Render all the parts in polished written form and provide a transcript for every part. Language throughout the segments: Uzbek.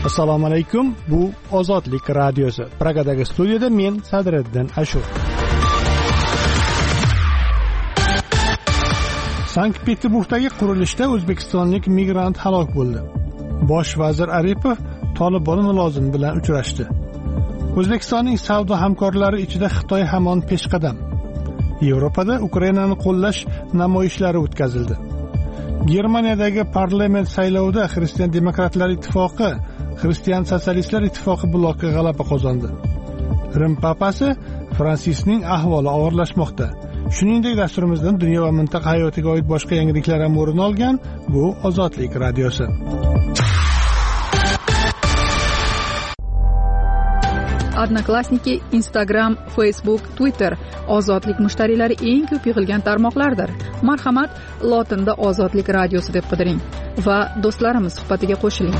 Assalomu alaykum. Bu Ozodlik radiosi. Pragadagi studiyada men Sadriddin Ashur. Sankt-Peterburgdagi qurilishda o'zbekistonlik migrant halok bo'ldi. Bosh vazir Aripov Tolibon mulozimi bilan uchrashdi. O'zbekistonning savdo hamkorlari ichida Xitoy hamon peshqadam. Yevropada Ukrainani qo'llash namoyishlari o'tkazildi. Germaniyadagi parlament saylovida Xristian demokratlar ittifoqi Xristian sotsialistlar ittifoqi bloki g'alaba qozondi. Rim papasi Fransisning ahvoli og'irlashmoqda. Shuningdek, dasturimizdan dunyo va mintaqa hayotiga oid boshqa yangiliklar ham o'rin olgan. Bu Ozodlik radiosi. Odnoklassniki, Instagram, Facebook, Twitter Ozodlik mushtariylari eng ko'p yig'ilgan tarmoqlardir. Marhamat, lotinda Ozodlik radiosi deb qidiring va do'stlarimiz suhbatiga qo'shiling.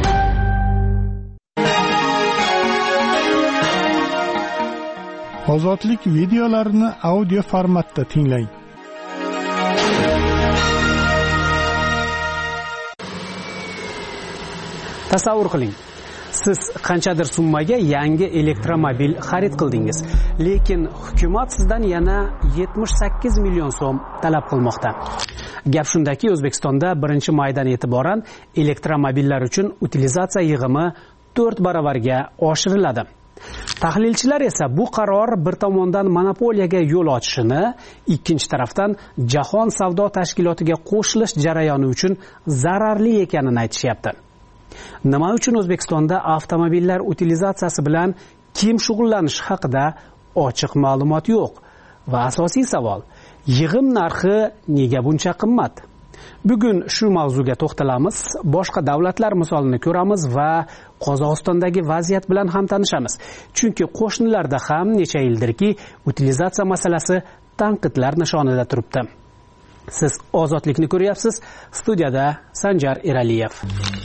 Ozodlik videolarini audio formatda tinglang. Tasavvur qiling. Siz qanchadir summaga yangi elektromobil xarid qildingiz, lekin hukumat sizdan yana 78 million so'm talab qilmoqda. Gap shundaki, O'zbekistonda 1-maydan e'tiboran elektromobillar uchun utilizatsiya yig'imi 4 baravarga oshiriladi. Tahlilchilar esa bu qaror bir tomondan monopoliyaga yo'l ochishini, ikkinchi tarafdan Jahon savdo tashkilotiga qo'shilish jarayoni uchun zararli ekanini aytishyapti. Nima uchun O'zbekistonda avtomobillar utilizatsiyasi bilan kim shug'ullanishi haqida ochiq ma'lumot yo'q va asosiy savol, yig'im narxi nega buncha qimmat? Bugun shu mavzuga to'xtalamiz, boshqa davlatlar misolini ko'ramiz va Qozog'istondagi vaziyat bilan ham tanishamiz. Chunki qo'shnilarda ham necha yildirki utilizatsiya masalasi tanqidlar nishonida turibdi. Siz Ozodlikni ko'ryapsiz. Studiyada Sanjar Eraliyev.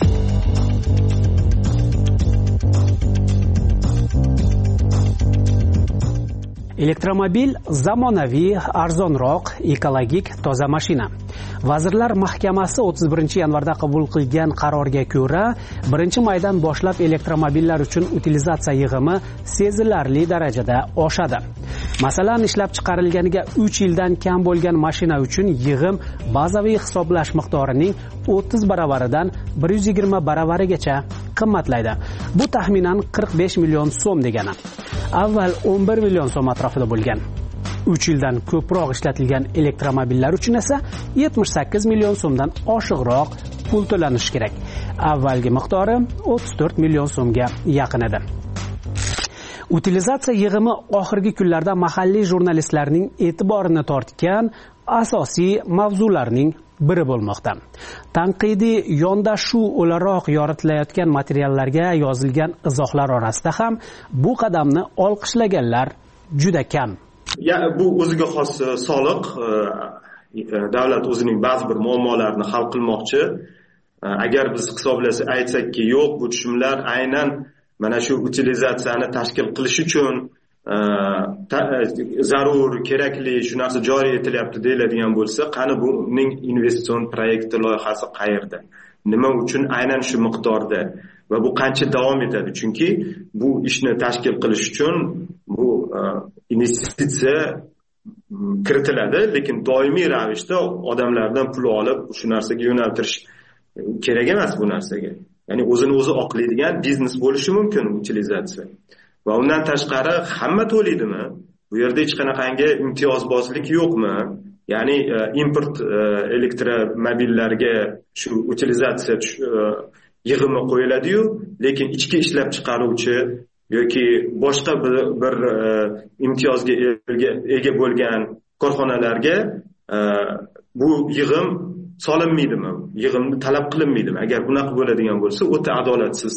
Elektromobil zamonaviy, arzonroq, ekologik, toza mashina. Vazirlar Mahkamasi 31-yanvarda qabul qilgan qarorga ko'ra, 1-maydan boshlab elektromobillar uchun utilizatsiya yig'imi sezilarli darajada oshadi. Masalan, ishlab chiqarilganiga 3 yildan kam bo'lgan mashina uchun yig'im bazaviy hisoblash miqdorining 30 baravaridan 120 baravarigacha qimmatlaydi. Bu taxminan 45 million so'm degani. Avval 11 million so'm atrofida bo'lgan. 3 yildan ko'proq ishlatilgan elektromobillar uchun esa 78 million so'mdan oshiqroq pul to'lanishi kerak. Avvalgi miqdori 34 million so'mga yaqin edi. Utilizatsiya yig'imi oxirgi kunlarda mahalliy jurnalistlarning e'tiborini tortgan asosiy mavzularning biri bo'lmoqda. Tanqidiy yondashuv o'laroq yoritilayotgan materiallarga yozilgan izohlar orasida ham bu qadamni olqishlaganlar juda kam. Bu o'ziga xos soliq, davlat o'zining ba'zi bir muammolarini hal qilmoqchi. Agar biz hisoblasak, aytsakki, yo'q, bu tushumlar aynan mana shu utilizatsiyani tashkil qilish uchun zarur, kerakli shu narsa joriy etilyapti deyiladigan bo'lsa, qani buning investitsion proyekti loyihasi qayerda? Nima uchun aynan shu miqdorda va bu qancha davom etadi? Chunki bu ishni tashkil qilish uchun bu investitsiya kiritiladi, lekin doimiy ravishda odamlardan pul olib shu narsaga yo'naltirish kerak emas bu narsaga. Ya'ni o'zini o'zi oqlaydigan biznes bo'lishi mumkin utilizatsiya. Va undan tashqari hamma to'laydimi? Bu yerda hech qanaqangi imtiyozbozlik yo'qmi? Ya'ni import elektromobillarga shu utilizatsiya yig'imi qo'yiladi-yu, lekin ichki ishlab chiqaruvchi yoki boshqa bir imtiyozga ega bo'lgan korxonalarga bu yig'im solinmaydimi? Yig'imni talab qilinmaydimi? Agar bunaqa bo'ladigan bo'lsa, o'ta adolatsiz.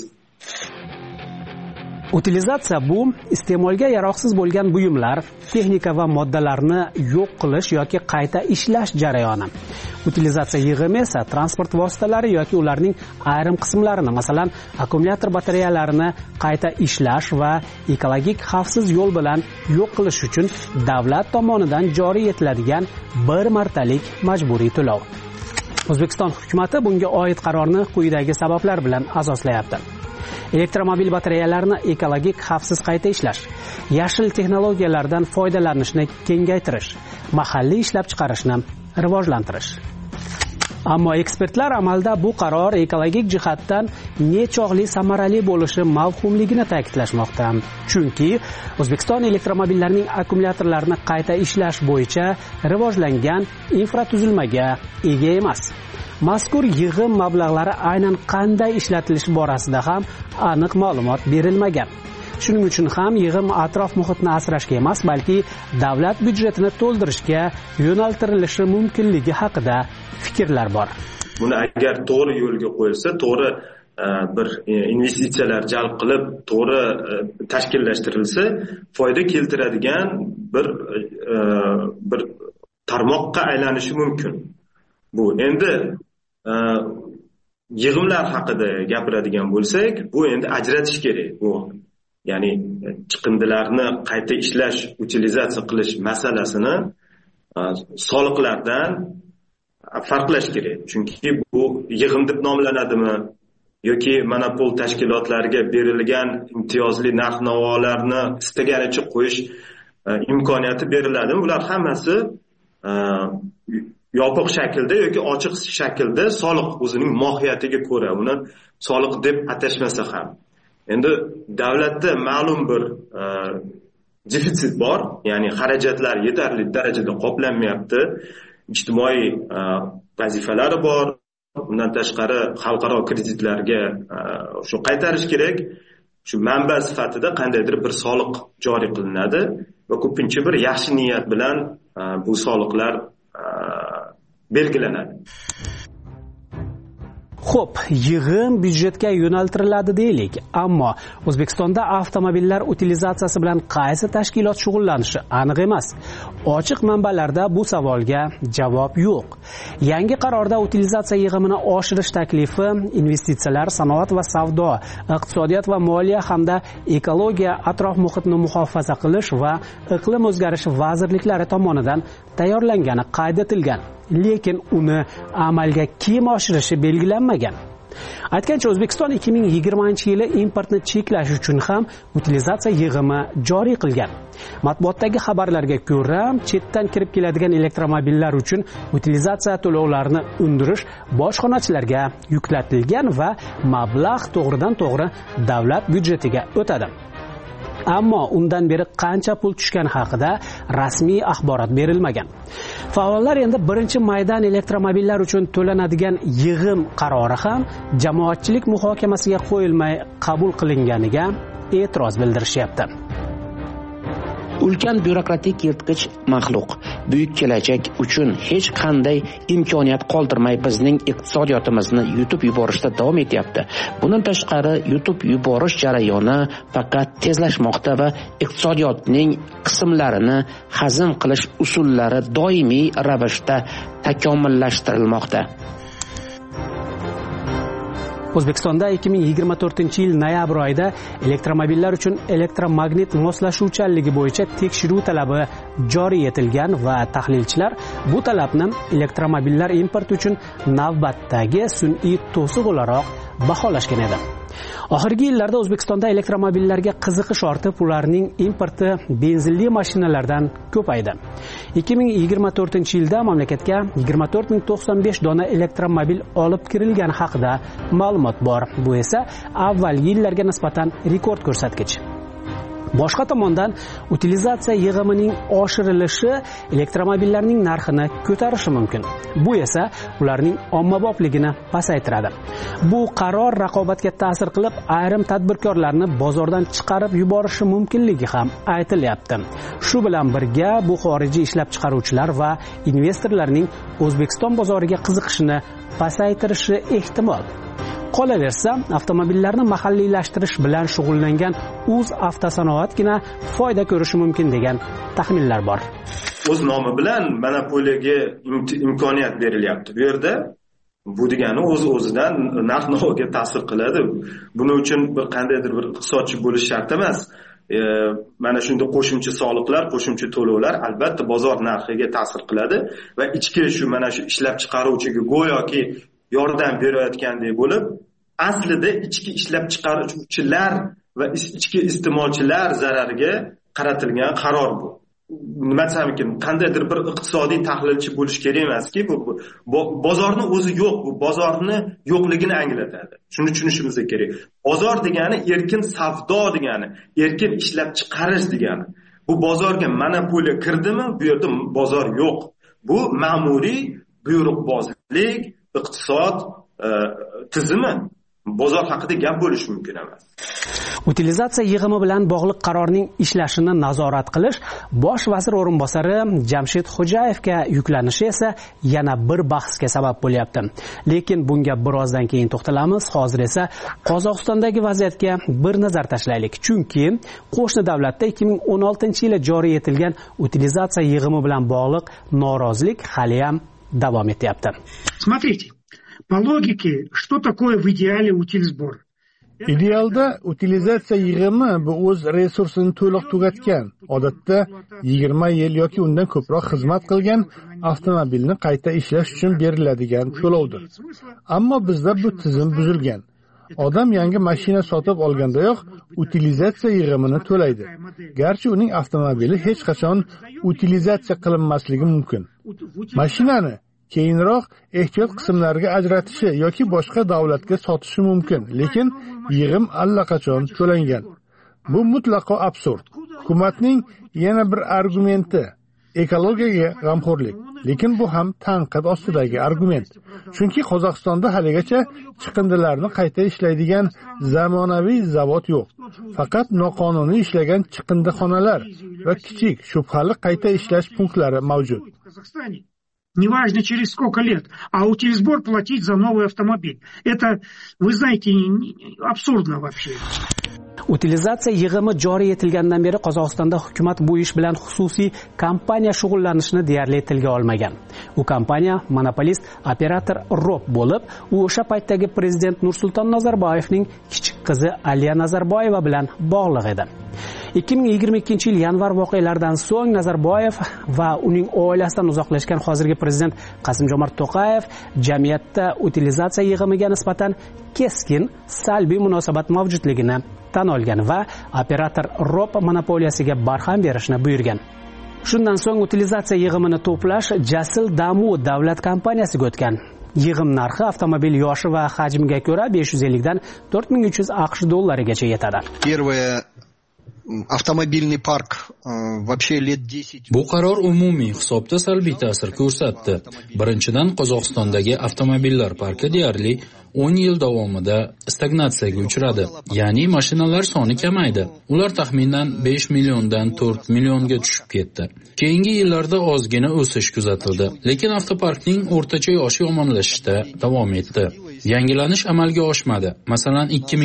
Utilizatsiya bu iste'molga yaroqsiz bo'lgan buyumlar, texnika va moddalarni yo'q qilish yoki qayta ishlash jarayoni. Utilizatsiya yig'imi esa transport vositalari yoki ularning ayrim qismlarini, masalan, akkumulyator batareyalarini qayta ishlash va ekologik xavfsiz yo'l bilan yo'q qilish uchun davlat tomonidan joriy etiladigan bir martalik majburiy to'lov. O'zbekiston hukumatı bunga oid qarorni quyidagi sabablar bilan asoslayapti. elektromobil batareyalarini ekologik xavfsiz qayta ishlash, yashil texnologiyalardan foydalanishni kengaytirish, mahalliy ishlab chiqarishni rivojlantirish. Ammo ekspertlar amalda bu qaror ekologik jihatdan nechog'li samarali bo'lishi mavhumligini ta'kidlashmoqda. Chunki O'zbekiston elektromobillarining akkumulyatorlarini qayta ishlash bo'yicha rivojlangan infratuzilmaga ega emas. Mazkur yig'im mablag'lari aynan qanday ishlatilishi borasida ham aniq ma'lumot berilmagan. Shuning uchun ham yig'im atrof muhitni asrashga emas, balki davlat byudjetini to'ldirishga yo'naltirilishi mumkinligi haqida fikrlar bor. Buni agar to'g'ri yo'lga qo'yilsa, to'g'ri bir investitsiyalar jalb qilib, to'g'ri tashkillashtirilsa, foyda keltiradigan bir tarmoqqa aylanishi mumkin. Bu endi yig'imlar haqida gapiradigan bo'lsak, bu endi ajratish kerak. Bu ya'ni chiqindilarni qayta ishlash, utilizatsiya qilish masalasini soliqlardan farqlash kerak. Chunki bu yig'im deb nomlanadimi yoki monopol tashkilotlariga berilgan imtiyozli narx-navolarni istaganicha qo'yish imkoniyati beriladimi? Bular hammasi yopiq shaklda yoki ochiq shaklda soliq o'zining mohiyatiga ko'ra uni soliq deb atashmasa ham. Endi davlatda ma'lum bir defitsit bor, ya'ni xarajatlar yetarli darajada qoplanmayapti. Ijtimoiy vazifalari bor. Bundan tashqari xalqaro kreditlarga shu qaytarish kerak. Shu manba sifatida qandaydir bir soliq joriy qilinadi va ko'pincha bir yaxshi niyat bilan bu soliqlar belgilanadi. Xo'p, yig'im byudjetga yo'naltiriladi deylik, ammo O'zbekistonda avtomobillar utilizatsiyasi bilan qaysi tashkilot shug'ullanishi aniq emas. Ochiq manbalarda bu savolga javob yo'q. Yangi qarorda utilizatsiya yig'imini oshirish taklifi investitsiyalar, sanoat va savdo, iqtisodiyot va moliya hamda ekologiya, atrof muhitni muhofaza qilish va iqlim o'zgarishi vazirliklari tomonidan tayyorlangani qayd etilgan. Lekin uni amalga kim oshirishi belgilanmagan. Aytgancha, O'zbekiston 2020-yili importni cheklash uchun ham utilizatsiya yig'imi joriy qilgan. Matbuotdagi xabarlarga ko'ra, chetdan kirib keladigan elektromobillar uchun utilizatsiya to'lovlarini undirish bojxonachilarga yuklatilgan va mablag' to'g'ridan-to'g'ri davlat byudjetiga o'tadi. Ammo undan beri qancha pul tushgani haqida rasmiy axborot berilmagan. Faollar endi birinchi maydan elektromobillar uchun to'lanadigan yig'im qarori ham jamoatchilik muhokamasiga qo'yilmay qabul qilinganiga e'tiroz bildirishyapti. Ulkan byurokratik yirtqich maxluq buyuk kelajak uchun hech qanday imkoniyat qoldirmay bizning iqtisodiyotimizni yutib yuborishda davom etyapti. Bundan tashqari yutib yuborish jarayoni faqat tezlashmoqda va iqtisodiyotning qismlarini hazm qilish usullari doimiy ravishda takomillashtirilmoqda. O'zbekistonda 2024-yil noyabr oyida elektromobillar uchun elektromagnit moslashuvchanligi bo'yicha tekshiruv talabi joriy etilgan va tahlilchilar bu talabni elektromobillar importi uchun navbatdagi sun'iy to'siq o'laroq baholashgan edi. Oxirgi yillarda O'zbekistonda elektromobillarga qiziqish ortib, ularning importi benzinli mashinalardan ko'paydi. 2024-yilda mamlakatga 24,095 dona elektromobil olib kirilgani haqida ma'lumot bor. Bu esa avvalgi yillarga nisbatan rekord ko'rsatkich. Boshqa tomondan utilizatsiya yig'imining oshirilishi elektromobillarning narxini ko'tarishi mumkin. Bu esa ularning ommabopligini pasaytiradi. Bu qaror raqobatga ta'sir qilib, ayrim tadbirkorlarni bozordan chiqarib yuborishi mumkinligi ham aytilyapti. Shu bilan birga bu xorijiy ishlab chiqaruvchilar va investorlarning O'zbekiston bozoriga qiziqishini pasaytirishi ehtimol. Qolaversa, avtomobillarni mahalliylashtirish bilan shug'ullangan Avtosanoatgina foyda ko'rishi mumkin degan taxminlar bor. O'z nomi bilan monopoliyaga imkoniyat berilyapti. Bu yerda bu degani o'z-o'zidan narx-navoga ta'sir qiladi. Buning uchun bir qandaydir bir iqtisodchi bo'lish shart emas. Mana shunday qo'shimcha soliqlar, qo'shimcha to'lovlar albatta bozor narxiga ta'sir qiladi va ichki shu mana shu ishlab chiqaruvchiga go'yoki yordam berayotgandek bo'lib, aslida ichki ishlab chiqaruvchilar va ichki iste'molchilar zarariga qaratilgan qaror bu. Nima desam ekan, qandaydir bir iqtisodiy tahlilchi bo'lish kerak emaski, bu bozorni o'zi yo'q, bu bozorni yo'qligini anglatadi. Shuni tushunishimiz kerak. Bozor degani erkin savdo degani, erkin ishlab chiqarish degani. Bu bozorga monopoliya kirdimi, bu yerda bozor yo'q. Bu ma'muriy buyruqbozlik, iqtisod tizimi. Bozor haqida gap bo'lishi mumkin emas. Utilizatsiya yig'imi bilan bog'liq qarorning ishlashini nazorat qilish bosh vazir o'rinbosari Jamshid Xo'jayevga yuklanishi esa yana bir bahsga sabab bo'lyapti. Lekin bunga birozdan keyin to'xtalamiz. Hozir esa Qozog'istondagi vaziyatga bir nazar tashlaylik. Chunki qo'shni davlatda 2016-yili joriy etilgan utilizatsiya yig'imi bilan bog'liq norozilik hali ham davom etyapti. Смотрите, по логике, что такое в идеале утильсбор? Idealda utilizatsiya yig'imi bu o'z resursini to'liq tugatgan, odatda 20 yil yoki undan ko'proq xizmat qilgan avtomobilni qayta ishlash uchun beriladigan to'lovdir. Ammo bizda bu tizim buzilgan. Odam yangi mashina sotib olgandayoq utilizatsiya yig'imini to'laydi. Garchi uning avtomobili hech qachon utilizatsiya qilinmasligi mumkin. Mashinani keyinroq ehtiyot qismlariga ajratishi yoki boshqa davlatga sotishi mumkin, lekin yig'im allaqachon to'langan. Bu mutlaqo absurd. Hukumatning yana bir argumenti ekologiyaga g'amxo'rlik, lekin bu ham tanqid ostidagi argument. Chunki Qozog'istonda haligacha chiqindilarni qayta ishlaydigan zamonaviy zavod yo'q. Faqat noqonuniy ishlagan chiqindixonalar va kichik shubhali qayta ishlash punktlari mavjud. Неважно через сколько лет, а утильсбор платить за новый автомобиль. Это, вы знаете, абсурдно вообще. Utilizatsiya yig'imi joriy etilgandan beri Qozog'istonda hukumat bu ish bilan xususiy kompaniya shug'ullanishini deyarli tilga olmagan. U kompaniya monopolist operator ROP bo'lib, u o'sha paytdagi prezident Nursulton Nazarboyevning kichik qizi Aliya Nazarboyeva bilan bog'liq edi. 2022-yil yanvar voqealaridan so'ng Nazarboyev va uning oilasidan uzoqlashgan hozirgi prezident Qasim-Jomart To'qayev jamiyatda utilizatsiya yig'imiga nisbatan keskin salbiy munosabat mavjudligini tan olgan va operator ROP monopoliyasiga barham berishni buyurgan. Shundan so'ng utilizatsiya yig'imini to'plash Jasil Damu davlat kompaniyasiga o'tgan. Yig'im narxi avtomobil yoshi va hajmiga ko'ra 550 dan 4300 AQSh dollarigacha yetadi. Avtomobilniy park вообще лет 10. Bu qaror umumiy hisobda salbiy ta'sir ko'rsatdi. Birinchidan, Qozog'istondagi avtomobillar parki deyarli 10 yil davomida stagnatsiyaga uchradi. Ya'ni mashinalar soni kamaydi. Ular taxminan 5 milliondan 4 millionga tushib ketdi. Keyingi yillarda ozgina o'sish kuzatildi, lekin avtoparkning o'rtacha yoshi yomonlashishda davom etdi. Yangilanish amalga oshmadi. Masalan,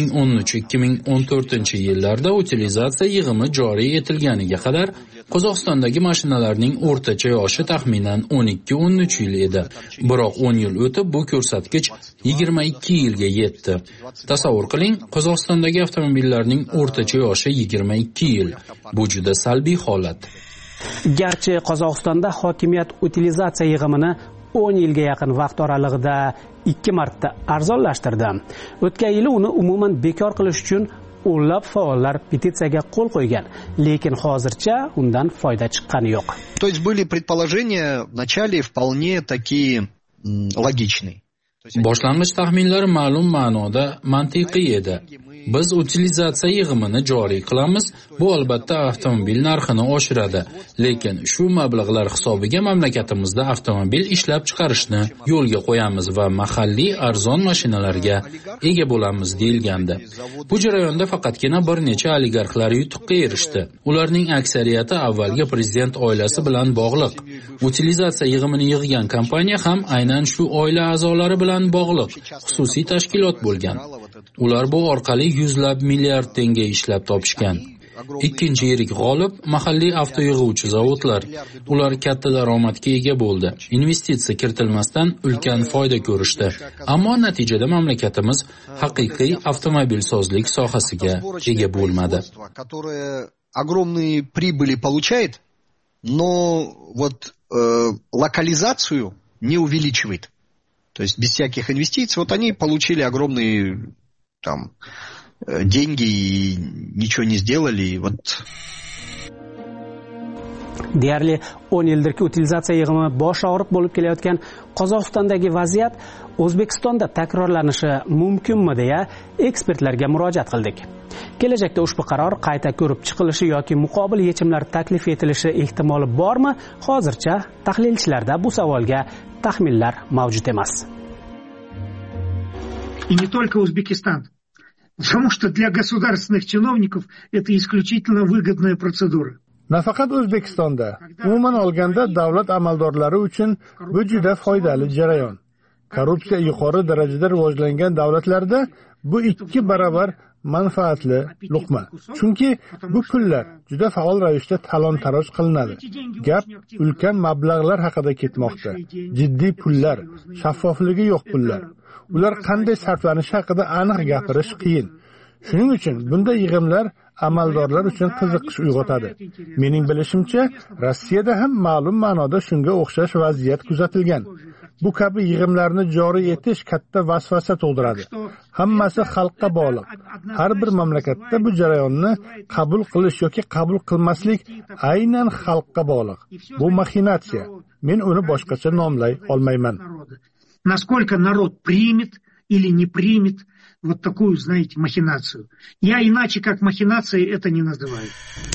2013-2014-yillarda utilizatsiya yig'imi joriy etilganiga qadar Qozog'istondagi mashinalarning o'rtacha yoshi taxminan 12-13 yil edi. Biroq 10 yil o'tib bu ko'rsatkich 22 yilga yetdi. Tasavvur qiling, Qozog'istondagi avtomobillarning o'rtacha yoshi 22 yil. Bu juda salbiy holat. Garchi Qozog'istonda hokimiyat utilizatsiya yig'imini 10 yilga yaqin vaqt oralig'ida 2 marta arzonlashtirdi. O'tgan yili uni umuman bekor qilish uchun o'nlab faollar petitsiyaga qo'l qo'ygan, lekin hozircha undan foyda chiqqani yo'q. То есть были предположения в начале вполне такие логичные. Boshlang'ich taxminlar ma'lum ma'noda mantiqiy edi. Biz utilizatsiya yig'imini joriy qilamiz, bu albatta avtomobil narxini oshiradi, lekin shu mablag'lar hisobiga mamlakatimizda avtomobil ishlab chiqarishni yo'lga qo'yamiz va mahalliy arzon mashinalarga ega bo'lamiz deyilgandi. Bu jarayonda faqatgina bir necha oligarxlar yutuqqa erishdi. Ularning aksariyati avvalgi prezident oilasi bilan bog'liq. Utilizatsiya yig'imini yig'gan kompaniya ham aynan shu oila a'zolari bilan bog'liq xususiy tashkilot bo'lgan. Ular bu orqali yuzlab milliard tenge ishlab topishgan. Ikkinchi yirik g'olib mahalliy avto yig'uvchi zavodlar. Ular katta daromadga ega bo'ldi. Investitsiya kiritilmasdan ulkan foyda ko'rishdi. Ammo natijada mamlakatimiz haqiqiy avtomobilsozlik sohasiga ega bo'lmadi. Огромные прибыли получает, но вот локализацию не увеличивает. То есть без всяких инвестиций. Вот они получили огромные там деньги и ничего не сделали. И вот... Deyarli 10 yildirki utilizatsiya yig'imi bosh og'riq bo'lib kelayotgan Qozog'istondagi vaziyat O'zbekistonda takrorlanishi mumkinmi deya ekspertlarga murojaat qildik. Kelajakda ushbu qaror qayta ko'rib chiqilishi yoki muqobil yechimlar taklif etilishi ehtimoli bormi? Hozircha tahlilchilarda bu savolga taxminlar mavjud emas. И не только Узбекистан. Потому что для государственных чиновников это исключительно выгодная процедура. Nafaqat O'zbekistonda, umuman olganda davlat amaldorlari uchun bu juda foydali jarayon. Korrupsiya yuqori darajada rivojlangan davlatlarda bu 2 barobar manfaatli luqma. Chunki bu pullar juda faol ravishda talon-taroj qilinadi. Gap ulkan mablag'lar haqida ketmoqda. Jiddiy pullar, shaffofligi yo'q pullar. Ular qanday sarflanishi haqida aniq gapirish qiyin. Shuning uchun bunday yig'imlar amaldorlar uchun qiziqish uyg'otadi. Mening bilishimcha, Rossiyada ham ma'lum ma'noda shunga o'xshash vaziyat kuzatilgan. Bu kabi yig'imlarni joriy etish katta vasvasa tug'diradi. Hammasi xalqqa bog'liq. Har bir mamlakatda bu jarayonni qabul qilish yoki qabul qilmaslik aynan xalqqa bog'liq. Bu maxinatsiya. Men uni boshqacha nomlay olmayman. Насколько народ примет или не примет вот такую, знаете, махинацию. Я иначе как махинацией это не называю.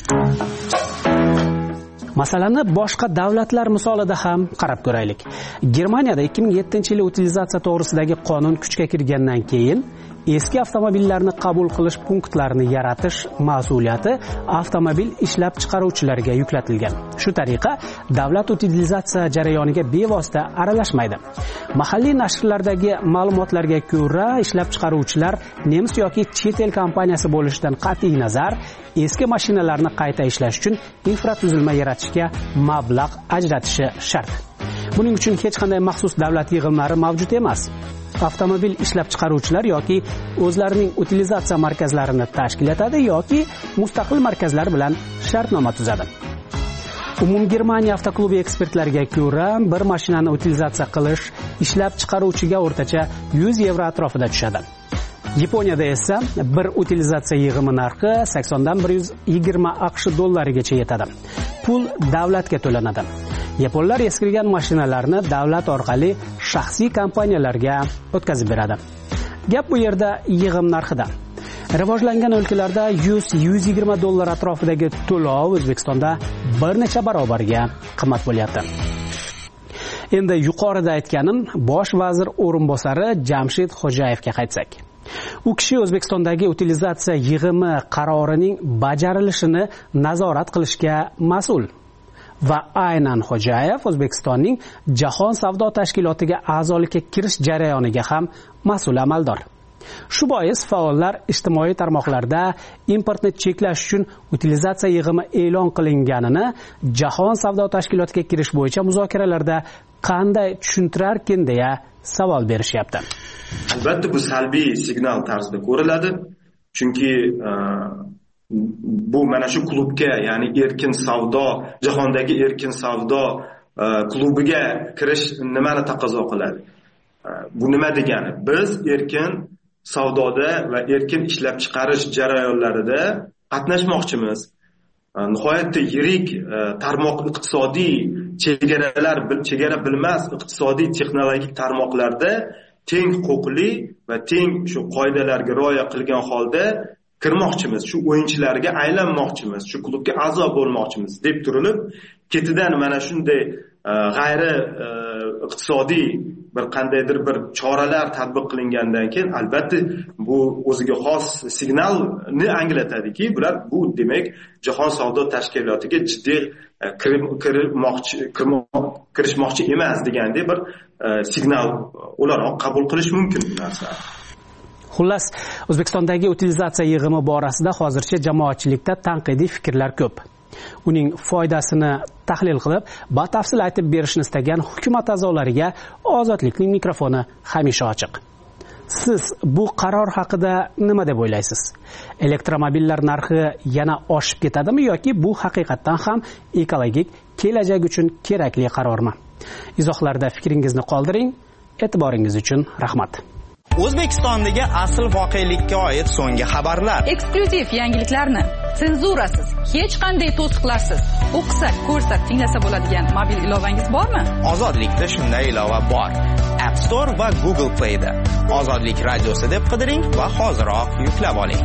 Masalani boshqa davlatlar misolida ham qarab ko'raylik. Germaniyada 2007-yil utilizatsiya to'g'risidagi qonun kuchga kirgandan keyin eski avtomobillarni qabul qilish punktlarini yaratish mas'uliyati avtomobil ishlab chiqaruvchilarga yuklatilgan. Shu tariqa davlat utilizatsiya jarayoniga bevosita aralashmaydi. Mahalliy nashrlardagi ma'lumotlarga ko'ra, ishlab chiqaruvchilar nemis yoki chet el kompaniyasi bo'lishidan qat'iy nazar eski mashinalarni qayta ishlash uchun infratuzilma yaratishga mablag' ajratishi shart. Buning uchun hech qanday maxsus davlat yig'imlari mavjud emas. Avtomobil ishlab chiqaruvchilar yoki o'zlarining utilizatsiya markazlarini tashkil etadi yoki mustaqil markazlar bilan shartnoma tuzadi. Umumgermaniya avtoklubi ekspertlariga ko'ra, bir mashinani utilizatsiya qilish ishlab chiqaruvchiga o'rtacha 100 yevro atrofida tushadi. Yaponiyada esa bir utilizatsiya yig'imi narxi 80 dan 120 AQSh dollarigacha yetadi. Pul davlatga to'lanadi. Yaponlar eskirgan mashinalarni davlat orqali shaxsiy kompaniyalarga o'tkazib beradi. Gap bu yerda yig'im narxida. Rivojlangan o'lkalarda 100-120 dollar atrofidagi to'lov O'zbekistonda bir necha barobarga qimmat bo'lyapti. Endi yuqorida aytganim bosh vazir o'rinbosari Jamshid Xo'jayevga qaytsak. U kishi O'zbekistondagi utilizatsiya yig'imi qarorining bajarilishini nazorat qilishga mas'ul. Va aynan Xo'jayev O'zbekistonning Jahon savdo tashkilotiga a'zolikka kirish jarayoniga ham mas'ul amaldor. Shu bois faollar ijtimoiy tarmoqlarda importni cheklash uchun utilizatsiya yig'imi e'lon qilinganini Jahon savdo tashkilotiga kirish bo'yicha muzokaralarda qanday tushuntirarkin deya savol berishyapti. Albatta bu salbiy signal tarzida ko'riladi. Chunki bu mana shu klubga, ya'ni erkin savdo, jahondagi erkin savdo klubiga kirish nimani taqozo qiladi? Bu nima degani? Biz erkin savdoda va erkin ishlab chiqarish jarayonlarida qatnashmoqchimiz. Nihoyatda yirik tarmoq iqtisodiy chegara bilmas iqtisodiy texnologik tarmoqlarda teng huquqli va teng shu qoidalarga rioya qilgan holda kirmoqchimiz, shu o'yinchilarga aylanmoqchimiz, shu klubga a'zo bo'lmoqchimiz deb turilib, ketidan mana shunday g'ayri iqtisodiy bir qandaydir bir choralar tatbiq qilingandan keyin albatta bu o'ziga xos signalni anglatadiki, bular bu demak Jahon savdo tashkilotiga jiddiy kirishmoqchi emas degandek bir signal o'laroq qabul qilish mumkin bu narsani. Xullas, O'zbekistondagi utilizatsiya yig'imi borasida hozircha jamoatchilikda tanqidiy fikrlar ko'p. Uning foydasini tahlil qilib, batafsil aytib berishni istagan hukumat a'zolariga Ozodlikning mikrofoni hamisha ochiq. Siz bu qaror haqida nima deb o'ylaysiz? Elektromobillar narxi yana oshib ketadimi yoki bu haqiqatdan ham ekologik kelajak uchun kerakli qarormi? Izohlarda fikringizni qoldiring. E'tiboringiz uchun rahmat. O'zbekistondagi asl voqelikka oid so'nggi xabarlar. Eksklyuziv yangiliklarni senzurasiz, hech qanday to'siqlarsiz o'qisak, ko'rsak, tinglasa bo'ladigan mobil ilovangiz bormi? Ozodlikda shunday ilova bor. App Store va Google Play da. Ozodlik radiosi deb qidiring va hoziroq yuklab oling.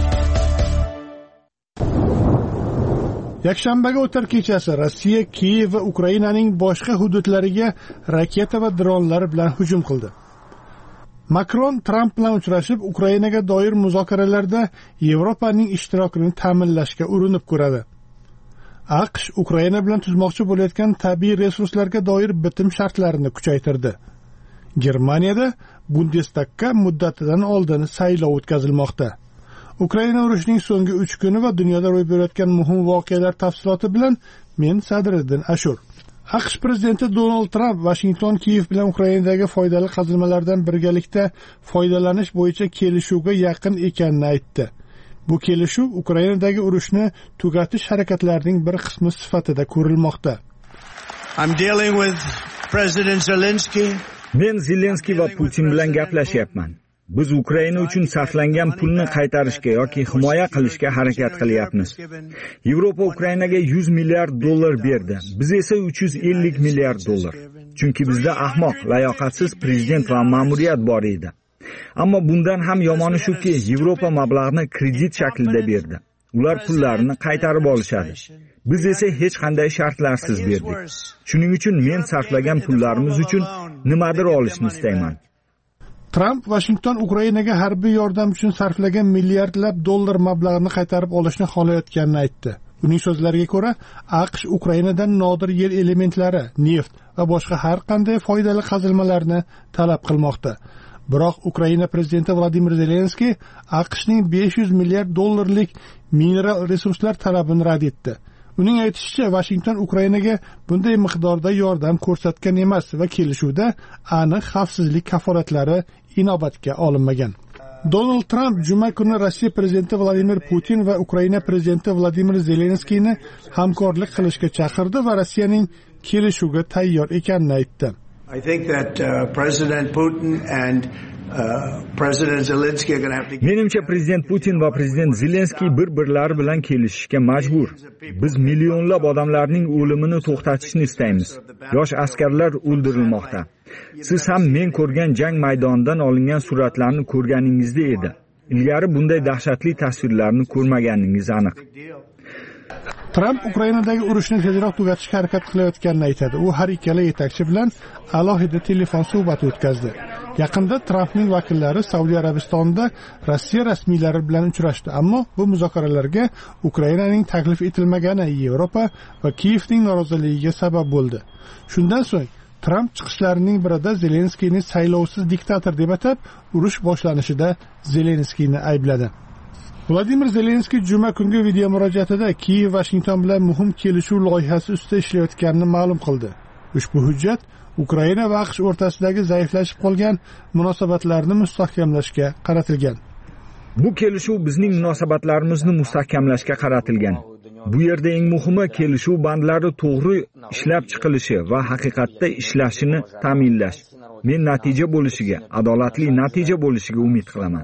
Yakshanbaga o'tar kechasi Rossiya Kiyev va Ukrainaning boshqa hududlariga raketa va dronlar bilan hujum qildi. Makron Tramp bilan uchrashib, Ukrainaga doir muzokaralarda Yevropaning ishtirokini ta'minlashga urinib ko'radi. AQSh Ukraina bilan tuzmoqchi bo'layotgan tabiiy resurslarga doir bitim shartlarini kuchaytirdi. Germaniyada Bundestagga muddatidan oldin saylov o'tkazilmoqda. Ukraina urushining so'nggi 3 kuni va dunyoda ro'y berayotgan muhim voqealar tafsiloti bilan men Sadriddin Ashur. AQSh prezidenti Donald Tramp Washington Kiyev bilan Ukrainadagi foydali qazilmalardan birgalikda foydalanish bo'yicha kelishuvga yaqin ekanini aytdi. Bu kelishuv Ukrainadagi urushni tugatish harakatlarining bir qismi sifatida ko'rilmoqda. Men Zelenskiy va Putin bilan gaplashyapman. Biz Ukraina uchun sarflangan pulni qaytarishga yoki himoya qilishga harakat qilyapmiz. Yevropa Ukrainaga 100 milliard dollar berdi. Biz esa 350 milliard dollar. Chunki bizda ahmoq, layoqatsiz prezident va ma'muriyat bor edi. Ammo bundan ham yomoni shuki, Yevropa mablag'ni kredit shaklida berdi. Ular pullarini qaytarib olishadi. Biz esa hech qanday shartlarsiz berdik. Shuning uchun men sarflagan pullarimiz uchun nimadir olishni istayman. Tramp Washington Ukrainaga harbiy yordam uchun sarflagan milliardlab dollar mablag'ini qaytarib olishni xohlayotganini aytdi. Uning so'zlariga ko'ra, AQSh Ukrainadan nodir yer elementlari, neft va boshqa har qanday foydali qazilmalarni talab qilmoqda. Biroq Ukraina prezidenti Vladimir Zelenskiy AQShning 500 milliard dollarlik mineral resurslar talabini rad etdi. Uning aytishicha, Washington Ukrainaga bunday miqdorda yordam ko'rsatgan emas va kelishuvda aniq xavfsizlik kafolatlari inobatga olinmagan. Donald Tramp juma kuni Rossiya prezidenti Vladimir Putin va Ukraina prezidenti Vladimir Zelenskiyni hamkorlik qilishga chaqirdi va Rossiyaning kelishuvga tayyor ekanini aytdi. I think that President Putin and President Zelensky are going to have to. Menimcha prezident Putin va prezident Zelenskiy bir-birlari bilan kelishishga majbur. Biz millionlab odamlarning o'limini to'xtatishni istaymiz. Yosh askarlar o'ldirilmoqda. Siz ham men ko'rgan jang maydonidan olingan suratlarni ko'rganingizda edi. Ilgari bunday dahshatli tasvirlarni ko'rmaganingiz aniq. Tramp Ukrainadagi urushni tezroq tugatishga harakat qilayotganini aytadi. U har ikkala yetakchi bilan alohida telefon suhbati o'tkazdi. Yaqinda Trampning vakillari Saudiya Arabistonida Rossiya rasmiylari bilan uchrashdi, ammo bu muzokaralarga Ukrainaning taklif etilmagani Yevropa va Kiyevning noroziligiga sabab bo'ldi. Shundan so'ng Tramp chiqishlarining birida Zelenskiyni saylovsiz diktator deb atab, urush boshlanishida Zelenskiyni aybladi. Vladimir Zelenskiy juma kungi video murojaatida Kiyev Washington bilan muhim kelishuv loyihasi ustida ishlayotganini ma'lum qildi. Ushbu hujjat Ukraina va AQSh o'rtasidagi zaiflashib qolgan munosabatlarni mustahkamlashga qaratilgan. Bu kelishuv bizning munosabatlarimizni mustahkamlashga qaratilgan. Bu yerda eng muhimi kelishuv bandlari to'g'ri ishlab chiqilishi va haqiqatda ishlashini ta'minlash. Men natija bo'lishiga, adolatli natija bo'lishiga umid qilaman.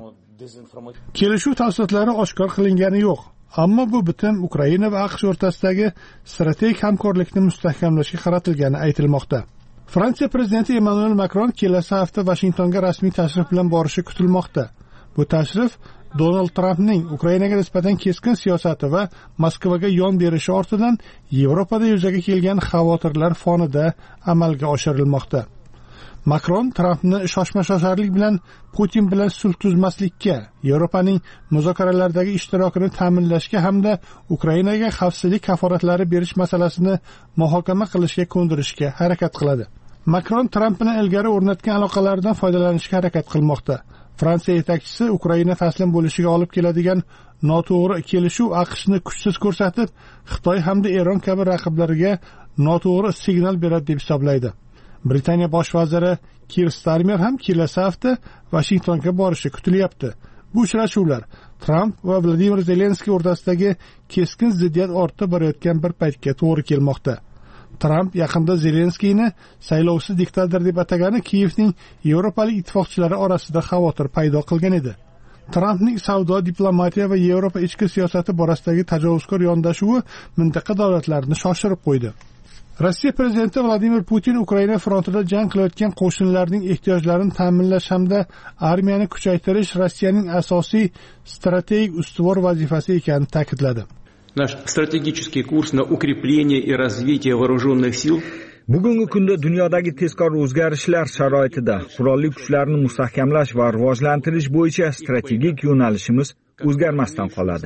Kelishuv tafsilotlari oshkor qilingani yo'q, ammo bu bitim Ukraina va AQSh o'rtasidagi strategik hamkorlikni mustahkamlashga qaratilgani aytilmoqda. Fransiya prezidenti Emmanuel Macron kelasi hafta Washingtonga rasmiy tashrif bilan borishi kutilmoqda. Bu tashrif Donald Trampning Ukrainaga nisbatan keskin siyosati va Moskvaga yon berishi ortidan Yevropada yuzaga kelgan xavotirlar fonida amalga oshirilmoqda. Macron Trampni shoshma-shosharlik bilan Putin bilan sulh tuzmaslikka, Yevropaning muzokaralardagi ishtirokini ta'minlashga hamda Ukrainaga xavfsizlik kafolatlari berish masalasini muhokama qilishga ko'ndirishga harakat qiladi. Macron Tramp bilan ilgari o'rnatgan aloqalardan foydalanishga harakat qilmoqda. Fransiya yetakchisi Ukraina taslim bo'lishiga olib keladigan noto'g'ri kelishuv AQShni kuchsiz ko'rsatib, Xitoy hamda Eron kabi raqiblariga noto'g'ri signal beradi deb hisoblaydi. Britaniya bosh vaziri Keir Starmer ham kelasi hafta Washingtonga borishi kutilyapti. Bu uchrashuvlar Tramp va Vladimir Zelenskiy o'rtasidagi keskin ziddiyat ortib borayotgan bir paytga to'g'ri kelmoqda. Tramp yaqinda Zelenskiyni saylovsiz diktator deb atagani Kiyevning Yevropalik ittifoqchilari orasida xavotir paydo qilgan edi. Trampning savdo, diplomatiya va Yevropa ichki siyosati borasidagi tajovuzkor yondashuvi mintaqa davlatlarini shoshirib qo'ydi. Rossiya prezidenti Vladimir Putin Ukraina frontida jang qilayotgan qo'shinlarning ehtiyojlarini ta'minlash hamda armiyani kuchaytirish Rossiyaning asosiy strategik ustuvor vazifasi ekanini ta'kidladi. Наш стратегический курс на укрепление и развитие вооруженных сил bugungi kunda dunyodagi tezkor o'zgarishlar sharoitida qurolli kuchlarni mustahkamlash va rivojlantirish bo'yicha strategik yo'nalishimiz o'zgarmasdan qoladi.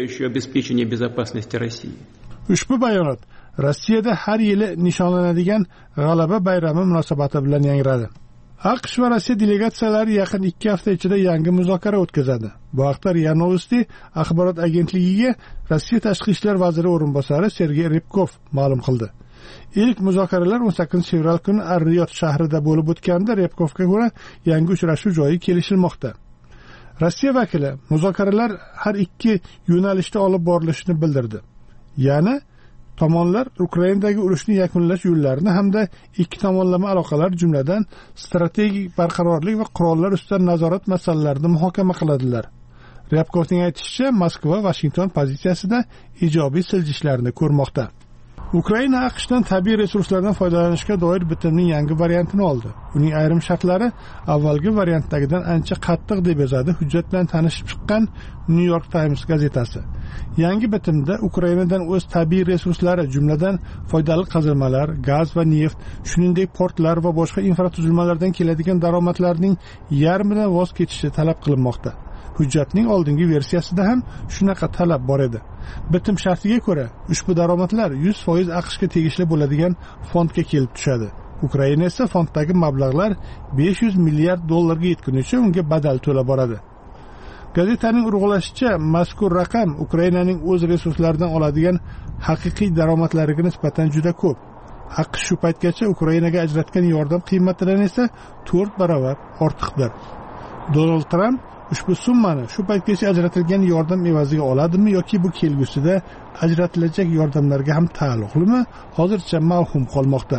Ushbu bayonot Rossiyada har yili nishonlanadigan G'alaba bayrami munosabati bilan yangradi. AQSh va Rossiya delegatsiyalari yaqin 2 hafta ichida yangi muzokara o'tkazadi. Bu haqda RIA Novosti axborot agentligiga Rossiya tashqi ishlar vaziri o'rinbosari Sergey Ryabkov ma'lum qildi. İlk muzokaralar 18 fevral kuni Ar-Riyod shahrida bo'lib o'tganda Ryabkovga ko'ra yangi uchrashuv joyi kelishilmoqda. Rossiya vakili muzokaralar har ikki yo'nalishda olib borilishini bildirdi. Ya'ni tomonlar Ukrainadagi urushni yakunlash yo'llarini hamda ikki tomonlama aloqalar jumladan strategik barqarorlik va qurollar ustidan nazorat masalalarini muhokama qiladilar. Ryabkovning aytishicha, Moskva Washington pozitsiyasida ijobiy siljishlarni ko'rmoqda. Ukraina AQShdan tabiiy resurslardan foydalanishga doir bitimning yangi variantini oldi. Uning ayrim shartlari avvalgi variantdagidan ancha qattiq deb yozadi hujjat bilan tanishib chiqqan New York Times gazetasi. Yangi bitimda Ukrainadan o'z tabiiy resurslari, jumladan foydali qazilmalar, gaz va neft, shuningdek portlar va boshqa infratuzilmalardan keladigan daromadlarning yarmidan voz kechishi talab qilinmoqda. Hujjatning oldingi versiyasida ham shunaqa talab bor edi. Bitim shartiga ko'ra, ushbu daromadlar 100% AQShga tegishli bo'ladigan fondga kelib tushadi. Ukraina esa fonddagi mablag'lar 500 milliard dollarga yetgunicha unga badal to'la boradi. Gazetaning urg'ulashicha, mazkur raqam Ukrainaning o'z resurslaridan oladigan haqiqiy daromadlariga nisbatan juda ko'p. AQSh shu paytgacha Ukrainaga ajratgan yordam qiymatidan esa 4 barobar ortiqdir. Donald Tramp ushbu summani shu paytgacha ajratilgan yordam evaziga oladimi yoki bu kelgusida ajratilajak yordamlarga ham taalluqlimi? Hozircha mavhum qolmoqda.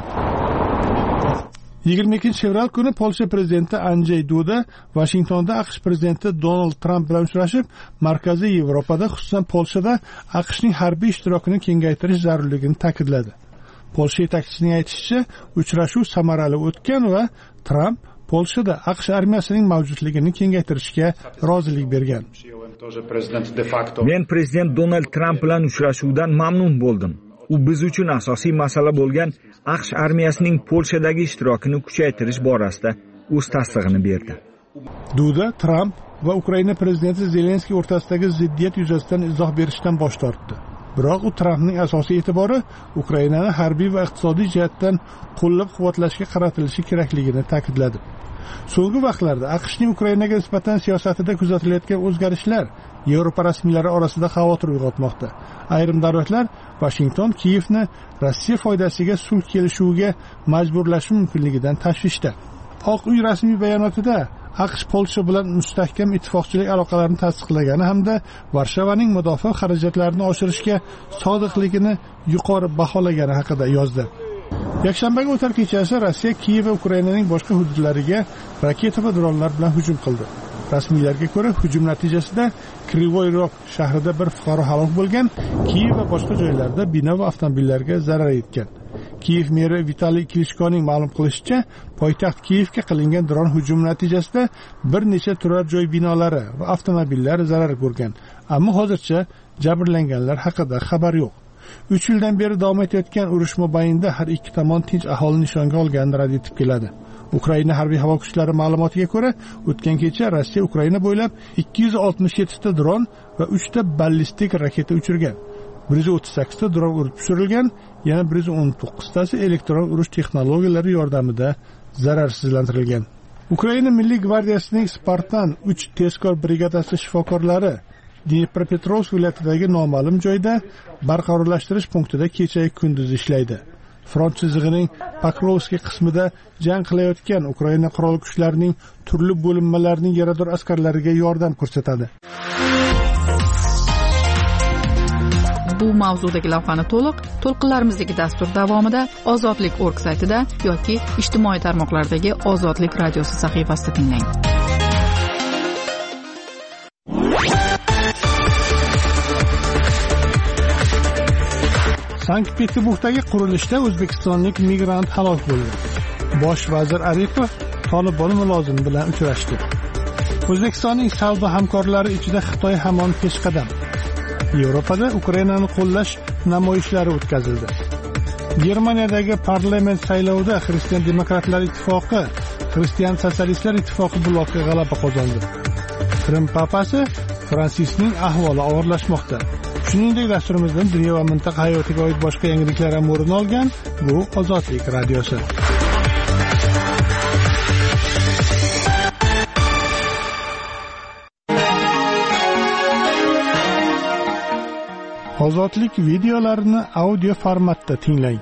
22-fevral kuni Polsha prezidenti Andrzej Duda Washingtonda AQSh prezidenti Donald Tramp bilan uchrashib, Markaziy Yevropada, xususan Polshada AQShning harbiy ishtirokini kengaytirish zarurligini ta'kidladi. Polsha yetakchisining aytishicha, uchrashuv samarali o'tgan va Tramp Polshada AQSh armiyasining mavjudligini kengaytirishga rozilik bergan. Men prezident Donald Tramp bilan uchrashuvdan mamnun bo'ldim. U biz uchun asosiy masala bo'lgan AQSh armiyasining Polshadagi ishtirokini kuchaytirish borasida o'z tasdig'ini berdi. Duda Tramp va Ukraina prezidenti Zelenskiy o'rtasidagi ziddiyat yuzasidan izoh berishdan bosh tortdi. Biroq u Trampning asosiy e'tibori Ukrainani harbiy va iqtisodiy jihatdan qo'llab-quvvatlashga qaratilishi kerakligini ta'kidladi. So'nggi vaqtlarda AQShning Ukrainaga nisbatan siyosatida kuzatilayotgan o'zgarishlar Yevropa rasmiylari orasida xavotir uyg'otmoqda. Ayrim davlatlar Washington Kiyevni Rossiya foydasiga sulh kelishuviga majburlashi mumkinligidan tashvishda. Oq uy rasmiy bayonotida AQSh Polsha bilan mustahkam ittifoqchilik aloqalarini tasdiqlagani hamda Varshavaning mudofaa xarajatlarini oshirishga sodiqligini yuqori baholagani haqida yozdi. Yakshanbaga o'tar kechasi Rossiya Kiyev va Ukrainaning boshqa hududlariga raketa va dronlar bilan hujum qildi. Rasmiylarga ko'ra, hujum natijasida Krivoy Rog shahrida bir fuqaro halok bo'lgan, Kiyev va boshqa joylarda bino va avtomobillarga zarar yetgan. Kiyev meri Vitaliy Klitschkoning ma'lum qilishicha, poytaxt Kiyevga qilingan dron hujumi natijasida bir necha turar joy binolari va avtomobillar zarar ko'rgan, ammo hozircha jabrlanganlar haqida xabar yo'q. 3 yildan beri davom etayotgan urush mobaynida har ikki tomon tinch aholi nishonga olganini rad etib keladi. Ukraina harbiy havo kuchlari ma'lumotiga ko'ra, o'tgan kecha Rossiya Ukraina bo'ylab 267 ta dron va 3 ta ballistik raketa uchirgan. 138 ta dron urib tushirilgan, yana 119 tasi elektron urush texnologiyalari yordamida zararsizlantirilgan. Ukraina Milliy gvardiyasining Spartan 3 tezkor brigadasi shifokorlari Dnepropetrovsk viloyatidagi noma'lum joyda barqarorlashtirish punktida kecha kunduz ishlaydi. Front chizig'ining Pokrovskiy qismida jang qilayotgan Ukraina qurol kuchlarining turli bo'linmalarining yarador askarlariga yordam ko'rsatadi. bu mavzudagi lavhani to'lqinlarimizdagi dastur davomida ozodlik.org saytida yoki ijtimoiy tarmoqlardagi Ozodlik radiosi sahifasida tinglang. Sankt-Peterburgdagi qurilishda o'zbekistonlik migrant halok bo'ldi. Bosh vazir Aripov Tolibon mulozimi bilan uchrashdi. O'zbekistonning savdo hamkorlari ichida Xitoy hamon peshqadam. Yevropada Ukrainani qo'llash namoyishlari o'tkazildi. Germaniyadagi parlament saylovida Xristian demokratlar ittifoqi Xristian sotsialistlar ittifoqi bloki g'alaba qozondi. Rim papasi Fransisning ahvoli og'irlashmoqda. Shuningdek, dasturimizdan dunyo va mintaqa hayotiga oid boshqa yangiliklar ham o'rin olgan. Bu Ozodlik radiosi. Ozodlik videolarini audio formatda tinglang.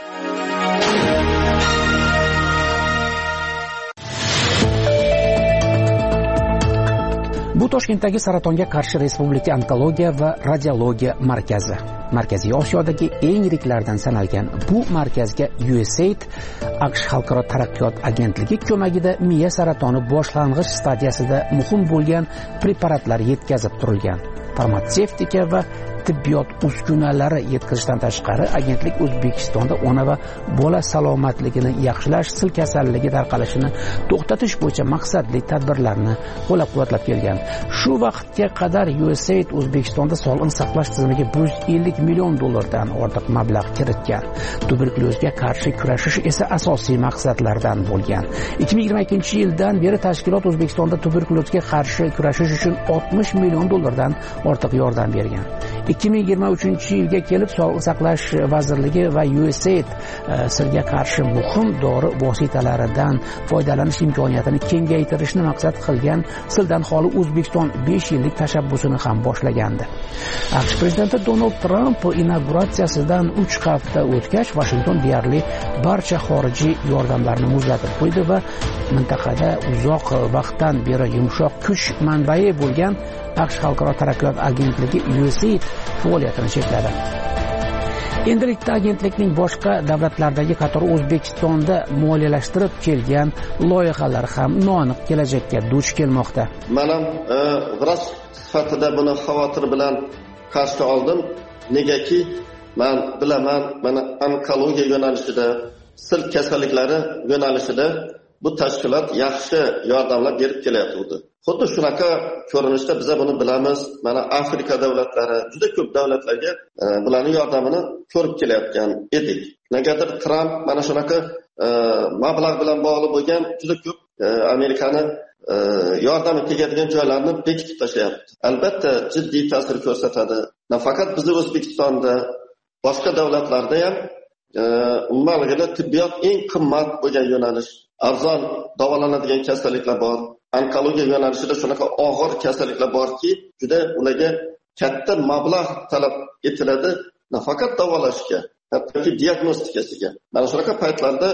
Bu Toshkentdagi saratonga qarshi Respublika onkologiya va radiologiya markazi. Markaziy Osiyodagi eng yiriklardan sanalgan bu markazga USAID AQSh Xalqaro taraqqiyot agentligi ko'magida miya saratoni boshlang'ich stadiyasida muhim bo'lgan preparatlar yetkazib turilgan. Farmatsevtika va tibbiyot uskunalari yetkazishdan tashqari agentlik O'zbekistonda ona va bola salomatligini yaxshilash, sil kasalligi tarqalishini to'xtatish bo'yicha maqsadli tadbirlarni qo'llab-quvvatlab kelgan. Shu vaqtga qadar USAID O'zbekistonda sog'liqni saqlash tizimiga $150 million dan ortiq mablag' kiritgan. Tuberkulozga qarshi kurashish esa asosiy maqsadlardan bo'lgan. 2022-yildan beri tashkilot O'zbekistonda tuberkulozga qarshi kurashish uchun $60 million dan ortiq yordam bergan. 2023-yilga kelib Sog'liqni saqlash vazirligi va USAID silga qarshi muhim dori vositalaridan foydalanish imkoniyatini kengaytirishni maqsad qilgan sildan xoli O'zbekiston 5 yillik tashabbusini ham boshlagandi. AQSh prezidenti Donald Tramp inauguratsiyasidan 3 hafta o'tgach Washington deyarli barcha xorijiy yordamlarni muzlatib qo'ydi va mintaqada uzoq vaqtdan beri yumshoq kuch manbai bo'lgan AQSh Xalqaro taraqqiyot agentligi USAID faoliyatini chekladi. Endilikda agentlikning boshqa davlatlardagi qatori O'zbekistonda moliyalashtirib kelgan loyihalar ham noaniq kelajakka duch kelmoqda. Men ham vrach sifatida buni xavotir bilan qarshi oldim. Negaki men bilaman, mana onkologiya yo'nalishida, sil kasalliklari yo'nalishida bu tashkilot yaxshi yordamlar berib kelyapti. Xuddi shunaqa ko'rinishda biz buni bilamiz. Mana Afrika davlatlari, juda ko'p davlatlarga bularning yordamini ko'rib kelayotgan edik. Negadir Tramp mana shunaqa mablag' bilan bog'liq bo'lgan juda ko'p Amerikani yordami tegadigan joylarni bekitib tashlayapti. Albatta jiddiy ta'sir ko'rsatadi. Nafaqat bizning O'zbekistonda, boshqa davlatlarda ham umuman tibbiyot eng qimmat bo'lgan yo'nalish, arzon davolanadigan kasalliklar bor. Onkologiya yo'nalishida shunaqa og'ir kasalliklar borki, juda ularga katta mablag' talab etiladi, nafaqat davolashga, hattoki diagnostikasiga. Mana shunaqa paytlarda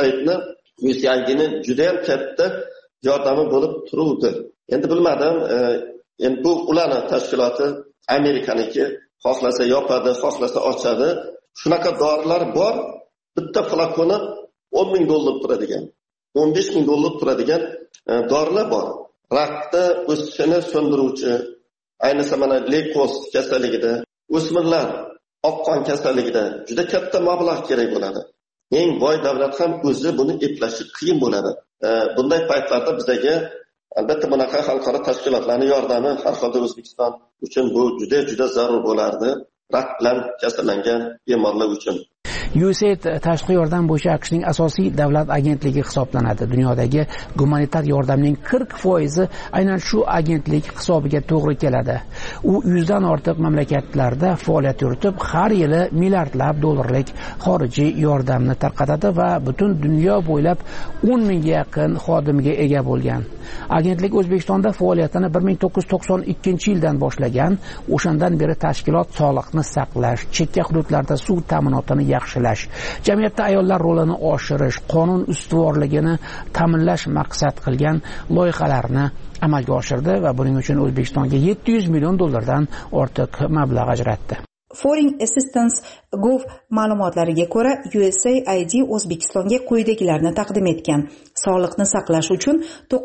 USAIDning juda ham katta yordami bo'lib turuvdi. Endi bilmadim, endi bu ularning tashkiloti Amerikaniki, xohlasa yopadi, xohlasa ochadi. Shunaqa dorilar bor, bitta flakoni $10 ming turadigan, $15 ming turadigan dorilar bor. Rakni o'sishini so'ndiruvchi, ayniqsa mana leykoz kasalligida, o'smirlar oqqon kasalligida juda katta mablag' kerak bo'ladi. Eng boy davlat ham o'zi buni eplashi qiyin bo'ladi. Bunday paytlarda bizga albatta bunaqa xalqaro tashkilotlarning yordami har holda O'zbekiston uchun bu juda zarur bo'lardi. Rak bilan kasallangan bemorlar uchun. USAID tashqi yordam bo'yicha AQShning asosiy davlat agentligi hisoblanadi. Dunyodagi gumanitar yordamning 40% aynan shu agentlik hisobiga to'g'ri keladi. U 100 dan ortiq mamlakatlarda faoliyat yuritib, har yili milliardlab dollarlik xorijiy yordamni tarqatadi va butun dunyo bo'ylab 10 mingga yaqin xodimga ega bo'lgan. Agentlik O'zbekistonda faoliyatini 1992-yildan boshlagan. O'shandan beri tashkilot sog'liqni saqlash, chekka hududlarda suv ta'minotini yaxshilash, jamiyatda ayollar rolini oshirish, qonun ustuvorligini ta'minlash maqsad qilgan loyihalarni amalga oshirdi va buning uchun O'zbekistonga $700 million dan ortiq mablag' ajratdi. Foreign Assistance Gov ma'lumotlariga ko'ra, USAID O'zbekistonga quyidagilarni taqdim etgan: sog'liqni saqlash uchun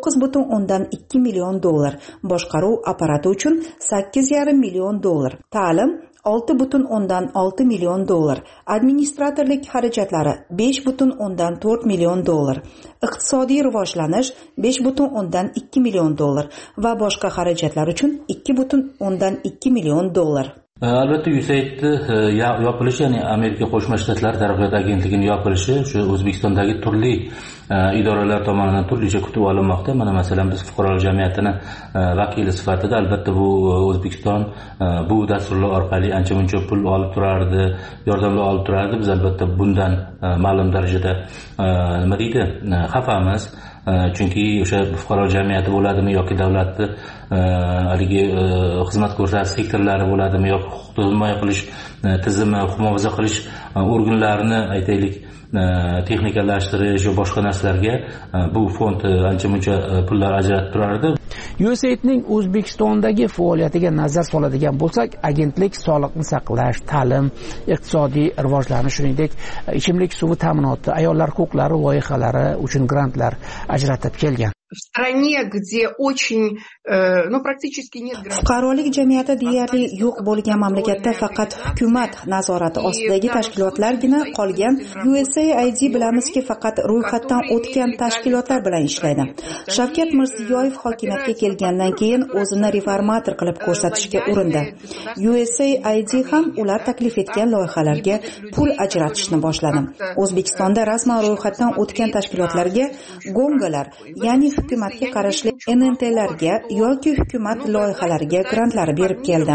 9,2 million dollar, boshqaruv apparati uchun 8,5 million dollar, ta'lim 6,6 million dollar, administratorlik xarajatlari 5,4 million dollar, iqtisodiy rivojlanish 5,2 million dollar va boshqa xarajatlar uchun 2,2 million dollar. Albatta USAIDni yopilishi, ya'ni Amerika Qo'shma Shtatlari taraqqiyot agentligining yopilishi shu O'zbekistondagi turli idoralar tomonidan turlicha kutib olinmoqda. Mana masalan biz fuqarolik jamiyatining vakili sifatida albatta bu O'zbekiston bu dasturlar orqali ancha-muncha pul olib turardi, yordamlar olib turardi. Biz albatta bundan ma'lum darajada nima deydi, xafamiz. Chunki o'sha fuqarolik jamiyati bo'ladimi yoki davlatni haligi xizmat ko'rsatish sektorlari bo'ladimi yoki huquqni himoya qilish tizimi, huquq muhofaza qilish organlarini aytaylik texnikalashtirish va boshqa narsalarga bu fond ancha-muncha pullar ajratib turardi. USAIDning O'zbekistondagi faoliyatiga nazar soladigan bo'lsak, agentlik sog'liqni saqlash, ta'lim, iqtisodiy rivojlanish, shuningdek ichimlik suvi ta'minoti, ayollar huquqlari loyihalari uchun grantlar ajratib kelgan. В стране, где очень, практически нет граждан. Fuqarolik jamiyati deyarli yo'q bo'lgan mamlakatda faqat hukumat nazorati ostidagi tashkilotlargina qolgan. USAID bilamizki, faqat ro'yxatdan o'tgan tashkilotlar bilan ishlaydi. Shavkat Mirziyoyev hokimiyatga kelgandan keyin o'zini reformator qilib ko'rsatishga urindi. USAID ham ular taklif etgan loyihalarga pul ajratishni boshladi. O'zbekistonda rasman ro'yxatdan o'tgan tashkilotlarga gongalar, ya'ni hukumatga qarashli NNTlarga yoki hukumat loyihalariga grantlar berib keldi.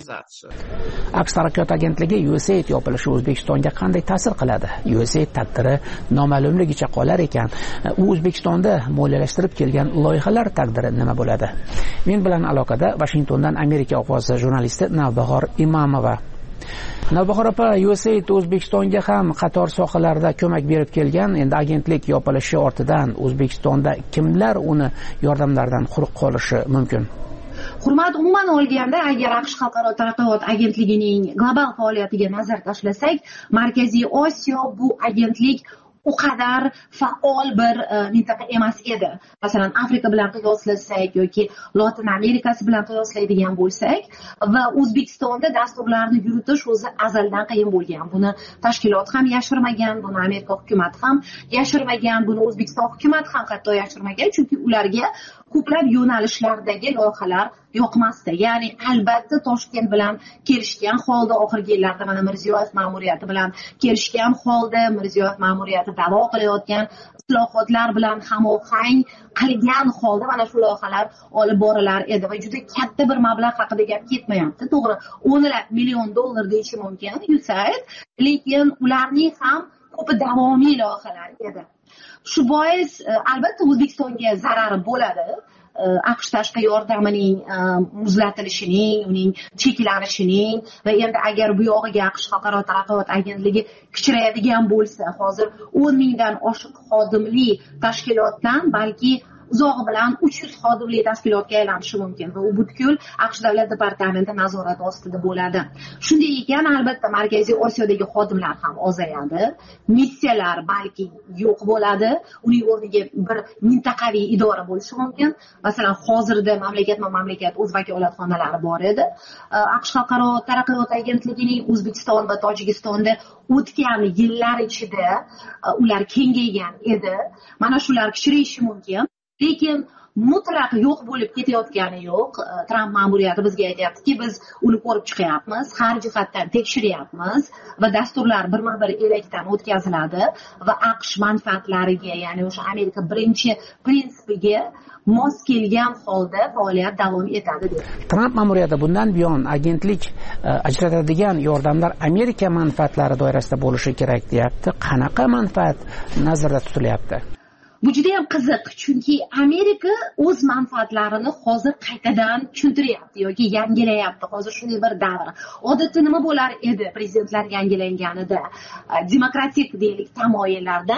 Aqsh taraqqiyot agentligi USAID yopilishi O'zbekistonga qanday ta'sir qiladi? USAID taqdiri noma'lumligicha qolar ekan, u O'zbekistonda moliyalashtirib kelgan loyihalar taqdiri nima bo'ladi? Men bilan aloqada Washingtondan Amerika ovozi jurnalisti Navbahor Imamova. Navbahor opa, USAID O'zbekistonga ham qator sohalarda ko'mak berib kelgan. Endi agentlik yopilishi ortidan O'zbekistonda kimlar uni yordamlardan quruq qolishi mumkin? Hurmat, umuman olganda, agar AQSh Xalqaro taraqqiyot agentligining global faoliyatiga nazar tashlasak, Markaziy Osiyo bu agentlik u qadar faol bir mintaqa emas edi. Masalan, Afrika bilan qiyoslasak yoki Lotin Amerikasi bilan qiyoslaydigan bo'lsak, va O'zbekistonda dasturlarni yuritish o'zi azaldan qiyin bo'lgan. Buni tashkilot ham yashirmagan, buni Amerika hukumati ham yashirmagan, buni O'zbekiston hukumati ham hatto yashirmagan, chunki ularga ko'plab yo'nalishlardagi loyihalar yoqmasdi. Ya'ni albatta Toshkent bilan kelishgan holda oxirgi yillarda mana Mirziyoyev ma'muriyati bilan kelishgan holda Mirziyoyev ma'muriyati da'vo qilayotgan islohotlar bilan hamohang qilgan holda mana shu loyihalar olib borilar edi va juda katta bir mablag' haqida gap ketmayapti. To'g'ri, o'nlab million dollar deyish mumkin USAID, lekin ularning ham ko'pi davomiy loyihalar edi. Shu bois albatta O'zbekistonga zarari bo'ladi. AQSh tashqi yordamining muzlatilishining, uning cheklanishining va endi agar bu yog'iga AQSh Xalqaro taraqqiyot agentligi kichrayadigan bo'lsa, hozir 10 mingdan oshiq xodimli tashkilotdan balki uzog'i bilan 300 xodimli tashkilotga aylanishi mumkin va u butkul AQSh davlat departamenti nazorati ostida bo'ladi. Shunday ekan, albatta Markaziy Osiyodagi xodimlar ham ozayadi, missiyalar balki yo'q bo'ladi, uning o'rniga bir mintaqaviy idora bo'lishi mumkin. Masalan, hozirda mamlakat o'z vakolatxonalari bor edi. AQSh Xalqaro taraqqiyot agentligining O'zbekiston va Tojikistonda o'tgan yillar ichida ular kengaygan edi. Mana shular kichrayishi mumkin. Lekin mutlaq yo'q bo'lib ketayotgani yo'q. Tramp ma'muriyati bizga aytayaptiki, biz uni ko'rib chiqyapmiz, har jihatdan tekshiryapmiz va dasturlar birma-bir elakdan o'tkaziladi va AQSh manfaatlariga, ya'ni o'sha Amerika birinchi prinsipiga mos kelgan holda faoliyat davom etadi dedi. Tramp ma'muriyati bundan buyon agentlik ajratadigan yordamlar Amerika manfaatlari doirasida bo'lishi kerak deyapti. Qanaqa manfaat nazarda tutilyapti? Bu juda ham qiziq, chunki Amerika o'z manfaatlarini hozir qaytadan tushuntiryapti yoki yangilayapti. Hozir shunday bir davr. Odatda nima bo'lar edi prezidentlar yangilanganida? Demokratik deylik tamoyillardan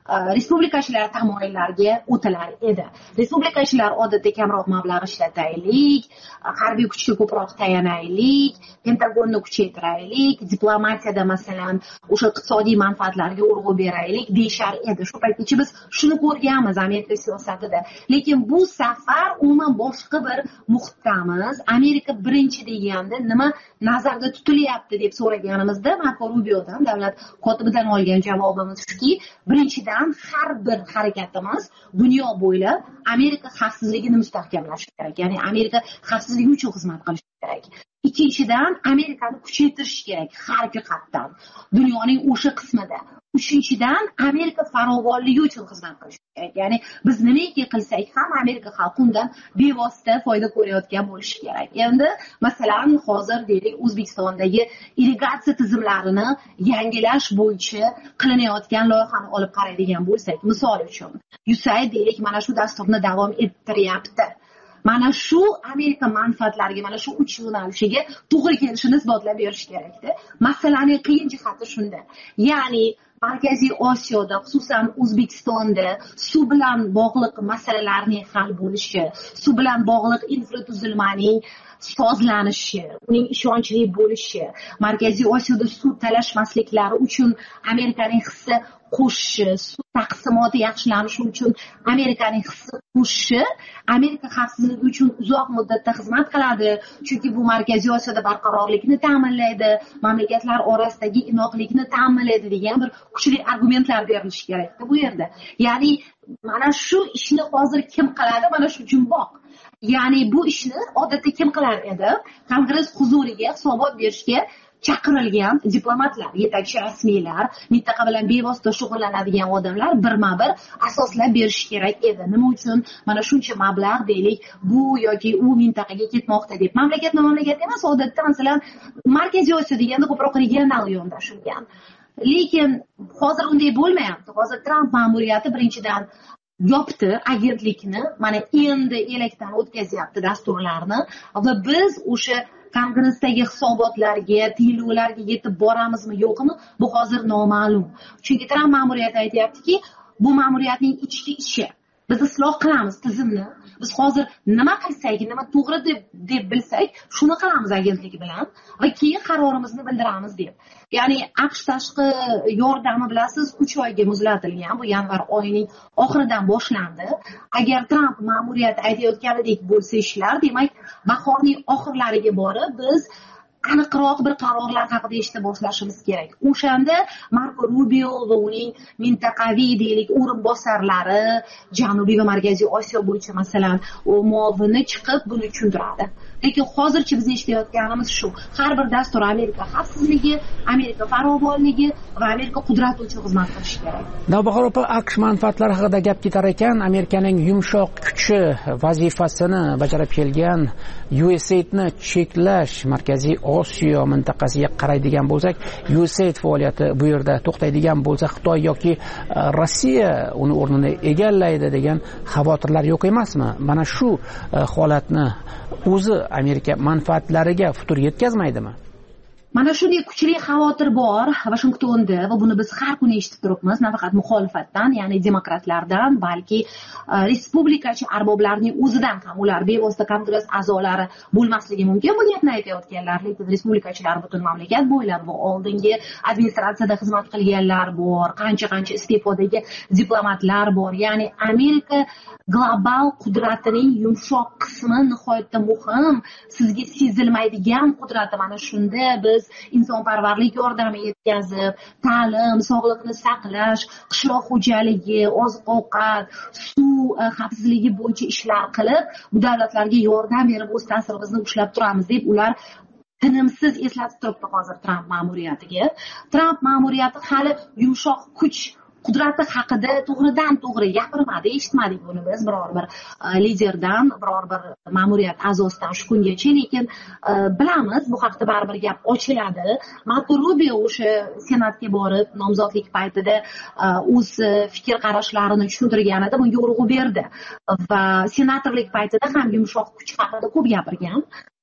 respublikachilar tamoyillariga o'tilar edi. Respublikachilar odatda kamroq mablag' ishlataylik, harbiy kuchga ko'proq tayanaylik, Pentagonni kuchaytiraylik, diplomatiyada masalan o'sha iqtisodiy manfaatlarga urg'u beraylik deyishar edi. Shu paytgacha biz shuni ko'rganmiz Amerika siyosatida. Lekin bu safar umuman boshqa bir muhitdamiz. Amerika birinchi deganda nima nazarda tutilyapti deb so'raganimizda Marko Rubiodan, davlat kotibidan olgan javobimiz shuki, birinchidan har bir harakatimiz dunyo bo'ylab Amerika xavfsizligini mustahkamlash kerak. Ya'ni Amerika xavfsizligi uchun xizmat qilish kerak. Ikkinchidan Amerikani kuchaytirish kerak har jihatdan, dunyoning o'sha qismida. Uchinchidan Amerika farovonligi uchun xizmat qilish kerak. Ya'ni biz nimaiki qilsak ham Amerika xalqi undan bevosita foyda ko'rayotgan bo'lishi kerak. Endi masalan hozir deylik O'zbekistondagi irrigatsiya tizimlarini yangilash bo'yicha qilinayotgan loyihani olib qaraydigan bo'lsak, misol uchun USAID deylik mana shu dasturni davom ettiryapti. Mana shu Amerika manfaatlariga, mana shu uch yo'nalishiga to'g'ri kelishini isbotlab berish kerakda. Masalaning qiyin jihati shunda. Ya'ni Markaziy Osiyoda, xususan O'zbekistonda suv bilan bog'liq masalalarning hal bo'lishi, suv bilan bog'liq infratuzilmaning sozlanishi, uning ishonchli bo'lishi, Markaziy Osiyoda suv talashmasliklari uchun Amerikaning hissa qo'shishi, suv taqsimoti yaxshilanishi uchun Amerikaning hissa qo'shishi Amerika xavfsizligi uchun uzoq muddatda xizmat qiladi, chunki bu Markaziy Osiyoda barqarorlikni ta'minlaydi, mamlakatlar orasidagi inoqlikni ta'minlaydi degan bir kuchli argumentlar berilishi kerak bu yerda. Ya'ni mana shu ishni hozir kim qiladi? Mana shu jumboq. Ya'ni bu ishni odatda kim qilar edi? Kongress huzuriga hisobot berishga chaqirilgan diplomatlar, yetakchi rasmiylar, mintaqa bilan bevosita shug'ullanadigan odamlar birma-bir asoslab berish kerak edi. Nima uchun mana shuncha mablag' deylik bu yoki u mintaqaga ketmoqda deb. Mamlakat emas, odatda masalan Markaziy Osiyo deganda ko'proq regional yondashilgan. Lekin hozir unday bo'lmayapti. Hozir Tramp ma'muriyati birinchidan yopdi agentlikni, mana endi elakdan o'tkazyapti dasturlarni va biz o'sha Kongressdagi hisobotlarga, tiyiluvlarga yetib boramizmi, yo'qmi, bu hozir noma'lum. Chunki Tramp ma'muriyati aytayaptiki, bu ma'muriyatning ichki ishi. Biz isloh qilamiz tizimni. Biz hozir nima qilsak, nima to'g'ri deb bilsak, shuni qilamiz agentlik bilan va keyin qarorimizni bildiramiz deb. Ya'ni AQSh tashqi yordami bilasiz 3 oyga muzlatilgan. Bu yanvar oyining oxiridan boshlandi. Agar Tramp ma'muriyati aytayotganidek bo'lsa ishlar, demak, bahorning oxirlariga borib biz aniqroq bir qarorlar haqida eshita boshlashimiz kerak. O'shanda Marko Rubio va uning mintaqaviy deylik o'rinbosarlari Janubiy va Markaziy Osiyo bo'yicha masalan muovini chiqib buni tushuntiradi. Lekin hozircha biz eshitayotganimiz shu. Har bir dastur Amerika xavfsizligi, Amerika farovonligi va Amerika qudrati uchun xizmat qilishi kerak. Navbahor opa, AQSh manfaatlari haqida gap ketar ekan, Amerikaning yumshoq kuchi vazifasini bajarib kelgan USAIDni cheklash, Markaziy Osiyo mintaqasiga qaraydigan bo'lsak, USAID faoliyati bu yerda to'xtaydigan bo'lsa, Xitoy yoki Rossiya uni o'rnini egallaydi degan xavotirlar yo'q emasmi? Mana shu holatni o'zi Amerika manfaatlariga putur yetkazmaydimi? Mana shunday kuchli xavotir bor Vashingtonda va buni biz har kuni eshitib turibmiz, nafaqat muxolifatdan, ya'ni demokratlardan, balki respublikachi arboblarning o'zidan ham. Ular bevosita kongress a'zolari bo'lmasligi mumkin bu gapni aytayotganlar, lekin respublikachilar butun mamlakat bo'ylab va oldingi administratsiyada xizmat qilganlar bor, qancha iste'fodagi diplomatlar bor. Ya'ni Amerika global qudratining yumshoq qismi nihoyatda muhim, sizga sezilmaydigan qudrati. Mana shunda biz insonparvarlik yordami yetkazib, ta'lim, sog'liqni saqlash, qishloq xo'jaligi, oziq-ovqat, suv xavfsizligi bo'yicha ishlar qilib, bu davlatlarga yordam berib o'z ta'sirimizni ushlab turamiz deb ular tinimsiz eslatib turibdi hozir Tramp ma'muriyatiga. Tramp ma'muriyati hali yumshoq kuch qudrati haqida to'g'ridan to'g'ri gapirmadi, eshitmadik buni biz biror bir liderdan, biror bir ma'muriyat a'zosidan shu kungacha, lekin bilamiz bu haqda baribir gap ochiladi. Marko Rubio o'sha senatga borib nomzodlik paytida o'z fikr qarashlarini tushuntirganida bunga urg'u berdi va senatorlik paytida ham yumshoq kuch haqida ko'p gapirgan.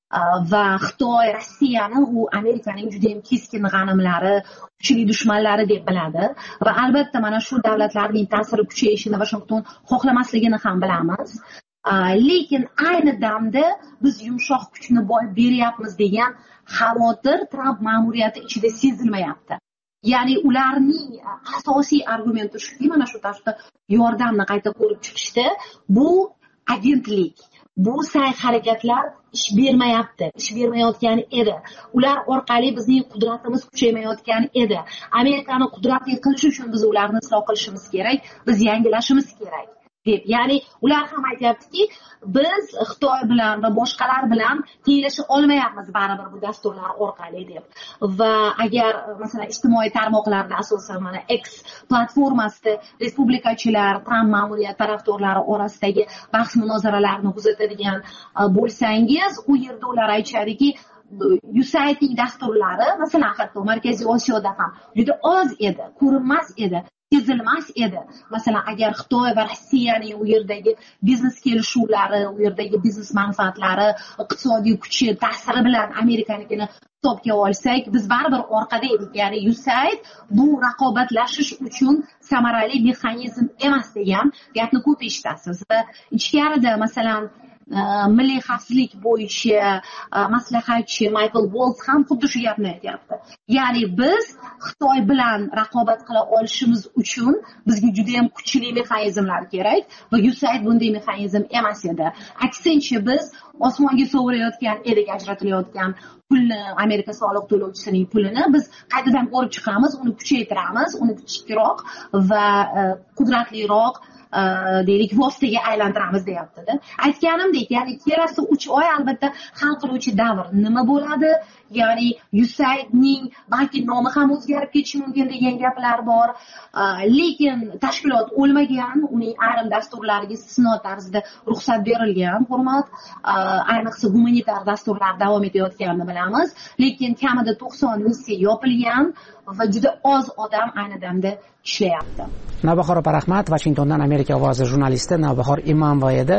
va Xitoy Rossiyani u Amerikaning juda ham keskin g'animlari, kuchli dushmanlari deb biladi va albatta mana shu davlatlarning ta'siri kuchayishini Washington xohlamasligini ham bilamiz. Lekin ayni damda biz yumshoq kuchni boy beryapmiz degan xavotir Trump ma'muriyati ichida sezilmayapti. Ya'ni ularning asosiy argumenti shuki, mana shu tashqi yordamni qayta ko'rib chiqishdi. Bu agentlik, bu sa'y-harakatlar ish bermayapti, ish bermayotgan edi. Ular orqali bizning qudratimiz kuchaymayotgan edi. Amerikani qudratli qilish uchun biz ularni isloh qilishimiz kerak, biz yangilashimiz kerak deb. Ya'ni ular ham aytayaptiki, biz Xitoy bilan va boshqalar bilan tenglasha olmayapmiz baribir bu dasturlar orqali deb. Va agar masalan ijtimoiy tarmoqlarda asosan mana X platformasida respublikachilar, Trump ma'muriyat tarafdorlari orasidagi bahs munozaralarni kuzatadigan bo'lsangiz, u yerda ular aytishadiki, USAIDning dasturlari masalan hatto Markaziy Osiyoda ham juda oz edi, ko'rinmas edi, sezilmas edi. Masalan, agar Xitoy va Rossiyaning u yerdagi biznes kelishuvlari, u yerdagi biznes manfaatlari, iqtisodiy kuchi, ta'siri bilan Amerikanikini hisobga olsak, biz baribir orqada edik. Ya'ni USAID bu raqobatlashish uchun samarali mexanizm emas degan gapni ko'p eshitasiz. Va ichkarida masalan milliy xavfsizlik bo'yicha maslahatchi Michael Waltz ham xuddi shu gapni aytyapti. Ya'ni biz Xitoy bilan raqobat qila olishimiz uchun bizga juda ham kuchli mexanizmlar kerak va USAID bunday mexanizm emas edi. Aksincha biz osmonga sovurayotgan edik ajratilayotgan pulni, Amerika soliq to'lovchisining pulini biz qaytadan ko'rib chiqamiz, uni kuchaytiramiz, uni kichikroq va qudratliroq deylik vositaga aylantiramiz deyapti-da. Aytganimdek, ya'ni kelasi 3 oy albatta hal qiluvchi davr nima bo'ladi? Ya'ni USAIDning balki nomi ham o'zgarib ketishi mumkin degan gaplar bor. Lekin tashkilot o'lmagan, uning ayrim dasturlariga istisno tarzda ruxsat berilgan, hurmat. Ayniqsa gumanitar dasturlar davom etayotganini bilamiz, lekin kamida 90 missiya yopilgan va juda oz odam ayni damda ishlayapti. Navbahor Rahmat, Washingtondan Amerika ovozi jurnalisti Navbahor Imamova edi.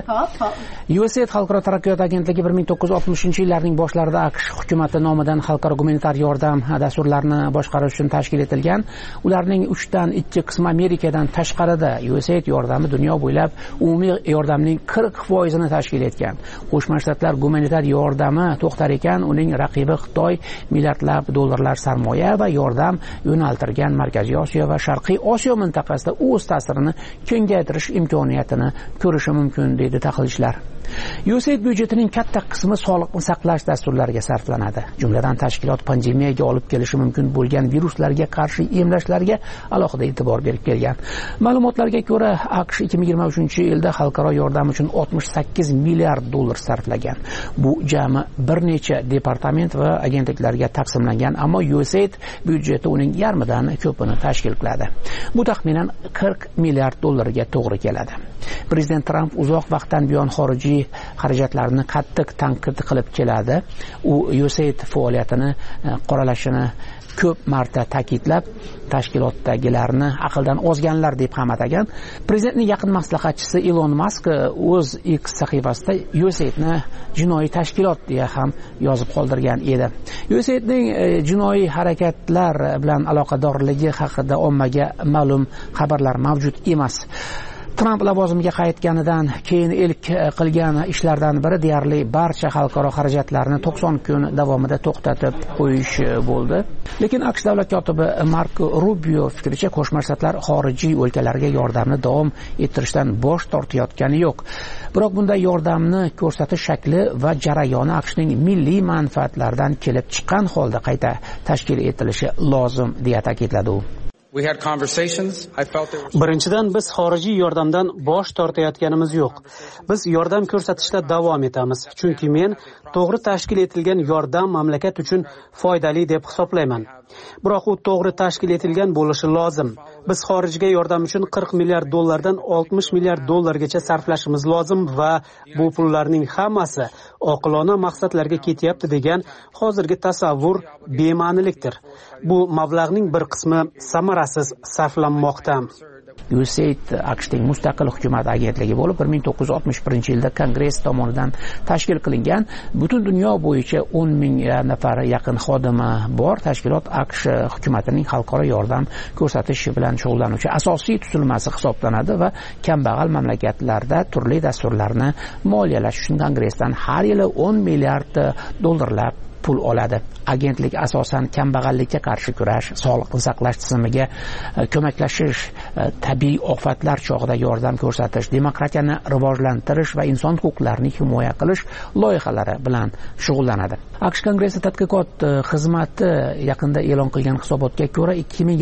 USAID Xalqaro taraqqiyot agentligi 1960-yillarning boshlarida AQSh hukumati nomidan xalqaro gumanitar yordam dasturlarini boshqarish uchun tashkil etilgan. Ularning 3dan 2 qismi Amerikadan tashqarida. USAID yordami dunyo bo'ylab umumiy yordamning 40%ni tashkil etgan. Qo'shma Shtatlar gumanitar yordami to'xtar ekan, uning raqibi Xitoy milliardlab dollarlar sarmoya va yordam yo'naltirgan Markaziy Osiyo va Sharqiy Osiyo mintaqasida o'z ta'sirini kengaytirish imkoniyatini ko'rishi mumkin deydi tahlilchilar. USAID byudjetining katta qismi sog'liqni saqlash dasturlariga sarflanadi. Jumladan tashkilot pandemiyaga olib kelishi mumkin bo'lgan viruslarga qarshi emlashlarga alohida e'tibor berib kelgan. Ma'lumotlarga ko'ra, AQSh 2023-yilda xalqaro yordam uchun 68 milliard dollar sarflagan. Bu jami bir necha departament va agentliklarga taqsimlangan, ammo USAID byudjeti uning yarmidan ko'pini tashkil qiladi. Bu taxminan 40 milliard dollarga to'g'ri keladi. Prezident Trump uzoq vaqtdan buyon xorijiy xarajatlarni qattiq tanqid qilib keladi. U USAID faoliyatini qoralashini ko'p marta ta'kidlab, tashkilotdagilarni aqldan ozganlar deb ham atagan. Prezidentning yaqin maslahatchisi Elon Musk o'z X sahifasida USAIDni jinoiy tashkilot deya ham yozib qoldirgan edi. USAIDning jinoiy harakatlar bilan aloqadorligi haqida ommaga ma'lum xabarlar mavjud emas. Trump lavozimga qaytganidan keyin ilk qilgan ishlardan biri deyarli barcha xalqaro xarajatlarni 90 kun davomida to'xtatib qo'yish bo'ldi. Lekin AQSh davlat kotibi Marko Rubio fikricha, Qo'shma Shtatlar xorijiy o'lkalarga yordamni davom ettirishdan bosh tortayotgani yo'q. Biroq bunday yordamni ko'rsatish shakli va jarayoni AQShning milliy manfaatlaridan kelib chiqqan holda qayta tashkil etilishi lozim deya ta'kidladi u. Birinchidan, biz xorijiy yordamdan bosh tortayotganimiz yo'q. Biz yordam ko'rsatishda davom etamiz, chunki men to'g'ri tashkil etilgan yordam mamlakat uchun foydali deb hisoblayman. Biroq u to'g'ri tashkil etilgan bo'lishi lozim. Biz xorijga yordam uchun 40 milliard dollardan 60 milliard dollargacha sarflashimiz lozim va bu pullarning hammasi oqilona maqsadlarga ketyapti degan hozirgi tasavvur bema'nilikdir. Bu mablag'ning bir qismi samarasiz sarflanmoqda. USAID AQShning mustaqil hukumat agentligi bo'lib 1961-yilda Kongress tomonidan tashkil qilingan. Butun dunyo bo'yicha 10 ming nafar yaqin xodimi bor tashkilot AQSh hukumatining xalqaro yordam ko'rsatish bilan shug'ullanuvchi asosiy tuzilmasi hisoblanadi va kambag'al mamlakatlarda turli dasturlarni moliyalash uchun Kongressdan har yili 10 milliard dollarlab pul oladi. Agentlik asosan kambag'allikka qarshi kurash, sog'liqni saqlash tizimiga ko'maklashish, tabiiy ofatlar chog'ida yordam ko'rsatish, demokratiyani rivojlantirish va inson huquqlarini himoya qilish loyihalari bilan shug'ullanadi. AQSh Kongressi tadqiqot xizmati yaqinda e'lon qilgan hisobotga ko'ra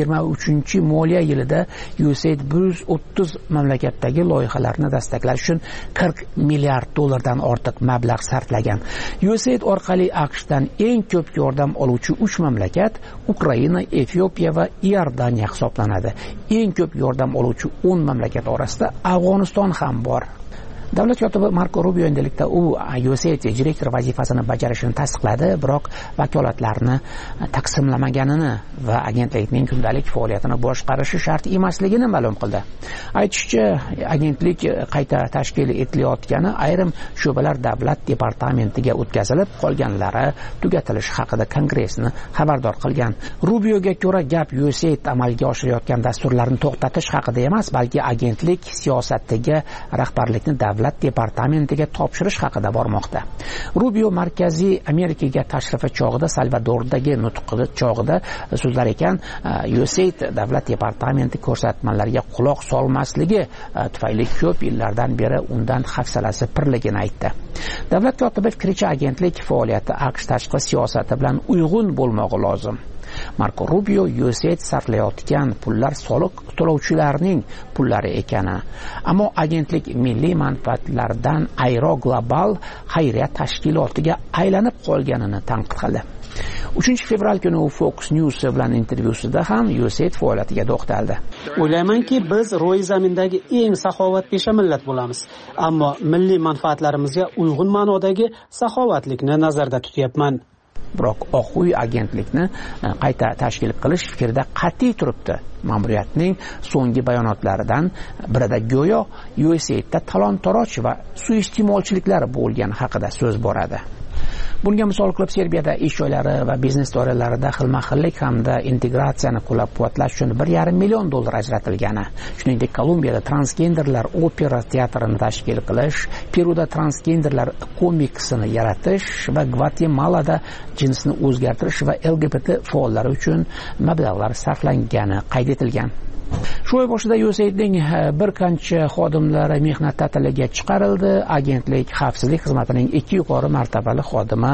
2023-moliya yilida USAID 130 mamlakatdagi loyihalarni dastaqlash uchun 40 milliard dollardan ortiq mablag' sarflagan. USAID orqali AQShdan eng ko'p yordam oluvchi 3 mamlakat Ukraina, Efiopiya va Iordaniya hisoblanadi. Eng ko'p yordam oluvchi 10 mamlakat orasida Afg'oniston ham bor. Davlat kotibi Marko Rubio endilikda u USAID direktor vazifasini bajarishini tasdiqladi, biroq vakolatlarni taqsimlamaganini va agentlikning kundalik faoliyatini boshqarishi shart emasligini ma'lum qildi. Aytishicha, agentlik qayta tashkil etilayotgani ayrim sho'balar davlat departamentiga o'tkazilib, qolganlari tugatilishi haqida Kongressni xabardor qilgan. Rubioga ko'ra, gap USAID amalga oshirayotgan dasturlarni to'xtatish haqida emas, balki agentlik siyosatiga rahbarlikni davlat departamentiga topshirish haqida bormoqda. Rubio Markaziy Amerikaga tashrifi chog'ida Salvadordagi nutqi chog'ida so'zlar ekan, USAID davlat departamenti ko'rsatmalariga quloq solmasligi tufayli ko'p yillardan beri undan hafsalasi pirligini aytdi. Davlat kotibi fikricha, agentlik faoliyati AQSh tashqi siyosati bilan uyg'un bo'lmog'i lozim. Marko Rubio USAID sarflayotgan pullar soliq to'lovchilarning pullari ekani, ammo agentlik milliy manfaatlardan ayro global xayriya tashkilotiga aylanib qolganini tanqid qildi. 3-fevral kuni u Fox News bilan intervyusida ham USAID faoliyatiga to'xtaldi. O'ylaymanki, biz ro'y zamindagi eng saxovatpesha millat bo'lamiz, ammo milliy manfaatlarimizga uyg'un ma'nodagi saxovatlikni nazarda tutyapman. Biroq Oq uy agentlikni qayta tashkil qilish fikrida qat'iy turibdi. Ma'muriyatning so'nggi bayonotlaridan birida go'yo USAIDda talon-toroj va suiiste'molchiliklar bo'lgani haqida so'z boradi. Bunga misol qilib Serbiyada ish joylari va biznes doiralarida xilma-xillik hamda integratsiyani qo'llab-quvvatlash uchun 1,5 million dollar ajratilgani, shuningdek Kolumbiyada transgenderlar opera teatrini tashkil qilish, Peruda transgenderlar komiksini yaratish va Gvatemalada jinsni o'zgartirish va LGBT faollari uchun mablag'lar sarflangani qayd etilgan. Shu oy boshida USAIDning bir qancha xodimlari mehnat ta'tiliga chiqarildi. Agentlik xavfsizlik xizmatining 2 yuqori martabali xodimi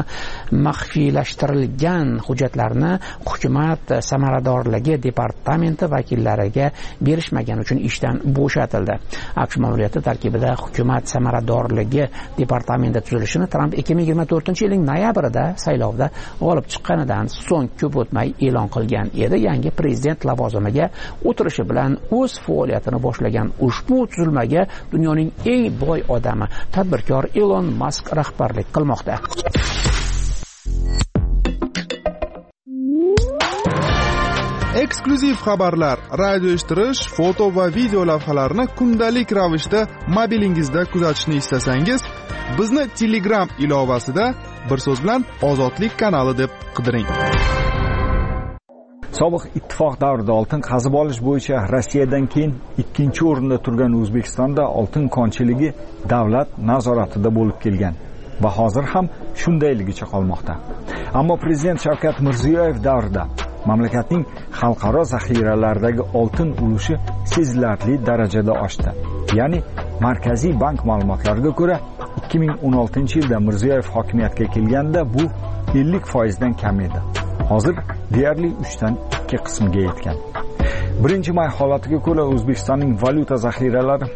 maxfiylashtirilgan hujjatlarni hukumat samaradorligi departamenti vakillariga berishmagani uchun ishdan bo'shatildi. AQSh ma'muriyati tarkibida hukumat samaradorligi departamenti tuzilishini Trump 2024-yilning noyabrida saylovda g'olib chiqqanidan so'ng ko'p o'tmay e'lon qilgan edi. Yangi prezident lavozimiga o'tirishi bilan o'z faoliyatini boshlagan ushbu tuzilmaga dunyoning eng boy odami, tadbirkor Elon Musk rahbarlik qilmoqda. Eksklyuziv xabarlar, radio eshittirish, foto va video lavhalarni kundalik ravishda mobilingizda kuzatishni istasangiz, bizni Telegram ilovasida bir so'z bilan Ozodlik kanali deb qidiring. Sobiq ittifoq davrida oltin qazib olish bo'yicha Rossiyadan keyin 2-o'rinda turgan O'zbekistonda oltin konchiligi davlat nazoratida bo'lib kelgan va hozir ham shundayligicha qolmoqda. Ammo prezident Shavkat Mirziyoyev davrida mamlakatning xalqaro zaxiralaridagi oltin ulushi sezilarli darajada oshdi. Ya'ni Markaziy bank ma'lumotlariga ko'ra 2016-yilda Mirziyoyev hokimiyatga kelganda bu 50% dan kam edi. Hozir deyarli 3dan 2 qismga yetgan. 1-may holatiga ko'ra O'zbekistonning valyuta zaxiralari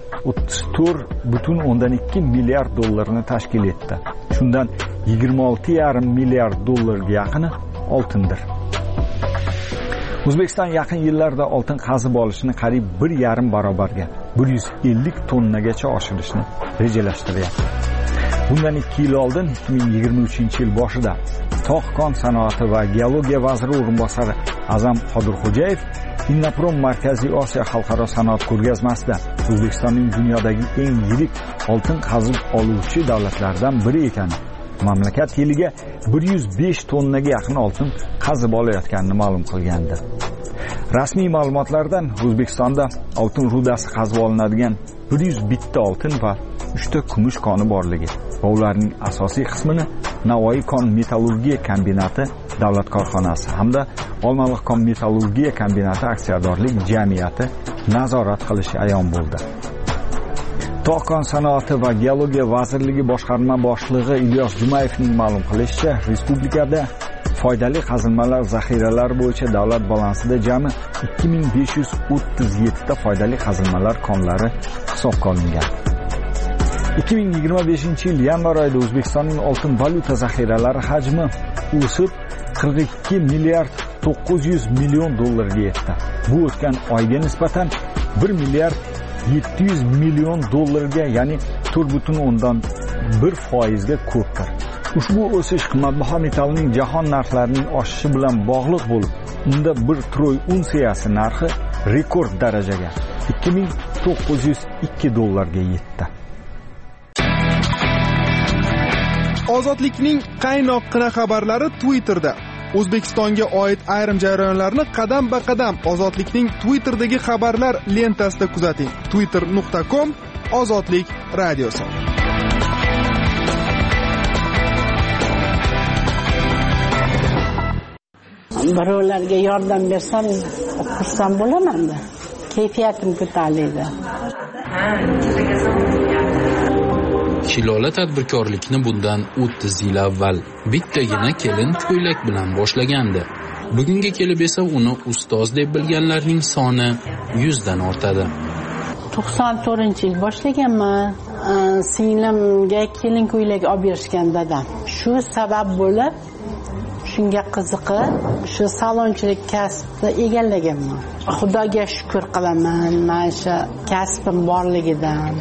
34,2 milliard dollarni tashkil etdi. Shundan 26,5 milliard dollarga yaqini oltindir. O'zbekiston yaqin yillarda oltin qazib olishni qariyb 1,5 barobarga, 150 tonnagacha oshirishni rejalashtiryapti. Bundan 2 yil oldin 2023-yil boshida tog' kon sanoati va geologiya vaziri o'rinbosari Azam Qodirxo'jayev Innoprom Markaziy Osiyo xalqaro sanoat ko'rgazmasida O'zbekistonning dunyodagi eng yirik oltin qazib oluvchi davlatlardan biri ekani, mamlakat yiliga 105 tonnaga yaqin oltin qazib olayotganini ma'lum qilgandi. Rasmiy ma'lumotlardan O'zbekistonda oltin rudasi qazib olinadigan 101 ta oltin va 3 ta kumush koni borligi va ularning asosiy qismini Navoiy kon metallurgiya kombinati davlat korxonasi hamda Olmaliq kon metallurgiya kombinati aksiyadorlik jamiyati nazorat qilishi ayon bo'ldi. Tog' sanoati va geologiya vazirligi boshqarma boshlig'i Ilyos Jumayevning ma'lum qilishicha, respublikada foydali qazilmalar zaxiralari bo'yicha davlat balansida jami 2537 ta foydali qazilmalar konlari hisobga olingan. 2025-yil yanvar oyida O'zbekistonning oltin valyuta zaxiralari hajmi o'sib 42 milliard 900 million dollarga yetdi. Bu o'tgan oyga nisbatan 1 milliard 700 million dollarga, ya'ni 4,1% ga ko'pdir. Ushbu o'sish qimmatbaho metallning jahon narxlarining oshishi bilan bog'liq bo'lib, unda 1 troy unsiyasi narxi rekord darajaga 2902 dollarga yetdi. Ozodlikning qaynoqqina xabarlari Twitterda. O'zbekistonga oid ayrim jarayonlarni qadam-ba-qadam Ozodlikning Twitterdagi xabarlar lentasida kuzating. twitter.com/ozodlik radiosi. Birovlarga yordam bersam, xursand bo'laman-da. Kayfiyatim ko'tariladi. Hilola tadbirkorlikni bundan 30 yil avval bittagina kelin ko'ylak bilan boshlagandi. Bugunga kelib esa uni ustoz deb bilganlarning soni 100 dan ortadi. 94-yil boshlaganman. Singlimga kelin ko'ylak olib berishgan dadam. Shu sabab bo'lib, shunga qiziqib, shu salonchilik kasbni egallaganman. Xudoga shukr qilaman, mana shu kasbim borligidan.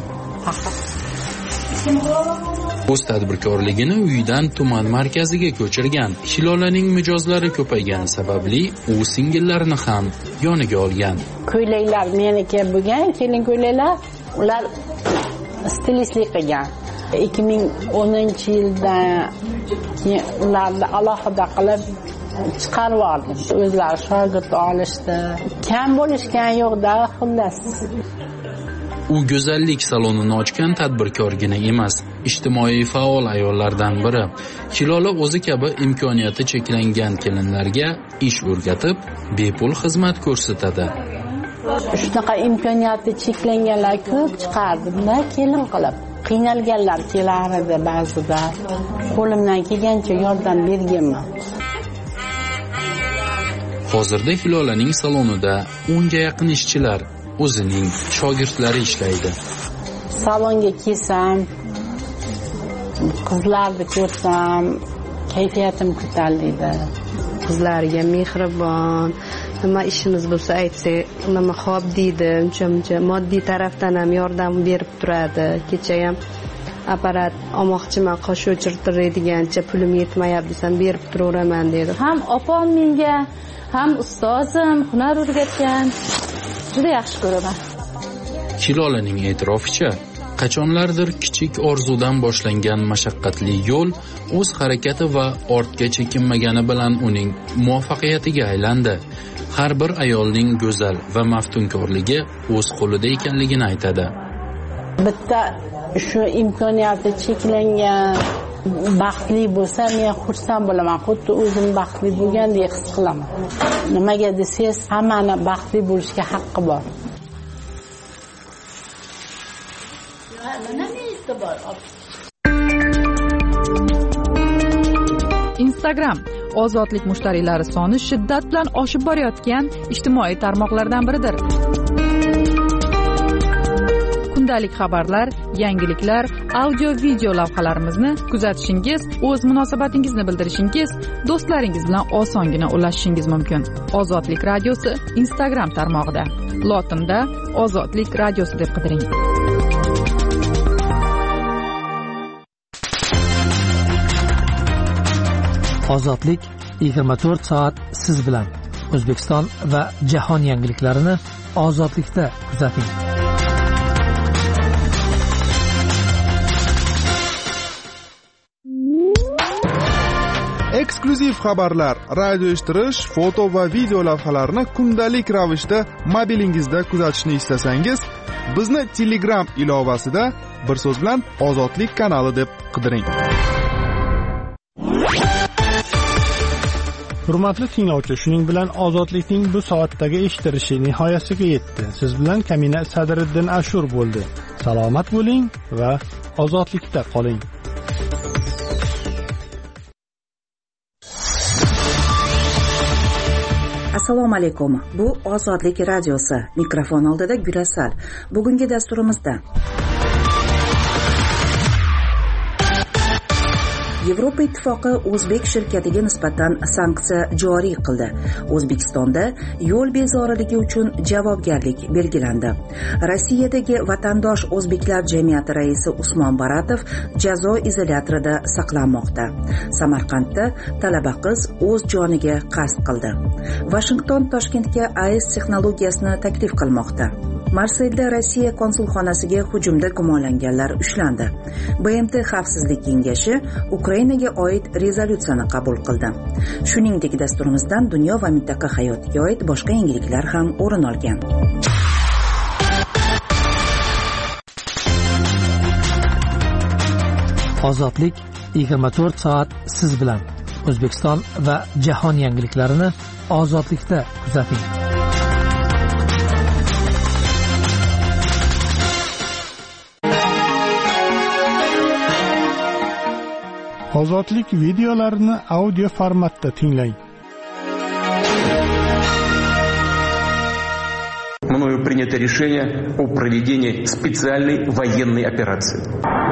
O'z tadbirkorligini uyidan tuman markaziga ko'chirgan. Hilolaning mijozlari ko'paygani sababli u singillarini ham yoniga olgan. Ko'ylaklar meniki bo'lgan, kelin ko'ylaklar, ular stilistlik qilgan. 2010-yilda ularni alohida qilib chiqarib yubordim. O'zlari shogird olishdi. Kam bo'lishgan yo'q-da, xullas. U go'zallik salonini ochgan tadbirkorgina emas, ijtimoiy faol ayollardan biri. Hilola o'zi kabi imkoniyati cheklangan kelinlarga ish o'rgatib, bepul xizmat ko'rsatadi. Shunaqa imkoniyati cheklanganlar ko'p chiqardim-da, kelin qilib. Qiynalganlar kelar edi ba'zida. Qo'limdan kelgancha yordam berganman. Hozirda Hilolaning salonida 10 ga yaqin ishchilar, o'zining shogirdlari ishlaydi. Salonga kelsam, qizlarni ko'rsam, kayfiyatim ko'tariladi. Qizlarga mehribon, nima ishimiz bo'lsa aytsak, nima xo'p deydi, uncha moddiy tarafdan ham yordam berib turadi. Kecha ham apparat olmoqchiman, qosh o'chirtiradigancha pulim yetmayapti desam, berib turaveraman dedi. Ham opam menga, ham ustozim hunar o'rgatgan. Juda yaxshi ko'raman. Hilolaning e'tiroficha, qachonlardir kichik orzudan boshlangan mashaqqatli yo'l o'z harakati va ortga chekinmagani bilan uning muvaffaqiyatiga aylandi. Har bir ayolning go'zal va maftunkorligi o'z qo'lida ekanligini aytadi. Bitta shu imkoniyati cheklangan baxtli bo'lsa, men xursand bo'laman. Xuddi o'zim baxtli bo'lgandek his qilaman. Nimaga desangiz, hammani baxtli bo'lishga haqqi bor. Instagram ozodlik mushtariylari soni shiddat bilan oshib borayotgan ijtimoiy tarmoqlardan biridir. Kundalik xabarlar, yangiliklar, audio-video lavhalarimizni kuzatishingiz, o'z munosabatingizni bildirishingiz, do'stlaringiz bilan osongina ulashishingiz mumkin. Ozodlik radiosi Instagram tarmog'ida. Lotinda Ozodlik radiosi deb qidiring. Ozodlik 24 soat siz bilan. O'zbekiston va jahon yangiliklarini ozodlikda kuzating. Eksklyuziv xabarlar, radio eshittirish, foto va video lavhalarni kundalik ravishda mobilingizda kuzatishni istasangiz, bizni Telegram ilovasida bir so'z bilan Ozodlik kanali deb qidiring. Hurmatli tinglovchi, shuning bilan Ozodlikning bu soatdagi eshittirishi nihoyasiga yetdi. Siz bilan Kamina Sadriddin Ashur bo'ldi. Salomat bo'ling va ozodlikda qoling. Assalomu alaykum. Bu Ozodlik radiosi. Mikrofon oldida Gulsal. Bugungi dasturimizda Yevropa Ittifoqi O'zbek shirkatiga nisbatan sanksiya joriy qildi. O'zbekistonda yo'l bezoriligi uchun javobgarlik belgilandi. Rossiyadagi vatandosh o'zbeklar jamiyati raisi Usmon Baratov jazo izolyatorida saqlanmoqda. Samarqandda talaba qiz o'z joniga qasd qildi. Vashington Toshkentga AES texnologiyasini taklif qilmoqda. Marseylda Rossiya konsulxonasiga hujumda gumonlanganlar ushlandi. BMT Xavfsizlik kengashi Ukrainaga oid rezolyutsiyani qabul qildi. Shuningdek, dasturimizdan dunyo va mintaqa hayotiga oid boshqa yangiliklar ham o'rin olgan. Ozodlik 24 soat siz bilan. O'zbekiston va jahon yangiliklarini ozodlikda kuzating. Ozodlik videolarini audio formatda tinglang. Мною принято решение о проведении специальной военной операции.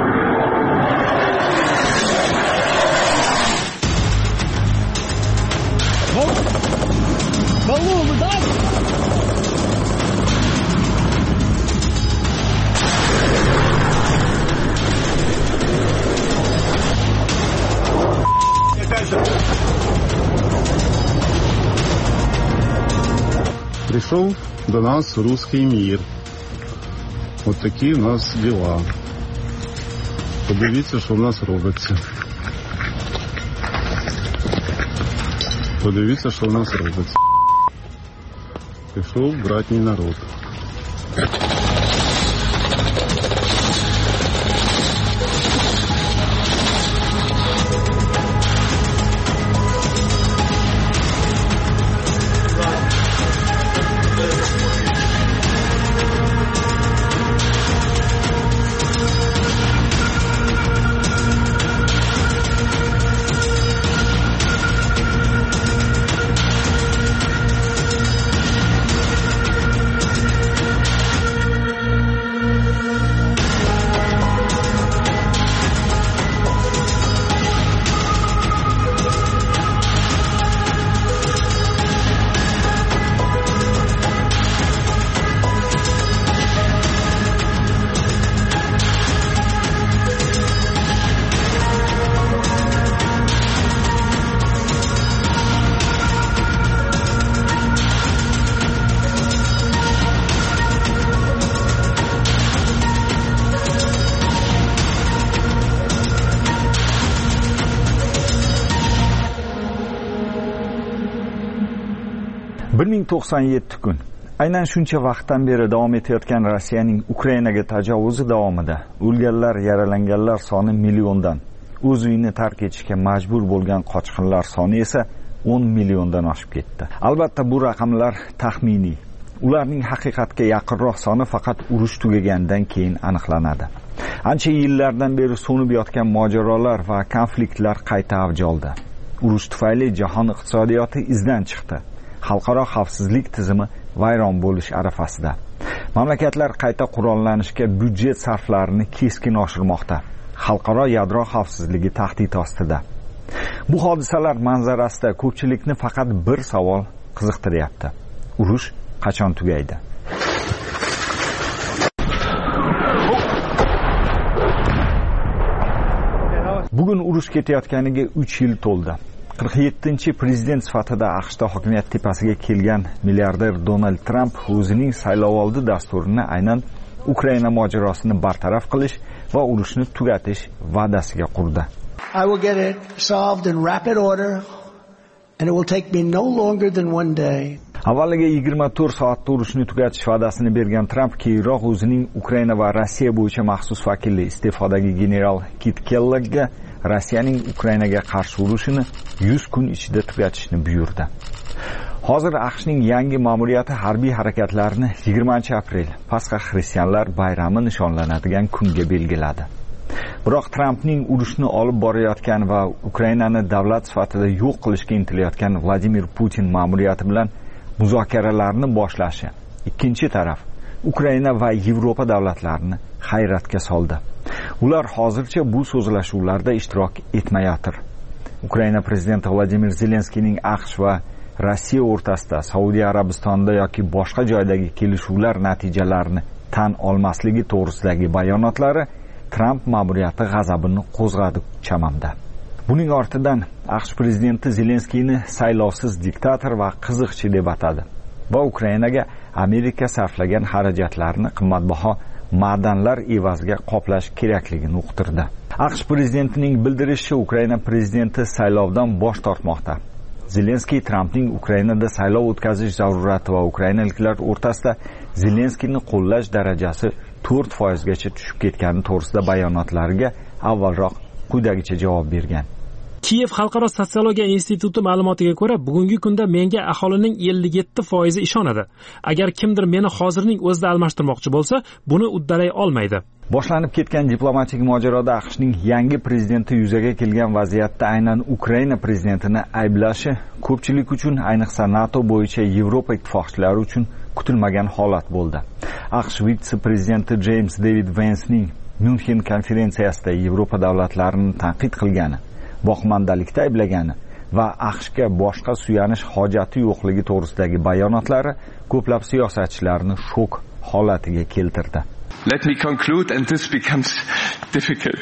Пришел до нас русский мир. Вот такие у нас дела. Подивіться, що в нас робиться. Подивіться, що в нас робиться. Пішов братній народ. kun. Aynan shuncha vaqtdan beri davom etayotgan Rossiyaning Ukrainaga tajovuzi davomida o'lganlar, yaralanganlar soni milliondan, o'z uyini tark etishga majbur bo'lgan qochqinlar soni esa 10 milliondan oshib ketdi. Albatta bu raqamlar taxminiy. Ularning haqiqatga yaqinroq soni faqat urush tugagandan keyin aniqlanadi. Ancha yillardan beri so'nib yotgan mojarolar va konfliktlar qayta avj oldi. Urush tufayli jahon iqtisodiyoti izdan chiqdi. Xalqaro xavfsizlik tizimi vayron bo'lish arafasida. Mamlakatlar qayta qurollanishga byudjet sarflarini keskin oshirmoqda. Xalqaro yadro xavfsizligi tahdid ostida. Bu hodisalar manzarasida ko'pchilikni faqat bir savol qiziqtiryapti. Urush qachon tugaydi? Bugun urush ketayotganiga 3 yil to'ldi. 47-prezident sifatida AQShda hokimiyat tepasiga kelgan milliarder Donald Tramp o'zining saylovoldi dasturini aynan Ukraina mojarosini bartaraf qilish va urushni tugatish va'dasiga qurdi. I will get it solved in rapid order and it will take me no longer than one day. Avvaliga 24 soatda urushni tugatish va'dasini bergan Tramp keyinroq o'zining Ukraina va Rossiya bo'yicha maxsus vakili iste'fodagi general Kit Kelloggga Rossiyaning Ukrainaga qarshi urushini 100 kun ichida tugatishni buyurdi. Hozir AQShning yangi ma'muriyati harbiy harakatlarni 20-aprel Pasxa xristianlar bayrami nishonlanadigan kunga belgiladi. Biroq Trampning urushni olib borayotgan va Ukrainani davlat sifatida yo'q qilishga intilayotgan Vladimir Putin ma'muriyati bilan muzokaralarni boshlashi ikkinchi taraf Ukraina va Yevropa davlatlarini hayratga soldi. Ular hozircha bu so'zlashuvlarda ishtirok etmayotir. Ukraina prezidenti Vladimir Zelenskiyning AQSh va Rossiya o'rtasida Saudiya Arabistonida yoki boshqa joydagi kelishuvlar natijalarini tan olmasligi to'g'risidagi bayonotlari Tramp ma'muriyati g'azabini qo'zg'adi chamamda. Buning ortidan AQSh prezidenti Zelenskiyni saylovsiz diktator va qiziqchi deb atadi va Ukrainaga Amerika sarflagan xarajatlarni qimmatbaho ma'danlar evaziga qoplash kerakligini uqtirdi. AQSh prezidentining bildirishicha Ukraina prezidenti saylovdan bosh tortmoqda. Zelenskiy Trampning Ukrainada saylov o'tkazish zarurati va ukrainaliklar o'rtasida Zelenskiyni qo'llash darajasi 4% gacha tushib ketgani to'g'risida bayonotlariga avvalroq quyidagicha javob bergan. Kiyev xalqaro sotsiologiya instituti ma'lumotiga ko'ra, bugungi kunda menga aholining 57% ishonadi. Agar kimdir meni hozirning o'zida almashtirmoqchi bo'lsa, buni uddalay olmaydi. Boshlanib ketgan diplomatik mojaroda AQShning yangi prezidenti yuzaga kelgan vaziyatda aynan Ukraina prezidentini ayblashi ko'pchilik uchun, ayniqsa NATO bo'yicha Yevropa ittifoqchilari uchun kutilmagan holat bo'ldi. AQSh vitse-prezidenti James David Vance'ning Myunxen konferensiyasida Yevropa davlatlarini tanqid qilgani, boqmandalikda ayblagani va AQShga boshqa suyanish hojati yo'qligi to'g'risidagi bayonotlari ko'plab siyosatchilarni shok holatiga keltirdi. Let me conclude and this becomes difficult.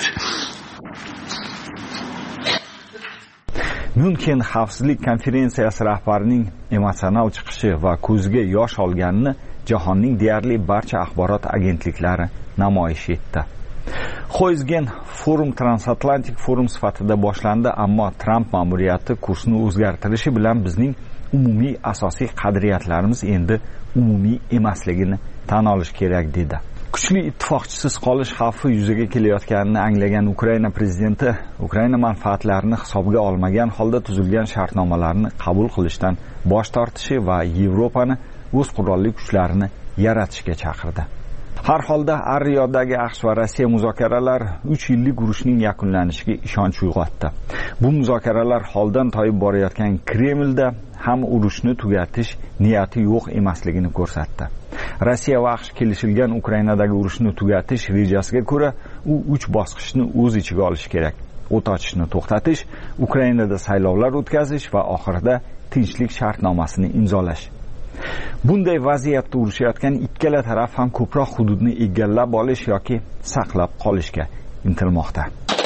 Myunxen xavfsizlik konferensiyasi rahbarining emotsional chiqishi va ko'ziga yosh olganini jahonning deyarli barcha axborot agentliklari namoyish etdi. Xo'jgen forum transatlantik forum sifatida boshlandi, ammo Tramp ma'muriyati kursni o'zgartirishi bilan bizning umumiy asosiy qadriyatlarimiz endi umumiy emasligini tan olish kerak dedi. Kuchli ittifoqchisiz qolish xavfi yuzaga kelayotganini anglagan Ukraina prezidenti Ukraina manfaatlarini hisobga olmagan holda tuzilgan shartnomalarni qabul qilishdan bosh tortishi va Yevropani o'z qurolli kuchlarini yaratishga chaqirdi. Har holda Ar-Riyodagi AQSh va Rossiya muzokaralari 3 yillik urushning yakunlanishiga ishonch uyg'otdi. Bu muzokaralar holdan toyib borayotgan Kremlda ham urushni tugatish niyati yo'q emasligini ko'rsatdi. Rossiya va AQSh kelishilgan Ukrainadagi urushni tugatish rejasiga ko'ra, u 3 bosqichni o'z ichiga olishi kerak. O't ochishni to'xtatish, Ukrainada saylovlar o'tkazish va oxirida tinchlik shartnomasini imzolash. Bunday vaziyatda urushayotgan ikkala taraf ham ko'proq hududni egallab olish yoki saqlab qolishga intilmoqda.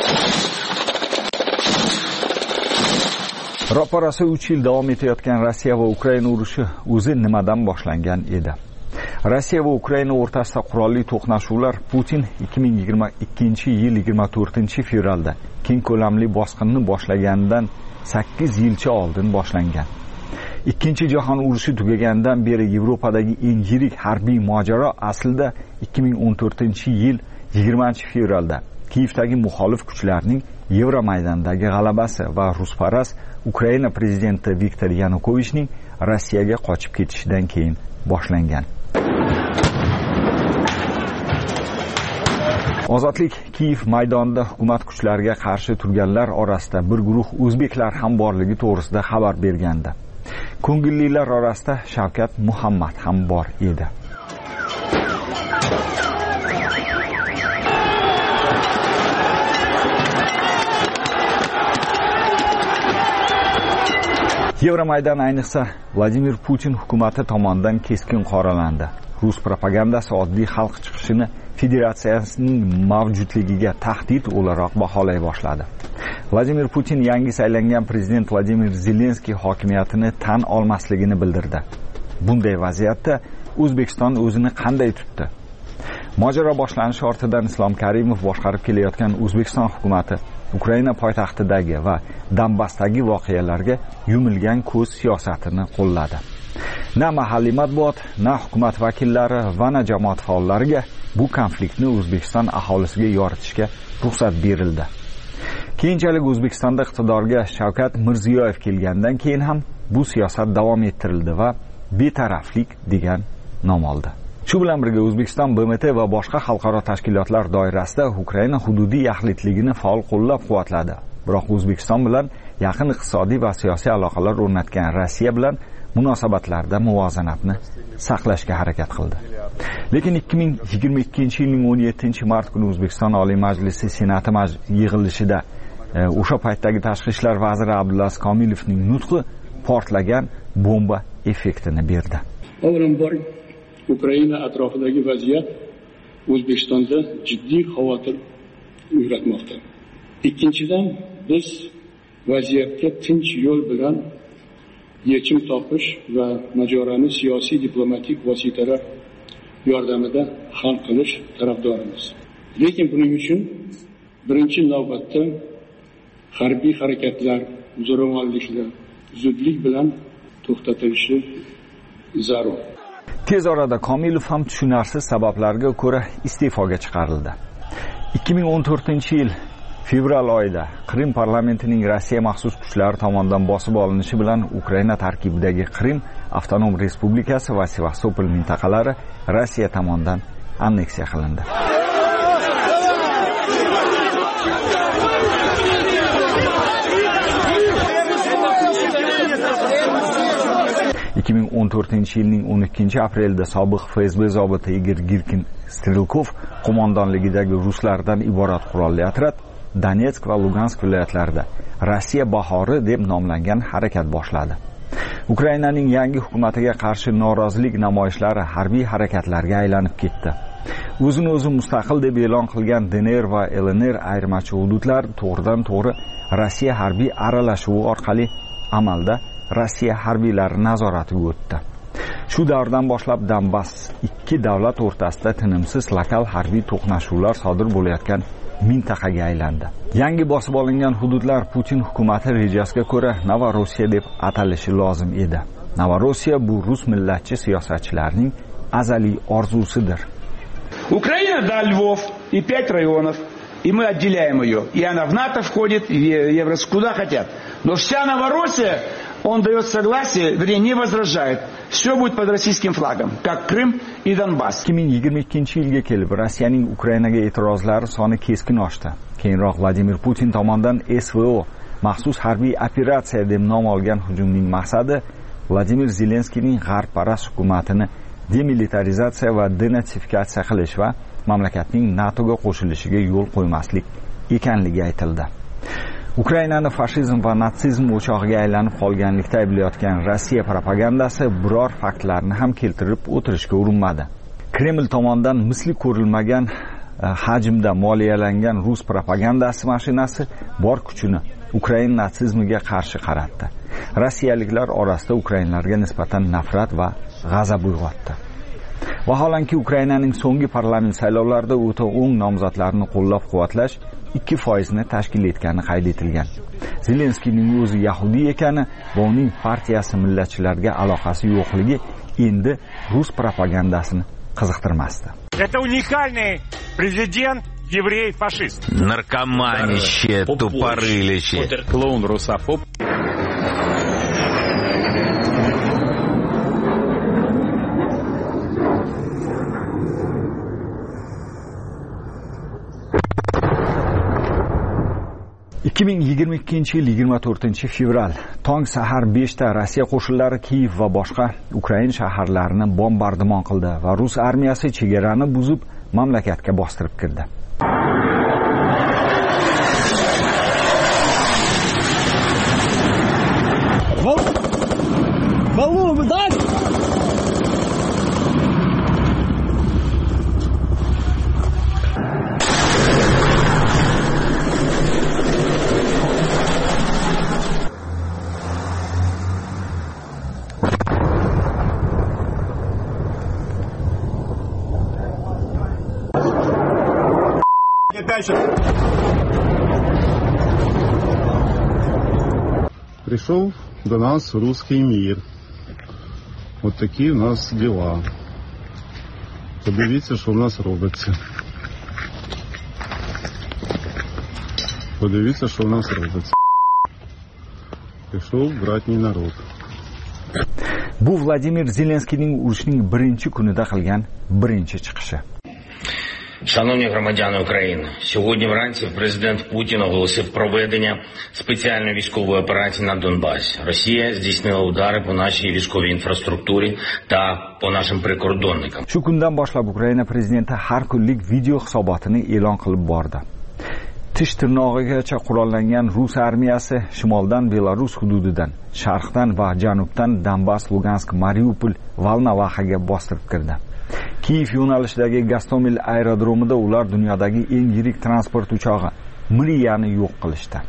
Ro'parasi 3 yil davom etayotgan Rossiya va Ukraina urushi o'zi nimadan boshlangan edi? Rossiya va Ukraina o'rtasida qurolli to'qnashuvlar Putin 2022-yil 24-fevralda keng ko'lamli bosqinni boshlaganidan 8 yilcha oldin boshlangan. Ikkinchi jahon urushi tugagandan beri Yevropadagi eng yirik harbiy mojaro aslida 2014-yil 20-fevralda Kiyevdagi muxolif kuchlarning Yevromaydondagi g'alabasi va rusparast Ukraina prezidenti Viktor Yanukovichning Rossiyaga qochib ketishidan keyin boshlangan. Ozodlik Kiyev maydonida hukumat kuchlariga qarshi turganlar orasida bir guruh o'zbeklar ham borligi to'g'risida xabar bergandi. Ko'ngillilar orasida Shavkat Muhammad ham bor edi. Yevromaydon ayniqsa Vladimir Putin hukumati tomonidan keskin qoralandi. Rus propagandasi oddiy xalq chiqishini federatsiyasining mavjudligiga tahdid o'laroq baholay boshladi. Vladimir Putin yangi saylangan prezident Vladimir Zelenskiy hokimiyatini tan olmasligini bildirdi. Bunday vaziyatda O'zbekiston o'zini qanday tutdi? Mojaro boshlanishi ortidan Islom Karimov boshqarib kelayotgan O'zbekiston hukumatı Ukraina poytaxtidagi va Donbassdagi voqealarga yumilgan ko'z siyosatini qo'lladi. Na mahalliy matbuot, na hukumat vakillari va na jamoat faollariga bu konfliktni O'zbekiston aholisiga yoritishga ruxsat berildi. Keyinchalik O'zbekistonda iqtidorga Shavkat Mirziyoyev kelgandan keyin ham bu siyosat davom ettirildi va betaraflik degan nom oldi. Shu bilan birga O'zbekiston BMT va boshqa xalqaro tashkilotlar doirasida Ukraina hududiy yaxlitligini faol qo'llab-quvvatladi. Biroq O'zbekiston bilan yaqin iqtisodiy va siyosiy aloqalar o'rnatgan Rossiya bilan munosabatlarda muvozanatni saqlashga harakat qildi. Lekin 2022-yilning 17-mart kuni O'zbekiston Oliy Majlisi Senati yig'ilishida o'sha paytdagi tashqi ishlar vaziri Abdulaziz Komilovning nutqi portlagan bomba effektini berdi. Avvalambor Ukraina atrofidagi vaziyat O'zbekistonda jiddiy xavotir uyg'otmoqda. Ikkinchidan, biz vaziyatga tinch yo'l bilan yechim topish va mojaroni siyosiy diplomatik vositalar yordamida hal qilish tarafdorimiz. Lekin buning uchun birinchi navbatda harbiy harakatlar, zo'ravonliklar zudlik bilan to'xtatilishi zarur. Tez orada Komilov ham tushunarsiz sabablarga ko'ra iste'foga chiqarildi. 2014-yil fevral oyida Qrim parlamentining Rossiya maxsus kuchlari tomonidan bosib olinishi bilan Ukraina tarkibidagi Qrim avtonom respublikasi va Sevastopol mintaqalari Rossiya tomonidan anneksiya qilindi. yilning 12-aprelda sobiq FSB zobiti Igor Girkin Strelkov qo'mondonligidagi ruslardan iborat qurolli otryad Donetsk va Lugansk viloyatlarida Rossiya bahori deb nomlangan harakat boshladi. Ukrainaning yangi hukumatiga qarshi norozilik namoyishlari harbiy harakatlarga aylanib ketdi. O'zini o'zi mustaqil deb e'lon qilgan DNR va LNR ayirmachi hududlar to'g'ridan-to'g'ri Rossiya harbiy aralashuvi orqali amalda Rossiya harbiylari nazoratiga o'tdi. Shu davrdan boshlab Donbass ikki davlat o'rtasida tinimsiz lokal harbiy to'qnashuvlar sodir bo'layotgan mintaqaga aylandi. Yangi bosib olingan hududlar Putin hukumati rejasiga ko'ra Novorossiya deb atalishi lozim edi. Novorossiya bu rus millatchi siyosatchilarning azaliy orzusidir. Украина до Львов и 5 районов, и мы отделяем ее. И она в НАТО входит, в Евросоюз, куда хотят. Но вся Новороссия, он дает согласие, вернее, не возражает. Все будет под российским флагом, как Крым и Донбасс. 2022-yilga kelib Rossiyaning Ukrainaga e'tirozlari soni keskin oshdi. Keyinroq Vladimir Putin tomonidan SVO maxsus harbiy operatsiya deb nom olgan hujumning maqsadi Vladimir Zelenskiyning g'arbparast hukumatini demilitarizatsiya va denatsifikatsiya qilish va mamlakatning NATOga qo'shilishiga yo'l qo'ymaslik ekanligi aytildi. Ukrainani fashizm va natsizm o'chog'iga aylanib qolganlikda ayblayotgan Rossiya propagandasi biror faktlarni ham keltirib o'tirishga urinmadi. Kreml tomonidan misli ko'rilmagan hajmda moliyalangan rus propagandasi mashinasi bor kuchini Ukraina natsizmiga qarshi qaratdi. Rossiyaliklar orasida ukrainlarga nisbatan nafrat va g'azab uyg'otdi. Vaholanki Ukrainaning so'nggi parlament saylovlarida o'ta o'ng nomzodlarni qo'llab-quvvatlash 2% tashkil etgani qayd etilgan. Zelenskiyning o'zi yahudiy ekani va uning partiyasi millatchilarga aloqasi yo'qligi endi rus propagandasini qiziqtirmasdi. Это уникальный президент еврей-фашист. Наркоманище, тупорылище. Клоун русофоб. yil 24-fevral tong sahar 5 da Rossiya qo'shinlari Kiyev va boshqa Ukraina shaharlarini bombardimon qildi va rus armiyasi chegarani buzib mamlakatga bostirib kirdi. Пришел до нас русский мир. Вот такие у нас дела. Подивіться, що в нас робиться. Подивіться, що в нас робиться. Пришел братний народ. Bu Vladimir Zelenskiyning urushning birinchi kunida qilgan birinchi chiqishi. Шановні громадяни України, сьогодні вранці президент Путін оголосив проведення спеціальної військової операції на Донбасі. Росія здійснила удари по нашій військовій інфраструктурі та по нашим прикордонникам. Shu kundan boshlab Ukraina prezidenti har kunlik video hisobotini e'lon qilib bordi. Tish tirnog'igacha qurollangan Rus armiyasi shimoldan Belarus hududidan, sharqdan va janubdan Donbas, Lugansk, Mariupol, Volnovakhaga bostirib kirdi. Kiyev yo'nalishidagi Gostomel aerodromida ular dunyodagi eng yirik transport uchog'i Mriyani yo'q qilishdi.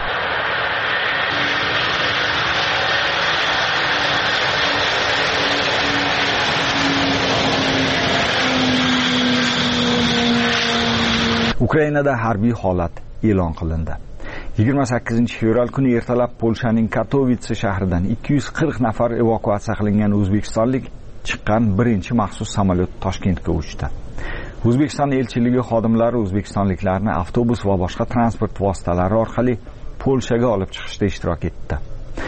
Ukrainada harbiy holat e'lon qilindi. 28-fevral kuni ertalab Polshaning Katowice shahridan 240 nafar evakuatsiya qilingan o'zbekistonlik chiqqan birinchi maxsus samolyot Toshkentga uchdi. O'zbekiston elchiligi xodimlari o'zbekistonliklarni avtobus va boshqa transport vositalari orqali Polshaga olib chiqishda ishtirok etdi.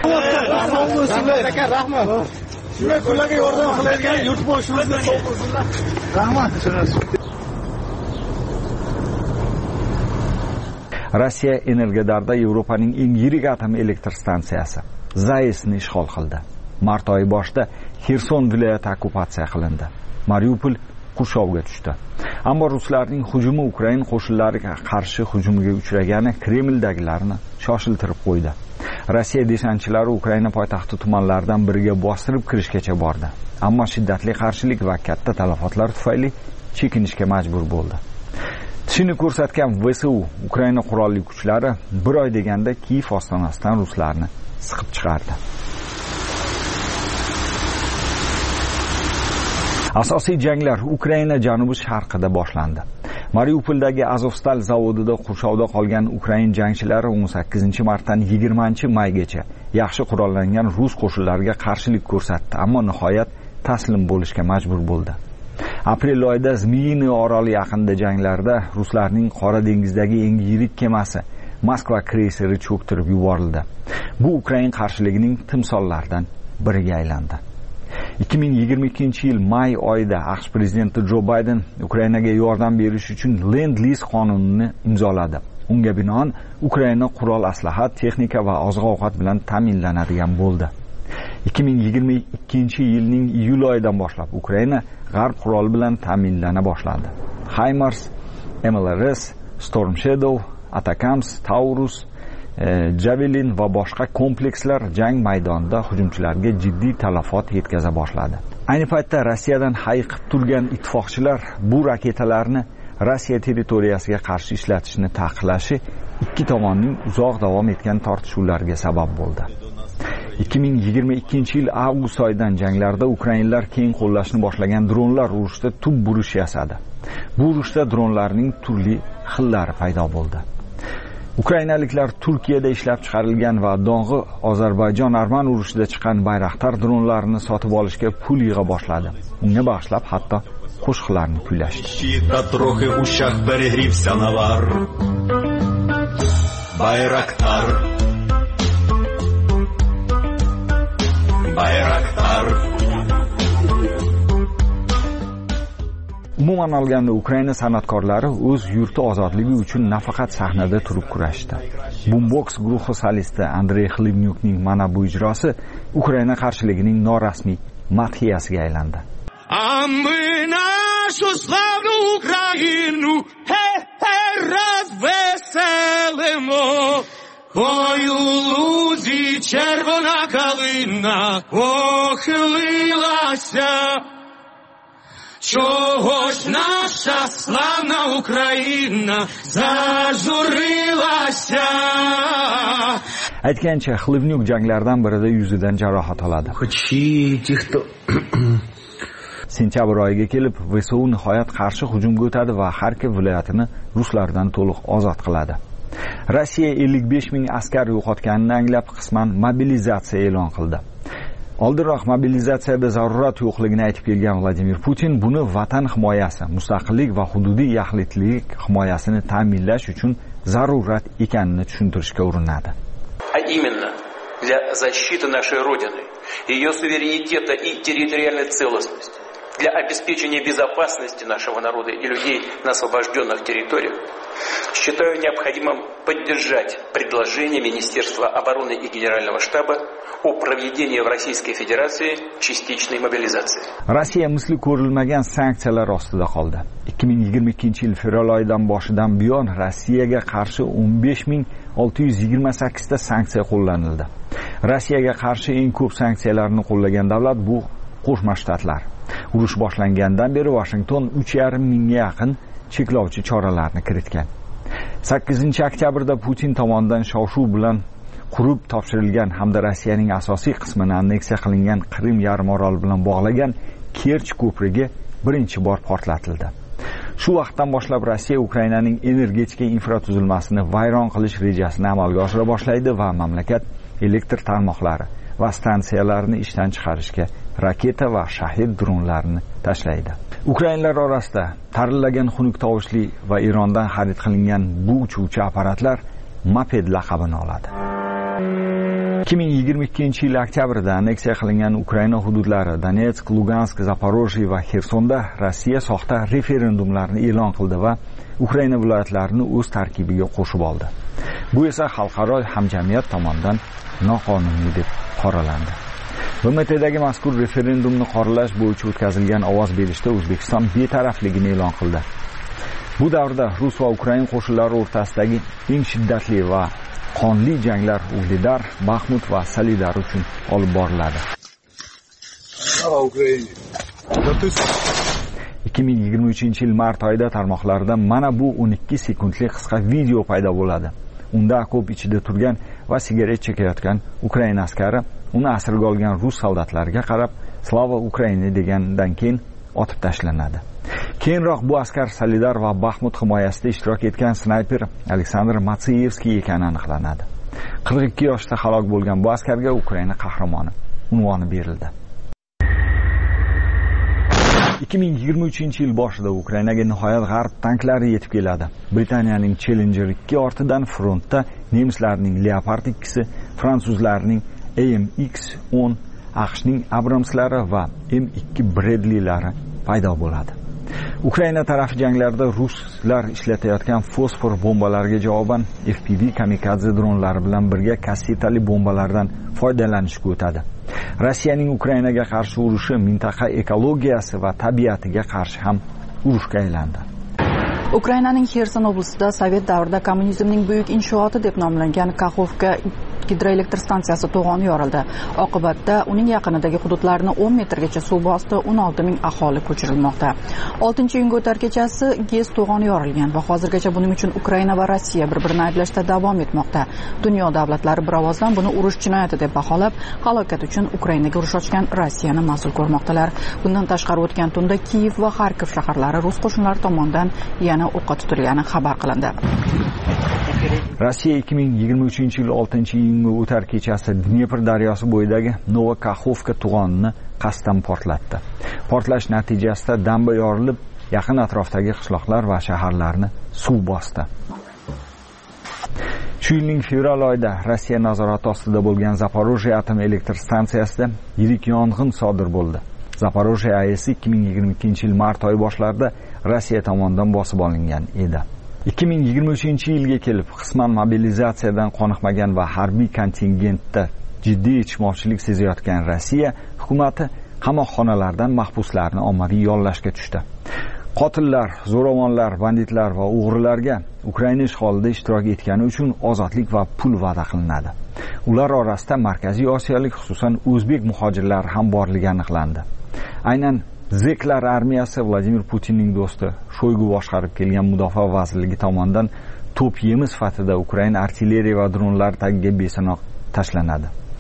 Rossiya Energodarda Yevropaning eng yirik atom elektr stansiyasi Zaisni ishg'ol qildi. Mart oyi boshida Xerson viloyati okkupatsiya qilindi. Mariupol qurshovga tushdi. Ammo ruslarning hujumi Ukraina qo'shinlariga qarshi hujumiga uchragani Kremldagilarni shoshiltirib qo'ydi. Rossiya desantchilari Ukraina poytaxti tumanlaridan biriga bostirib kirishgacha bordi. Ammo shiddatli qarshilik va katta talafotlar tufayli chekinishga majbur bo'ldi. Tishini ko'rsatgan VSU Ukraina qurolli kuchlari bir oy deganda Kiyev ostonasidan ruslarni siqib chiqardi. Asosiy janglar Ukraina janubi sharqida boshlandi. Mariupoldagi Azovstal zavodida qurshovda qolgan Ukraina jangchilari 18-martdan 20-maygacha yaxshi qurollangan rus qo'shinlariga qarshilik ko'rsatdi, ammo nihoyat taslim bo'lishga majbur bo'ldi. Aprel oyida Zmiyini oroli yaqinida janglarda ruslarning Qora dengizdagi eng yirik kemasi Moskva kreyseri cho'ktirib yuborildi. Bu Ukraina qarshiligining timsollaridan biriga aylandi. 2022-yil may oyida AQSh prezidenti Jo Bayden Ukrainaga yordam berish uchun Land-Lease qonunini imzoladi. Unga binoan Ukraina qurol aslahat, texnika va oziq-ovqat bilan ta'minlanadigan bo'ldi. 2022-yilning iyul oyidan boshlab Ukraina g'arb quroli bilan ta'minlana boshladi. HIMARS, MLRS, Storm Shadow, Atacams, Taurus, Javelin va boshqa komplekslar jang maydonida hujumchilarga jiddiy talafot yetkaza boshladi. Ayni paytda Rossiyadan hayiqib turgan ittifoqchilar bu raketalarni Rossiya territoriyasiga qarshi ishlatishni taqiqlashi ikki tomonning uzoq davom etgan tortishuvlariga sabab bo'ldi. 2022-yil avgust oyidan janglarda ukrainlar keng qo'llashni boshlagan dronlar urushda tub burish yasadi. Bu urushda dronlarning turli xillari paydo bo'ldi. Ukrainaliklar Turkiyada ishlab chiqarilgan va dong'i Ozarbayjon-Arman urushida chiqqan Bayraktar dronlarini sotib olishga pul yig'a boshladi. Unga bag'ishlab hatto qo'shiqlarni kuylashdi. Bayraktar Umuman olganda Ukraina san'atkorlari o'z yurti ozodligi uchun nafaqat sahnada turib kurashdi. Boombox guruhi solisti Andrey Xlivnyukning mana bu ijrosi Ukraina qarshiligining norasmiy madhiyasiga aylandi. А мы нашу славну Україну розвеселимо. Ой, у лузі червона калина похилилася. Чого ж наша славна Україна зажурилася? Aytgancha Xlivnyuk janglardan birida yuzidan jarohat oladi. Sentyabr oyiga kelib VSU nihoyat qarshi hujumga o'tadi va Xarkov viloyatini ruslardan to'liq ozod qiladi. Rossiya 55 ming askar yo'qotganini anglab qisman mobilizatsiya e'lon qildi. Oldinroq mobilizatsiyada zarurat yo'qligini aytib kelgan Vladimir Putin buni vatan himoyasi, mustaqillik va hududiy yaxlitlik himoyasini ta'minlash uchun zarurat ekanini tushuntirishga urinadi. А именно для защиты нашей Родины, ее суверенитета и территориальной целостности, для обеспечения безопасности нашего народа и людей на освобожденных территориях, считаю необходимым поддержать предложение Министерства обороны и Генерального штаба о проведении в Российской Федерации частичной мобилизации. Rossiya misli ko'rilmagan sanksiyalar ostida qoldi. 2022-yil fevral oyidan boshidan buyon Rossiyaga qarshi 15628 ta sanksiya qo'llanildi. Rossiyaga qarshi eng ko'p sanksiyalarni qo'llagan davlat bu Qo'shma Shtatlar. Urush boshlangandan beri Washington 3,5 mingga yaqin cheklovchi choralarni kiritgan. 8-oktyabrda Putin tomonidan shov-shuv bilan qurib topshirilgan hamda Rossiyaning asosiy qismini anneksiya qilingan Qrim yarimoroli bilan bog'lagan Kerch ko'prigi birinchi bor portlatildi. Shu vaqtdan boshlab Rossiya Ukrainaning energetika infratuzilmasini vayron qilish rejasini amalga oshira boshlaydi va mamlakat elektr tarmoqlari va stansiyalarini ishdan chiqarishga raketa va shahid dronlarini tashlaydi. Ukrainlar orasida tarillagan xunuk tovushli va Erondan xarid qilingan bu uchuvchi apparatlar Moped laqabini oladi. 2022-yil oktyabrda anneksiya qilingan Ukraina hududlari Donetsk, Lugansk, Zaporojye va Xersonda Rossiya soxta referendumlarni e'lon qildi va Ukraina viloyatlarini o'z tarkibiga qo'shib oldi. Bu esa xalqaro hamjamiyat tomonidan noqonuniy deb qoralandi. BMTdagi mazkur referendumni qoralash bo'yicha o'tkazilgan ovoz berishda O'zbekiston betarafligini e'lon qildi. Bu davrda Rus va Ukraina qo'shinlari o'rtasidagi eng shiddatli va qonli janglar Ugledar, Baxmut va Solidar uchun olib boriladi. 2023-yil mart oyida tarmoqlarda mana bu 12 sekundli qisqa video paydo bo'ladi. Unda okop ichida turgan va sigaret chekayotgan Ukraina askari uni asirga olgan rus soldatlariga qarab "Slava Ukraina" degandan keyin otib tashlanadi. Keyinroq bu askar Solidar va Baxmut himoyasida ishtirok etgan snayper Aleksandr Matsiyevskiy ekani aniqlanadi. 42 yoshda halok bo'lgan bu askarga Ukraina qahramoni unvoni berildi. 2023-yil boshida Ukrainaga nihoyat g'arb tanklari yetib keladi. Britaniyaning Challenger 2 ortidan frontda nemislarning Leopard 2si, fransuzlarning AMX-10, AQShning Abramslari va M2 Bradleylari paydo bo'ladi. Ukraina tarafi janglarda ruslar ishlatayotgan fosfor bombalariga javoban FPV kamikadze dronlari bilan birga kassetali bombalardan foydalanishga o'tadi. Rossiyaning Ukrainaga qarshi urushi mintaqa ekologiyasi va tabiatiga qarshi ham urushga aylandi. Ukrainaning Xerson oblasida Sovet davrida kommunizmning buyuk inshooti deb nomlangan Kakhovka gidroelektr stansiyasi to'g'oni yorildi. Oqibatda uning yaqinidagi hududlarni 10 metrgacha suv bosdi, 16 ming aholi ko'chirilmoqda. 6-iyunga o'tar kechasi GES to'g'oni yorilgan va hozirgacha buning uchun Ukraina va Rossiya bir-birini ayblashda davom etmoqda. Dunyo davlatlari bir ovozdan buni urush jinoyati deb baholab, halokat uchun Ukrainaga urush ochgan Rossiyani mas'ul ko'rmoqdalar. Bundan tashqari o'tgan tunda Kiyev va Xarkov shaharlari rus qo'shinlari tomonidan yana o'qqa tutilgani xabar qilindi. Rossiya 2023-yil 6-iyunga o'tar kechasi Dnepr daryosi bo'yidagi Novokakhovka to'g'onini qasddan portlatdi. Portlash natijasida damba yorilib, yaqin atrofdagi qishloqlar va shaharlarni suv bosdi. Shu yilning fevral oyida Rossiya nazorati ostida bo'lgan Zaporojye atom elektr stansiyasida yirik yong'in sodir bo'ldi. Zaporojye AES 2022-yil mart oyi boshlarida Rossiya tomonidan bosib olingan edi. 2023-yilga kelib qisman mobilizatsiyadan qoniqmagan va harbiy kontingentda jiddiy yetishmovchilik sezayotgan Rossiya hukumati qamoqxonalardan mahbuslarni ommaviy yollashga tushdi. Qotillar, zo'ravonlar, banditlar va o'g'rilarga Ukraina ishg'olida ishtirok etgani uchun ozodlik va pul va'da qilinadi. Ular orasida Markaziy Osiyolik, xususan o'zbek muhojirlari ham borligi aniqlandi. Aynan Zeklar armiyasi Vladimir Putinning do'sti Shoygu boshqarib kelgan mudofaa vazirligi tomonidan to'p yemi sifatida Ukraina artilleriya va dronlari tagiga beso'noq tashlanadi.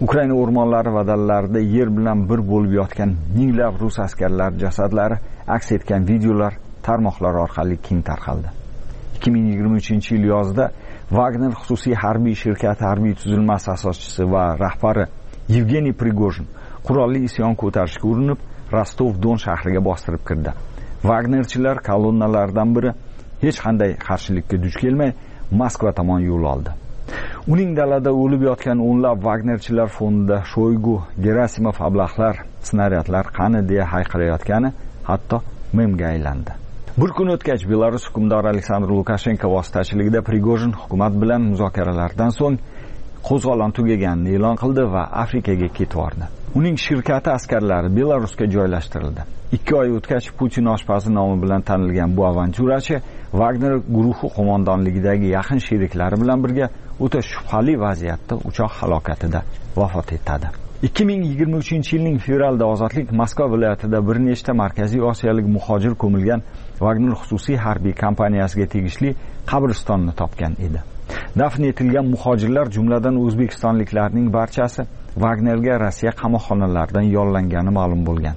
Ukraina o'rmonlari va dalalarida yer bilan bir bo'lib yotgan minglab rus askarlari jasadlari aks etgan videolar tarmoqlar orqali keng tarqaldi. 2023-yil yozida Wagner xususiy harbiy shirkati harbiy tuzilmasi asoschisi va rahbari Yevgeniy Prigojin qurolli isyon ko'tarishga urinib, Rostov-Don shahriga bostirib kirdi. Wagnerchilar kolonnalaridan biri hech qanday qarshilikka duch kelmay Moskva tomon yo'l oldi. Uning dalada o'lib yotgan o'nlab Wagnerchilar fonida Shoygu, Gerasimov ablahlar, snaryadlar qani deya hayqirayotgani hatto memga aylandi. Bir kun o'tgach Belarus hukmdori Aleksandr Lukashenko vositachiligida Prigojin hukumat bilan muzokaralardan so'ng qo'zg'olon tugaganini e'lon qildi va Afrikaga ketib bordi. Uning shirkati askarlari Belarusga joylashtirildi. 2 oy o'tgach Putin oshpazi nomi bilan tanilgan bu avantyurachi Wagner guruhi qo'mondonligidagi yaqin sheriklari bilan birga o'ta shubhali vaziyatda uchoq halokatida vafot etadi. 2023-yilning fevralda Ozodlik Moskva viloyatida bir nechta Markaziy Osiyolik muhojir ko'milgan Wagner xususiy harbiy kompaniyasiga tegishli qabristonni topgan edi. Dafn etilgan muhojirlar, jumladan o'zbekistonliklarning barchasi Wagnerga Rossiya qamoqxonalaridan yollangani ma'lum bo'lgan.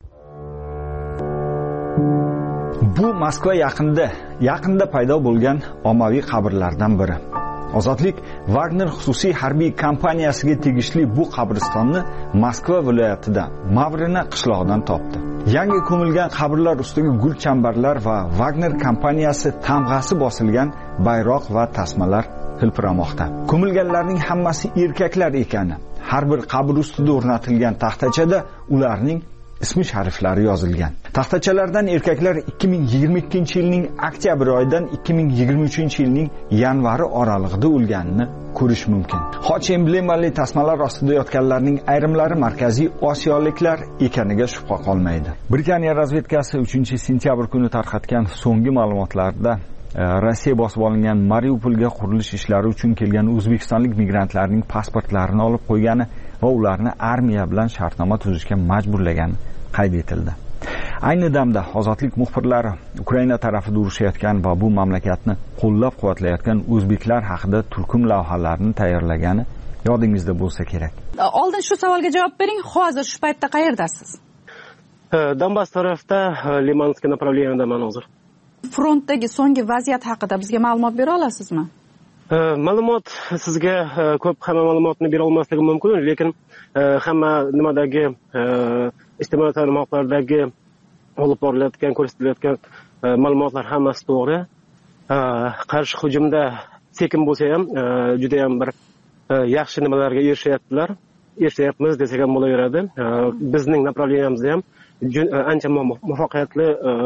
Bu Moskva yaqinda paydo bo'lgan ommaviy qabrlardan biri. Ozodlik Wagner xususiy harbiy kompaniyasiga tegishli bu qabristonni Moskva viloyatida Mavrina qishlog'idan topdi. Yangi ko'milgan qabrlar ustiga gul chambarlar va Wagner kompaniyasi tamg'asi bosilgan bayroq va tasmalar hilpiramoqda. Ko'milganlarning hammasi erkaklar ekani, har bir qabr ustida o'rnatilgan taxtachada ularning ismi shariflari yozilgan. Taxtachalardan erkaklar 2022-yilning oktyabr oyidan 2023-yilning yanvari oralig'ida o'lganini ko'rish mumkin. Xoch emblemali tasmalar ostida yotganlarning ayrimlari Markaziy Osiyoliklar ekaniga shubha qolmaydi. Britaniya razvedkasi 3-sentyabr kuni tarqatgan so'nggi ma'lumotlarda Rossiya bosib olingan Mariupolga qurilish ishlari uchun kelgan o'zbekistonlik migrantlarning pasportlarini olib qo'ygani va ularni armiya bilan shartnoma tuzishga majburlagani qayd etildi. Ayni damda ozodlik muxbirlari Ukraina tarafida urushayotgan va bu mamlakatni qo'llab-quvvatlayotgan o'zbeklar haqida turkum lavhalarni tayyorlagani yodingizda bo'lsa kerak. Oldin shu savolga javob bering. Hozir shu paytda qayerdasiz? Donbass tarafda, Limanskiy направлениеdaman hozir. Frontdagi so'nggi vaziyat haqida bizga ma'lumot bera olasizmi? Ma'lumot sizga hamma ma'lumotni bera olmasligim mumkin, lekin hamma nimadagi ijtimoiy tarmoqlardagi olib borilayotgan, ko'rsatilayotgan ma'lumotlar hammasi to'g'ri. Qarshi hujumda sekin bo'lsa ham juda ham bir yaxshi nimalarga erishayapmiz desak ham bo'laveradi. Bizning направлениямizda ham ancha muvaffaqiyatli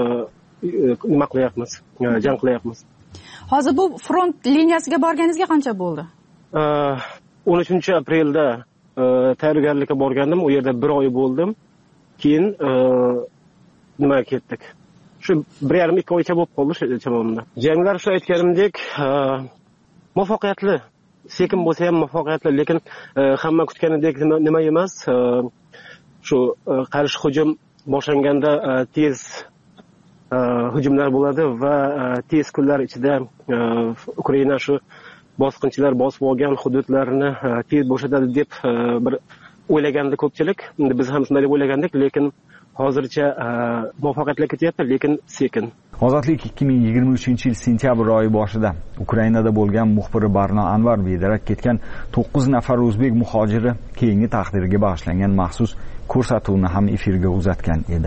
nima qilyapmiz, jang qilyapmiz. Hozir bu front liniyasiga borganingizga qancha bo'ldi? 13-aprelda tayyorgarlikka borgandim, u yerda 1 oy bo'ldim. Keyin nimaga ketdik? Shu 1,5-2 oycha bo'lib qoldi chamamda. Janglar shu aytganimdek muvaffaqiyatli, sekin bo'lsa ham muvaffaqiyatli, lekin hamma kutganidek nima emas. Shu qarshi hujum boshlanganda tez hujumlar bo'ladi va tez kunlar ichida Ukraina shu bosqinchilar bosib olgan hududlarni tez bo'shatadi deb bir o'ylagandi ko'pchilik. Biz ham shunday deb o'ylagandik, lekin hozircha muvaffaqiyatli ketyapti, lekin sekin. Ozodlik 2023-yil sentyabr oyi boshida Ukrainada bo'lgan muxbiri Barno Anvar bedarak ketgan 9 nafar o'zbek muhojiri keyingi taqdiriga bag'ishlangan maxsus ko'rsatuvni ham efirga uzatgan edi.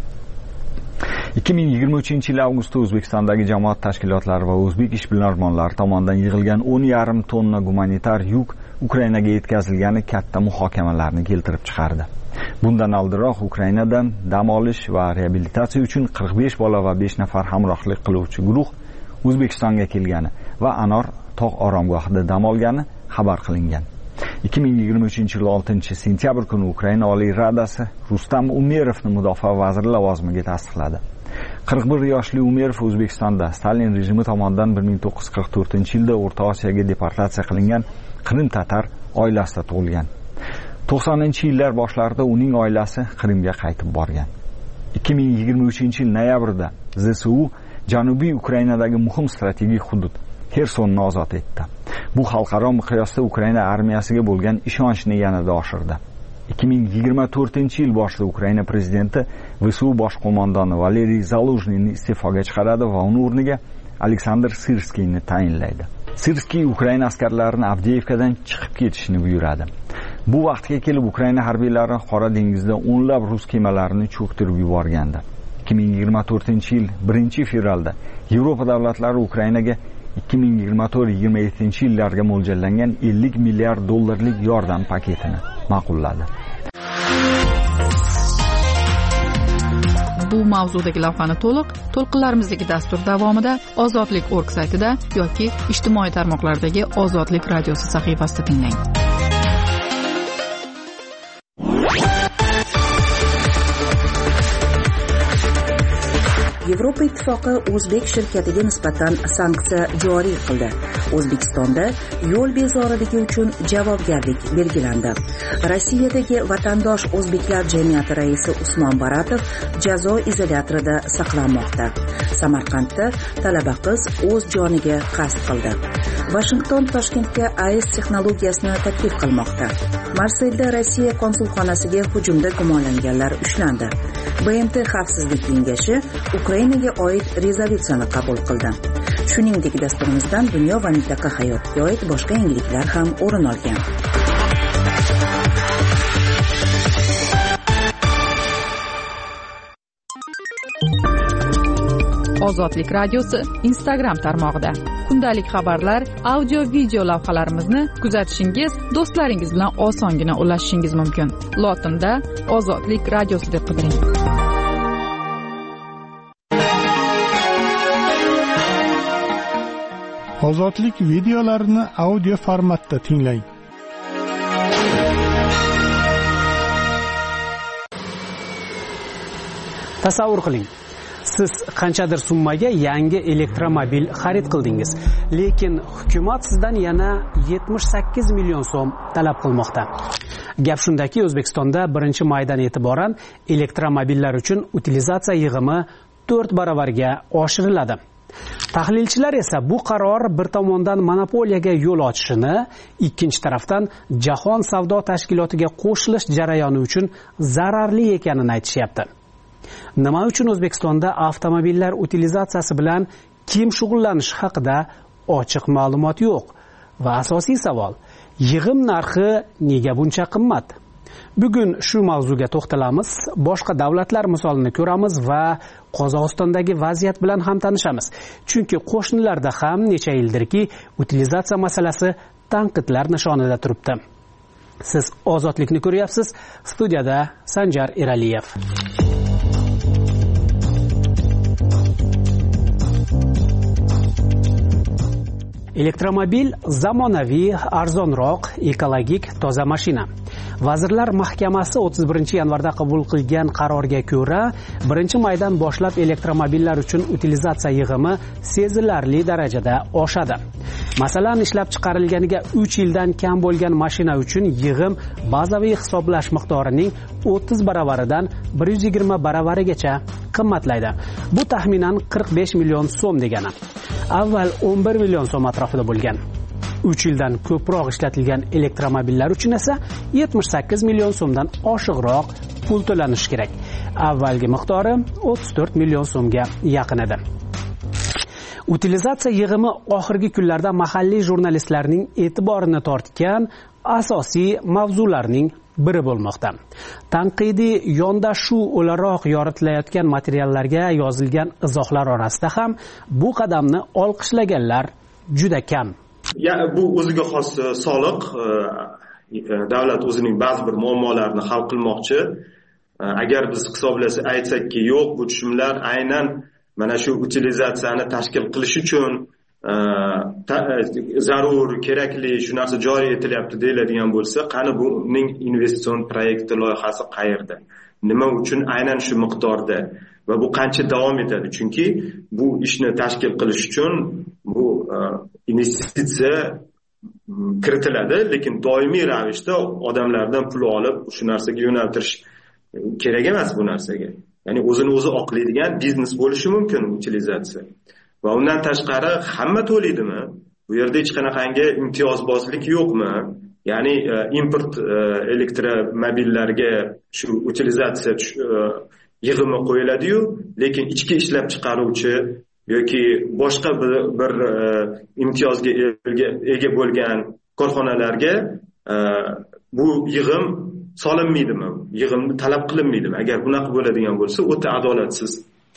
2023-yil avgustda O'zbekistondagi jamoat tashkilotlari va o'zbek ishbilarmonlari tomonidan yig'ilgan 10,5 tonna gumanitar yuk Ukrainaga yetkazilgani katta muhokamalarni keltirib chiqardi. Bundan oldinroq Ukrainadan dam olish va reabilitatsiya uchun 45 bola va 5 nafar hamrohlik qiluvchi guruh O'zbekistonga kelgani va Anor tog' oromgohida dam olgani xabar qilingan. 2023-yil 6-sentyabr kuni Ukraina Oliy Radasi Rustam Umerovni mudofaa vaziri lavozimiga tasdiqladi. 41 yoshli Umerov O'zbekistonda Stalin rejimi tomonidan 1944-yilda O'rta Osiyoga deportatsiya qilingan Qrim tatar oilasida tug'ilgan. 90-yillar boshlarida uning oilasi Qrimga qaytib borgan. 2023-yil noyabrda ZSU Janubiy Ukrainadagi muhim strategik hudud Xersonni ozod etdi. Bu xalqaro miqyosda Ukraina armiyasiga bo'lgan ishonchni yanada oshirdi. 2024-yil boshida Ukraina prezidenti VSU bosh qo'mondoni Valeriy Zaluzhniyni iste'foga chiqaradi va uning o'rniga Aleksandr Sirskiyni tayinlaydi. Sirskiy Ukraina askarlarini Avdiivkadan chiqib ketishni buyuradi. Bu vaqtga kelib Ukraina harbiylari Qora dengizda o'nlab rus kemalarini cho'ktirib yuborgandi. 2024-yil 1-fevralda Yevropa davlatlari Ukrainaga 2024-27-yillarga mo'ljallangan 50 milliard dollarlik yordam paketini ma'qulladi. Bu mavzudagi lavhani to'lqinlarimizdagi dastur davomida Ozodlik.org saytida yoki ijtimoiy tarmoqlardagi Ozodlik radiosi sahifasida tinglang. Yevropa Ittifoqi o'zbek shirkatiga nisbatan sanksiya joriy qildi. O'zbekistonda yo'l bezoriligi uchun javobgarlik belgilandi. Rossiyadagi vatandosh o'zbeklar jamiyati raisi Usmon Baratov jazo izolyatorida saqlanmoqda. Samarqandda talaba qiz o'z joniga qasd qildi. Washington Toshkentga AES texnologiyasini taklif qilmoqda. Marseylda Rossiya konsulxonasiga hujumda gumonlanganlar ushlandi. BMT Xavfsizlik kengashi Ukrainaga oid rezolyutsiyani qabul qildi. Shuningdek, dasturimizdan dunyo va mintaqa hayotiga oid boshqa yangiliklar ham o'rin olgan. Ozodlik radiosi Instagram tarmog'ida kundalik xabarlar, audio video lavhalarimizni kuzatishingiz, do'stlaringiz bilan osongina ulashishingiz mumkin. Lotinda Ozodlik radiosi deb qidiring. Ozodlik videolarini audio formatda tinglang. Tasavvur qiling. Siz qanchadir summaga yangi elektromobil xarid qildingiz, lekin hukumat sizdan yana 78 million so'm talab qilmoqda. Gap shundaki, O'zbekistonda 1-maydan e'tiboran elektromobillar uchun utilizatsiya yig'imi 4 baravarga oshiriladi. Tahlilchilar esa bu qaror bir tomondan monopoliyaga yo'l ochishini, ikkinchi tarafdan Jahon savdo tashkilotiga qo'shilish jarayoni uchun zararli ekanini aytishyapti. Nima uchun O'zbekistonda avtomobillar utilizatsiyasi bilan kim shug'ullanishi haqida ochiq ma'lumot yo'q va asosiy savol, yig'im narxi nega buncha qimmat? Bugun shu mavzuga to'xtalamiz, boshqa davlatlar misolini ko'ramiz va Qozog'istondagi vaziyat bilan ham tanishamiz. Chunki qo'shnilarda ham necha yildirki utilizatsiya masalasi tanqidlar nishonida turibdi. Siz Ozodlikni ko'ryapsiz, studiyada Sanjar Eraliyev. Elektromobil zamonaviy, arzonroq, ekologik, toza mashina. Vazirlar Mahkamasi 31-yanvarda qabul qilgan qarorga ko'ra, 1-maydan boshlab elektromobillar uchun utilizatsiya yig'imi sezilarli darajada oshadi. Masalan, ishlab chiqarilganiga 3 yildan kam bo'lgan mashina uchun yig'im bazaviy hisoblash miqdorining 30 baravaridan 120 baravarigacha qimmatlaydi. Bu taxminan 45 million so'm degani. Avval 11 million so'm atrofida bo'lgan. 3 yildan ko'proq ishlatilgan elektromobillar uchun esa 78 million so'mdan oshiqroq pul to'lanishi kerak. Avvalgi miqdori 34 million so'mga yaqin edi. Utilizatsiya yig'imi oxirgi kunlarda mahalliy jurnalistlarning e'tiborini tortgan asosiy mavzularning biri bo'lmoqda. Tanqidiy yondashuv o'laroq yoritilayotgan materiallarga yozilgan izohlar orasida ham bu qadamni olqishlaganlar juda kam. Bu o'ziga xos soliq, davlat o'zining ba'zi bir muammolarini hal qilmoqchi. Agar biz hisoblasak, aytsakki, yo'q, bu tushumlar aynan mana shu utilizatsiyani tashkil qilish uchun zarur, kerakli shu narsa joriy etilyapti deyiladigan bo'lsa, qani buning investitsion proyekti loyihasi qayerda? Nima uchun aynan shu miqdorda va bu qancha davom etadi? Chunki bu ishni tashkil qilish uchun bu investitsiya kiritiladi, lekin doimiy ravishda odamlardan pul olib shu narsaga yo'naltirish kerak emas bu narsaga. Ya'ni o'zini o'zi oqlaydigan biznes bo'lishi mumkin utilizatsiya. Va undan tashqari hamma to'laydimi? bu yerda hech qanaqangi imtiyozbozlik yo'qmi? Ya'ni import elektromobillarga shu utilizatsiya yig'imi qo'yiladi-yu, lekin ichki ishlab chiqaruvchi yoki boshqa bir imtiyozga ega bo'lgan korxonalarga bu yig'im solinmaydimi? Yig'imni talab qilinmaydimi? Agar bunaqa bo'ladigan bo'lsa, o'ta adolatsiz.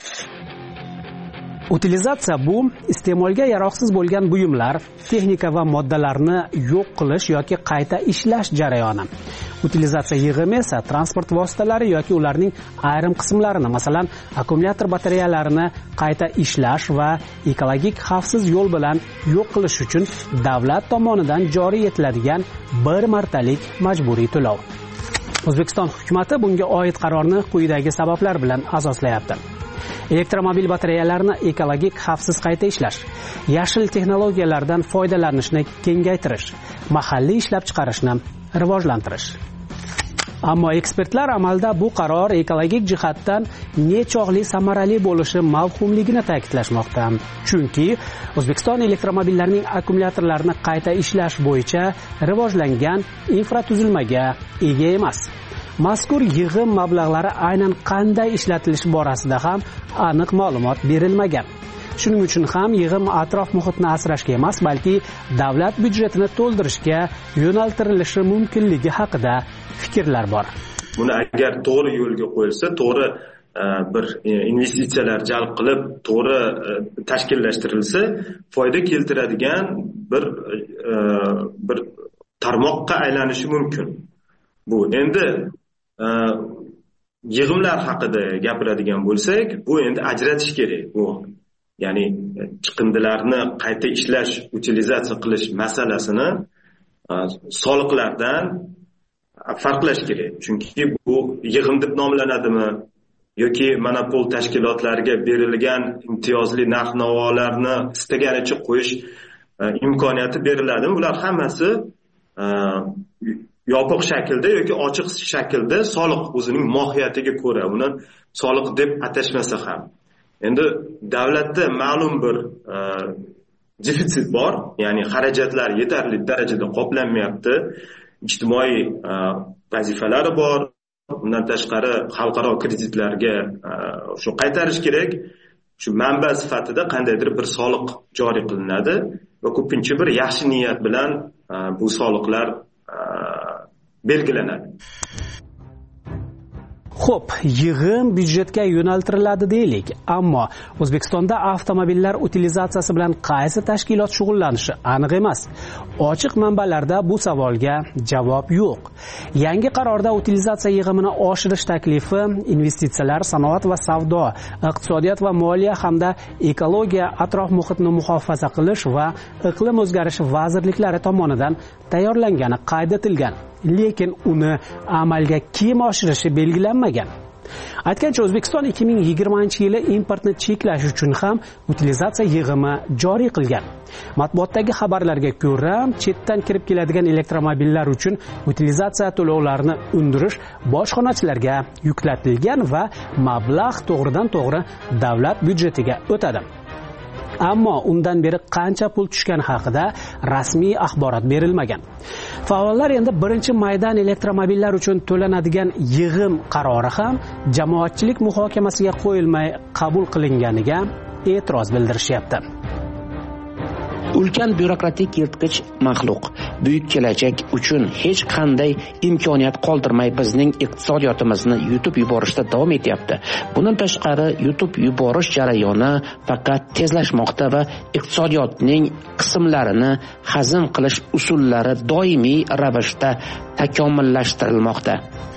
Utilizatsiya bu iste'molga yaroqsiz bo'lgan buyumlar, texnika va moddalarni yo'q qilish yoki qayta ishlash jarayoni. Utilizatsiya yig'imi esa transport vositalari yoki ularning ayrim qismlarini, masalan, akkumulyator batareyalarini qayta ishlash va ekologik xavfsiz yo'l bilan yo'q qilish uchun davlat tomonidan joriy etiladigan bir martalik majburiy to'lov. O'zbekiston hukumatı bunga oid qarorni quyidagi sabablar bilan asoslayapti. Elektromobil batareyalarini ekologik xavfsiz qayta ishlash, yashil texnologiyalardan foydalanishni kengaytirish, mahalliy ishlab chiqarishni rivojlantirish. Ammo ekspertlar amalda bu qaror ekologik jihatdan nechog'li samarali bo'lishi mavhumligini ta'kidlashmoqda. Chunki O'zbekiston elektromobillarining akkumulyatorlarini qayta ishlash bo'yicha rivojlangan infratuzilmaga ega emas. Mazkur yig'im mablag'lari aynan qanday ishlatilishi borasida ham aniq ma'lumot berilmagan. Shuning uchun ham yig'im atrof muhitni asrashga emas, balki davlat byudjetini to'ldirishga yo'naltirilishi mumkinligi haqida fikrlar bor. Buni agar to'g'ri yo'lga qo'yilsa, to'g'ri bir investitsiyalar jalb qilib, to'g'ri tashkillashtirilsa, foyda keltiradigan bir tarmoqqa aylanishi mumkin. Bu endi yig'imlar haqida gapiradigan bo'lsak, bu endi ajratish kerak. Bu ya'ni chiqindilarni qayta ishlash, utilizatsiya qilish masalasini soliqlardan farqlash kerak. Chunki bu yig'im deb nomlanadimi yoki monopol tashkilotlariga berilgan imtiyozli narx-navolarni istaganicha qo'yish imkoniyati beriladimi? Bular hammasi yopiq shaklda yoki ochiq shaklda soliq o'zining mohiyatiga ko'ra uni soliq deb atashmasa ham. Endi davlatda ma'lum bir defitsit bor, ya'ni xarajatlar yetarli darajada qoplanmayapti. Ijtimoiy vazifalari bor. Undan tashqari xalqaro kreditlarga shu qaytarish kerak. Shu manba sifatida qandaydir bir soliq joriy qilinadi va ko'pincha bir yaxshi niyat bilan bu soliqlar belgilanadi. Xo'p, yig'im byudjetga yo'naltiriladi deylik, ammo O'zbekistonda avtomobillar utilizatsiyasi bilan qaysi tashkilot shug'ullanishi aniq emas. Ochiq manbalarda bu savolga javob yo'q. Yangi qarorda utilizatsiya yig'imini oshirish taklifi investitsiyalar, sanoat va savdo, iqtisodiyot va moliya hamda ekologiya, atrof muhitni muhofaza qilish va iqlim o'zgarishi vazirliklari tomonidan tayyorlangani qayd etilgan. Lekin uni amalga kim oshirishi belgilanmagan. Aytgancha, O'zbekiston 2020-yili importni cheklash uchun ham utilizatsiya yig'imi joriy qilgan. Matbuotdagi xabarlarga ko'ra, chetdan kirib keladigan elektromobillar uchun utilizatsiya to'lovlarini undirish bojxonachilarga yuklatilgan va mablag' to'g'ridan-to'g'ri davlat byudjetiga o'tadi. Ammo undan beri qancha pul tushgani haqida rasmiy axborot berilmagan. Faollar endi birinchi maydan elektromobillar uchun to'lanadigan yig'im qarori ham jamoatchilik muhokamasiga qo'yilmay qabul qilinganiga e'tiroz bildirishyapti. Ulkan byurokratik yirtqich maxluq buyuk kelajak uchun hech qanday imkoniyat qoldirmay bizning iqtisodiyotimizni yutib yuborishda davom etyapti. Bundan tashqari yutib yuborish jarayoni faqat tezlashmoqda va iqtisodiyotning qismlarini hazm qilish usullari doimiy ravishda takomillashtirilmoqda.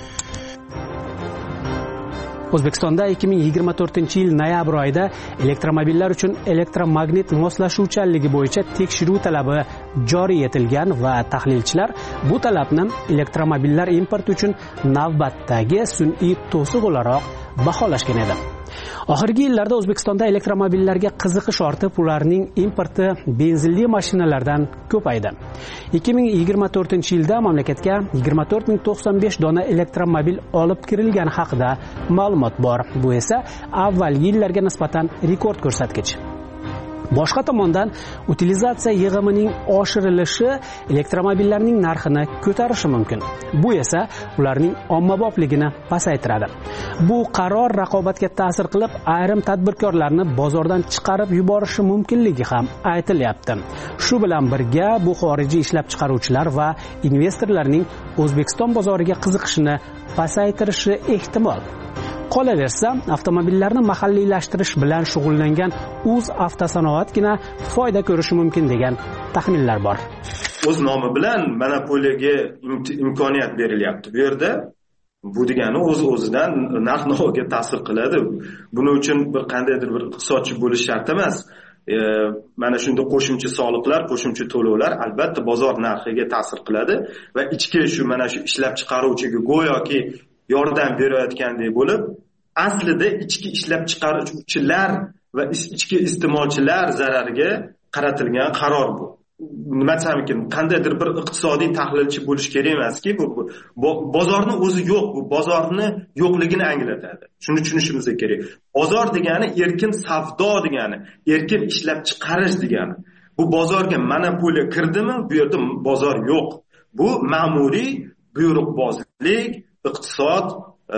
O'zbekistonda 2024-yil noyabr oyida elektromobillar uchun elektromagnit moslashuvchanligi bo'yicha tekshiruv talabi joriy etilgan va tahlilchilar bu talabni elektromobillar importi uchun navbatdagi sun'iy to'siq o'laroq baholashgan edi. Oxirgi yillarda O'zbekistonda elektromobillarga qiziqish ortib, ularning importi benzinli mashinalardan ko'paydi. 2024-yilda mamlakatga 24.095 dona elektromobil olib kirilgani haqida ma'lumot bor. Bu esa avvalgi yillarga nisbatan rekord ko'rsatkich. Boshqa tomondan utilizatsiya yig'imining oshirilishi elektromobillarning narxini ko'tarishi mumkin. Bu esa ularning ommabopligini pasaytiradi. Bu qaror raqobatga ta'sir qilib, ayrim tadbirkorlarni bozordan chiqarib yuborishi mumkinligi ham aytilyapti. Shu bilan birga bu xorijiy ishlab chiqaruvchilar va investorlarning O'zbekiston bozoriga qiziqishini pasaytirishi ehtimol. Qolaversa, avtomobillarni mahalliylashtirish bilan shug'ullangan Uz avtosanoatgina foyda ko'rishi mumkin degan taxminlar bor. O'z nomi bilan monopoliyaga imkoniyat berilyapti. Bu yerda bu degani o'z-o'zidan narx-navoga ta'sir qiladi. Buning uchun bir qandaydir bir iqtisodchi bo'lish shart emas. Mana shunda qo'shimcha soliqlar, qo'shimcha to'lovlar albatta bozor narxiga ta'sir qiladi va ichki shu mana shu ishlab chiqaruvchiga go'yoki yordam berayotgandek bo'lib, aslida ichki ishlab chiqaruvchilar va ichki iste'molchilar zarariga qaratilgan qaror bu. Nima desam ekan, qandaydir bir iqtisodiy tahlilchi bo'lish kerak emaski, bu bozorni o'zi yo'q, bu bozorni yo'qligini anglatadi. Shuni tushunishimiz kerak. Bozor degani erkin savdo degani, erkin ishlab chiqarish degani. Bu bozorga monopoliya kirdimi, bu yerda bozor yo'q. Bu ma'muriy buyruqbozlik, iqtisod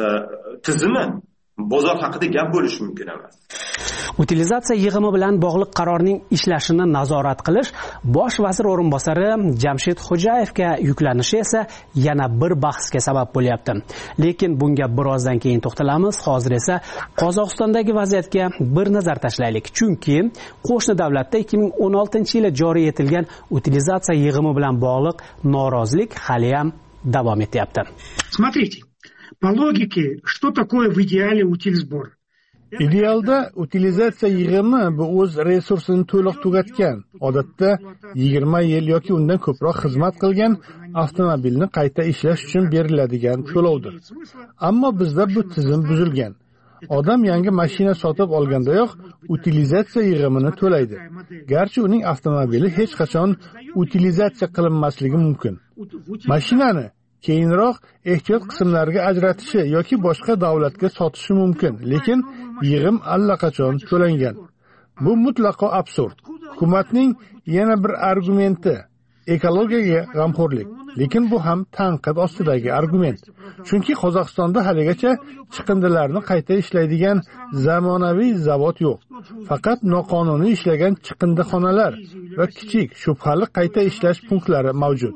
tizimi. Bozor haqida gap bo'lishi mumkin emas. Utilizatsiya yig'imi bilan bog'liq qarorning ishlashini nazorat qilish bosh vazir o'rinbosari Jamshid Xo'jayevga yuklanishi esa yana bir bahsga sabab bo'lyapti. Lekin bunga birozdan keyin to'xtalamiz. Hozir esa Qozog'istondagi vaziyatga bir nazar tashlaylik. Chunki qo'shni davlatda 2016-yili joriy etilgan utilizatsiya yig'imi bilan bog'liq norozilik hali ham davom etyapti. Смотрите, по логике, что такое в идеале утильсбор? Idealda utilizatsiya yig'imi bu o'z resursini to'liq tugatgan, odatda 20 yil yoki undan ko'proq xizmat qilgan avtomobilni qayta ishlash uchun beriladigan to'lovdir. Ammo bizda bu tizim buzilgan. Odam yangi mashina sotib olgandayoq utilizatsiya yig'imini to'laydi. Garchi uning avtomobili hech qachon utilizatsiya qilinmasligi mumkin. Mashinani keyinroq ehtiyot qismlarga ajratishi yoki boshqa davlatga sotishi mumkin, lekin yig'im allaqachon to'langan. Bu mutlaqo absurd. Hukumatning yana bir argumenti ekologiyaga g'amxo'rlik, lekin bu ham tanqid ostidagi argument. Chunki Qozog'istonda haligacha chiqindilarni qayta ishlaydigan zamonaviy zavod yo'q. Faqat noqonuniy ishlagan chiqindixonalar va kichik shubhali qayta ishlash punktlari mavjud.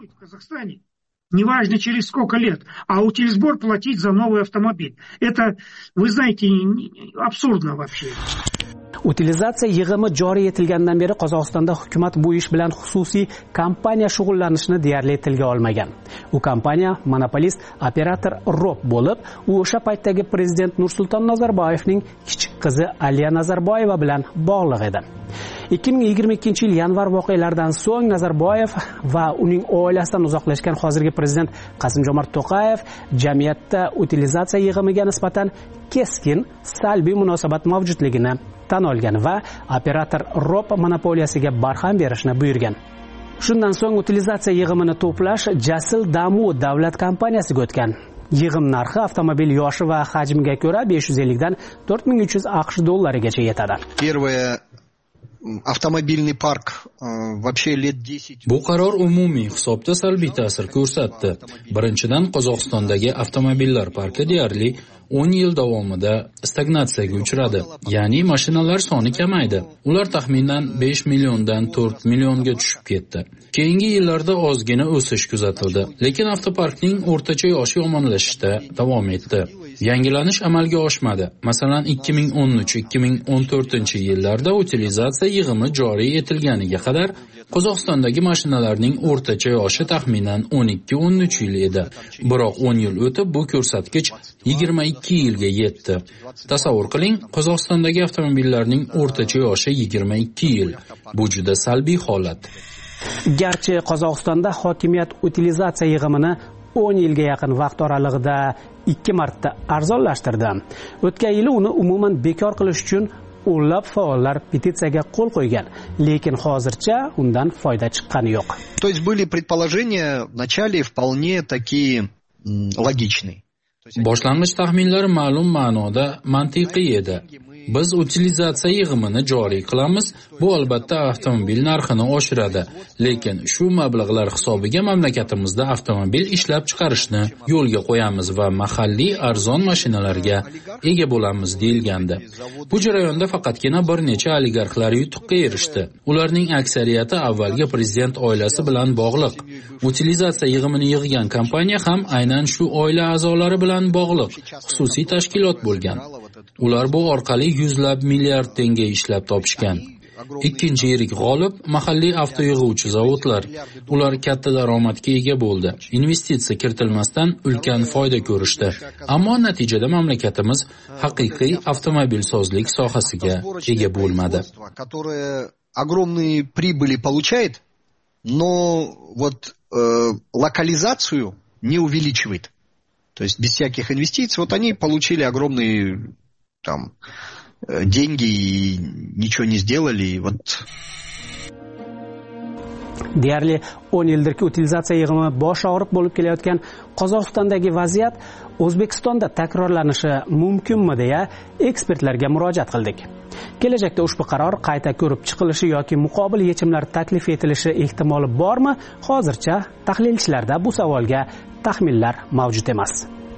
Неважно через сколько лет, а утильсбор платить за новый автомобиль. Это, вы знаете, абсурдно вообще. Utilizatsiya yig'imi joriy etilgandan beri Qozog'istonda hukumat bu ish bilan xususiy kompaniya shug'ullanishini deyarli tilga olmagan. U kompaniya monopolist operator ROP bo'lib, u o'sha paytdagi prezident Nursulton Nazarboyevning kichik qizi Aliya Nazarboyeva bilan bog'liq edi. 2022-yil yanvar voqealaridan so'ng Nazarboyev va uning oilasidan uzoqlashgan hozirgi prezident Qasim-Jomart To'qayev jamiyatda utilizatsiya yig'imiga nisbatan keskin salbiy munosabat mavjudligini tan olgan va operator ROP monopoliyasiga barham berishni buyurgan. Shundan so'ng utilizatsiya yig'imini to'plash Jasil Damu davlat kompaniyasiga o'tgan. Yig'im narxi avtomobil yoshi va hajmiga ko'ra 550 dan 4300 AQSh dollarigacha yetadi. Avtomobilniy park вообще лет 10. Bu qaror umumiy hisobda salbiy ta'sir ko'rsatdi. Birinchidan, Qozog'istondagi avtomobillar parki deyarli 10 yil davomida stagnatsiyaga uchradi. Ya'ni mashinalar soni kamaydi. Ular taxminan 5 milliondan 4 millionga tushib ketdi. Keyingi yillarda ozgina o'sish kuzatildi, lekin avtoparkning o'rtacha yoshi yomonlashishda davom etdi. Yangilanish amalga oshmadi. Masalan, 2013-2014 yillarda utilizatsiya yig'imi joriy etilganiga qadar Qozog'istondagi mashinalarning o'rtacha yoshi taxminan 12-13 yil edi. Biroq 10 yil o'tib bu ko'rsatkich 22 yilga yetdi. Tasavvur qiling, Qozog'istondagi avtomobillarning o'rtacha yoshi 22 yil. Bu juda salbiy holat. Garchi Qozog'istonda hokimiyat utilizatsiya yig'imini 10 yilga yaqin vaqt oralig'ida 2 marta arzonlashtirdi. O'tgan yili uni umuman bekor qilish uchun o'nlab faollar petitsiyaga qo'l qo'ygan, lekin hozircha undan foyda chiqqani yo'q. То есть были предположения в начале вполне такие логичные. Boshlang'ich taxminlar ma'lum ma'noda mantiqiy edi. Biz utilizatsiya yig'imini joriy qilamiz, bu albatta avtomobil narxini oshiradi, lekin shu mablag'lar hisobiga mamlakatimizda avtomobil ishlab chiqarishni yo'lga qo'yamiz va mahalliy arzon mashinalarga ega bo'lamiz deyilgandi. Bu jarayonda faqatgina bir necha oligarxlar yutuqqa erishdi. Ularning aksariyati avvalgi prezident oilasi bilan bog'liq. Utilizatsiya yig'imini yig'gan kompaniya ham aynan shu oila a'zolari bilan bog'liq xususiy tashkilot bo'lgan. Ular bu orqali yuzlab milliard tenge ishlab topishgan. Ikkinchi yirik g'olib mahalliy avtoyig'uvchi zavodlar. Ular katta daromadga ega bo'ldi. Investitsiya kiritilmasdan ulkan foyda ko'rishdi. Ammo natijada mamlakatimiz haqiqiy avtomobilsozlik sohasiga ega bo'lmadi. Огромные прибыли получает, но вот локализацию не увеличивает. То есть без всяких инвестиций, вот они получили огромные там деньги и ничего не сделали, и вот. Deyarli 10 yildirki utilizatsiya yig'imi bosh og'riq bo'lib kelayotgan Qozog'istondagi vaziyat O'zbekistonda takrorlanishi mumkinmi deya ekspertlarga murojaat qildik. Kelajakda ushbu qaror qayta ko'rib chiqilishi yoki muqobil yechimlar taklif etilishi ehtimoli bormi? Hozircha tahlilchilarda bu savolga taxminlar mavjud emas.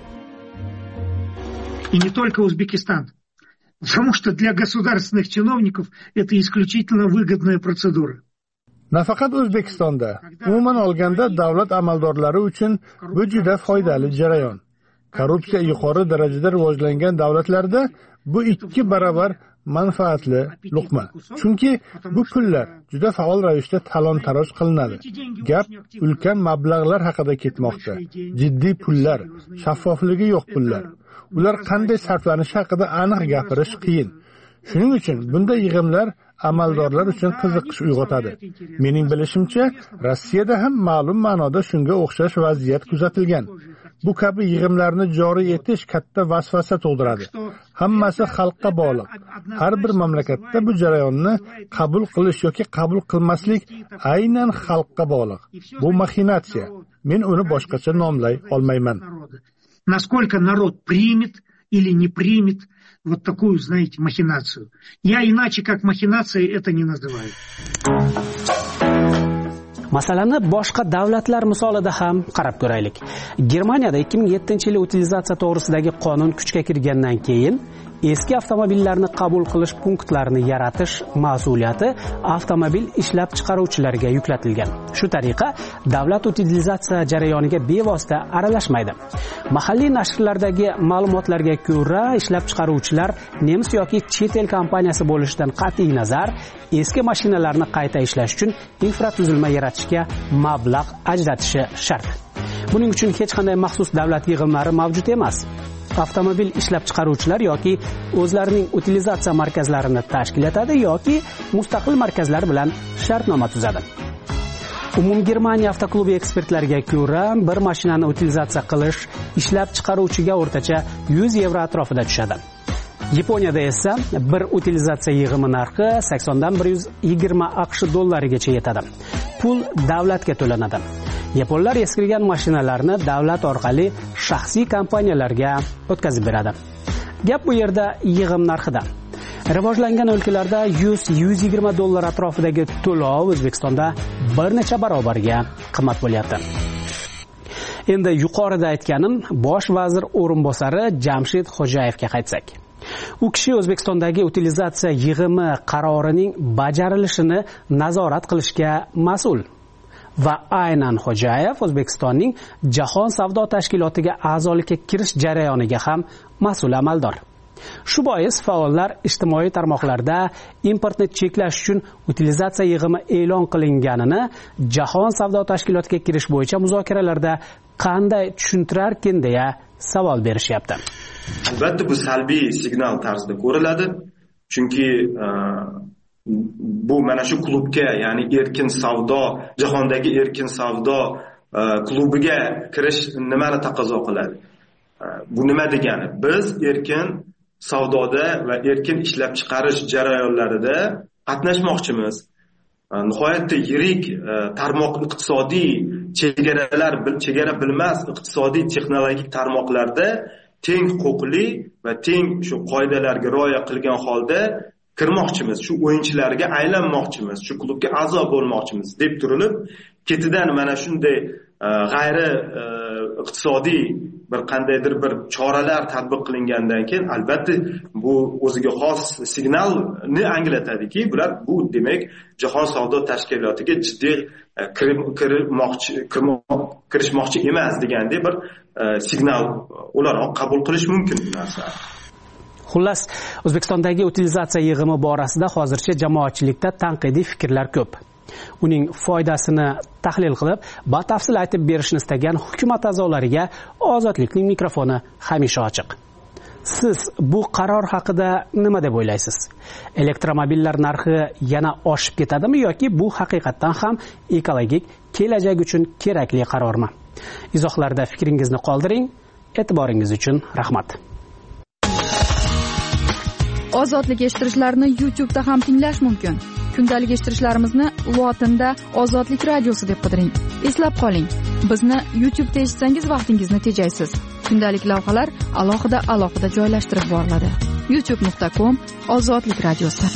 И не только Узбекистан. Потому что для государственных чиновников это исключительно выгодная процедура. Nafaqat O'zbekistonda, umuman olganda davlat amaldorlari uchun bu juda foydali jarayon. Korrupsiya yuqori darajada rivojlangan davlatlarda bu 2 barobar manfaatli luqma. Chunki bu pullar juda faol ravishda talon-taroj qilinadi. Gap ulkan mablag'lar haqida ketmoqda. Jiddiy pullar, shaffofligi yo'q pullar. Ular qanday sarflanishi haqida aniq gapirish qiyin. Shuning uchun bunday yig'imlar amaldorlar uchun qiziqish uyg'otadi. Mening bilishimcha, Rossiyada ham ma'lum ma'noda shunga o'xshash vaziyat kuzatilgan. Bu kabi yig'imlarni joriy etish katta vasvasa tug'diradi. Hammasi xalqqa bog'liq. Har bir mamlakatda bu jarayonni qabul qilish yoki qabul qilmaslik aynan xalqqa bog'liq. Bu maxinatsiya. Men uni boshqacha nomlay olmayman. Насколько народ примет или не примет вот такую, знаете, махинацию. Я иначе как махинацией это не называю. Masalani boshqa davlatlar misolida ham qarab ko'raylik. Germaniyada 2007-yil utilizatsiya to'g'risidagi qonun kuchga kirgandan keyin eski avtomobillarni qabul qilish punktlarini yaratish mas'uliyati avtomobil ishlab chiqaruvchilarga yuklatilgan. Shu tariqa davlat utilizatsiya jarayoniga bevosita aralashmaydi. Mahalliy nashrlardagi ma'lumotlarga ko'ra, ishlab chiqaruvchilar nemis yoki chet el kompaniyasi bo'lishidan qat'iy nazar eski mashinalarni qayta ishlash uchun infratuzilma yaratishga mablag' ajratishi shart. Buning uchun hech qanday maxsus davlat yig'imlari mavjud emas. Avtomobil ishlab chiqaruvchilar yoki o'zlarining utilizatsiya markazlarini tashkil etadi yoki mustaqil markazlar bilan shartnoma tuzadi. Umumgermaniya avtoklubi ekspertlariga ko'ra, bir mashinani utilizatsiya qilish ishlab chiqaruvchiga o'rtacha 100 yevro atrofida tushadi. Yaponiyada esa bir utilizatsiya yig'imi narxi 80 dan 120 AQSh dollarigacha yetadi. Pul davlatga to'lanadi. Yaponlar eskirgan mashinalarni davlat orqali shaxsiy kompaniyalarga o'tkazib beradi. Gap bu yerda yig'im narxida. Rivojlangan o'lkalarda 100-120 dollar atrofidagi to'lov O'zbekistonda bir necha barobarga qimmat bo'lyapti. Endi yuqorida aytganim bosh vazir o'rinbosari Jamshid Xo'jayevga qaytsak. U kishi O'zbekistondagi utilizatsiya yig'imi qarorining bajarilishini nazorat qilishga mas'ul. Va aynan Xo'jayev O'zbekistonning Jahon savdo tashkilotiga a'zolikka kirish jarayoniga ham mas'ul amaldor. Shu bois faollar ijtimoiy tarmoqlarda importni cheklash uchun utilizatsiya yig'imi e'lon qilinganini Jahon savdo tashkilotiga kirish bo'yicha muzokaralarda qanday tushuntirarkin deya savol berishyapti. Albatta bu salbiy signal tarzida ko'riladi. Chunki bu mana shu klubga, ya'ni erkin savdo, jahondagi erkin savdo klubiga kirish nimani taqozo qiladi? Bu nima degani? Biz erkin savdoda va erkin ishlab chiqarish jarayonlarida qatnashmoqchimiz. Nihoyatda yirik tarmoq iqtisodiy chegara bilmas iqtisodiy texnologik tarmoqlarda teng huquqli va teng shu qoidalarga rioya qilgan holda kirmoqchimiz, shu o'yinchilarga aylanmoqchimiz, shu klubga a'zo bo'lmoqchimiz deb turilib, ketidan mana shunday g'ayri iqtisodiy bir qandaydir bir choralar tatbiq qilingandan keyin albatta bu o'ziga xos signalni anglatadiki, bular bu demak jahon savdo tashkilotiga jiddiy kirishmoqchi emas degandek bir signal o'laroq qabul qilish mumkin bu narsani. Xullas, O'zbekistondagi utilizatsiya yig'imi borasida hozircha jamoatchilikda tanqidiy fikrlar ko'p. Uning foydasini tahlil qilib, batafsil aytib berishni istagan hukumat a'zolariga Ozodlikning mikrofoni hamisha ochiq. Siz bu qaror haqida nima deb o'ylaysiz? Elektromobillar narxi yana oshib ketadimi yoki bu haqiqatdan ham ekologik kelajak uchun kerakli qarormi? Izohlarda fikringizni qoldiring. E'tiboringiz uchun rahmat. Ozodlik eshittirishlarni YouTube'da ham tinglash mumkin. Kundalik eshittirishlarimizni lotinda Ozodlik radiosi deb qidiring. Eslab qoling, bizni YouTube'da eshitsangiz vaqtingizni tejaysiz. Kundalik lavhalar alohida joylashtirib boriladi. youtube.com/Ozodlik radiosi.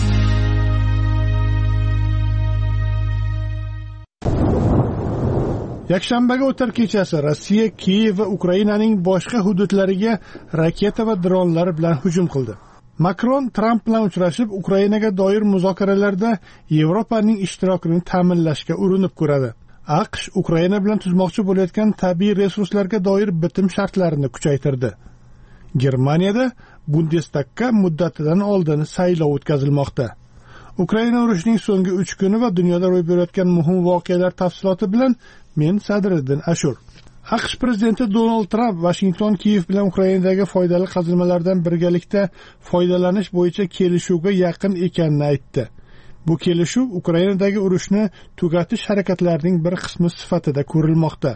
Yakshanbaga o'tar kechasi Rossiya Kiyev va Ukrainaning boshqa hududlariga raketa va dronlar bilan hujum qildi. Makron Tramp bilan uchrashib, Ukrainaga doir muzokaralarda Yevropaning ishtirokini ta'minlashga urinib ko'radi. AQSh Ukraina bilan tuzmoqchi bo'layotgan tabiiy resurslarga doir bitim shartlarini kuchaytirdi. Germaniyada Bundestagga muddatidan oldin saylov o'tkazilmoqda. Ukraina urushining so'nggi 3 kuni va dunyoda ro'y berayotgan muhim voqealar tafsiloti bilan men Sadriddin Ashur. AQSh prezidenti Donald Tramp Washington Kiyev bilan Ukrainadagi foydali qazilmalardan birgalikda foydalanish bo'yicha kelishuvga yaqin ekanini aytdi. Bu kelishuv Ukrainadagi urushni tugatish harakatlarining bir qismi sifatida ko'rilmoqda.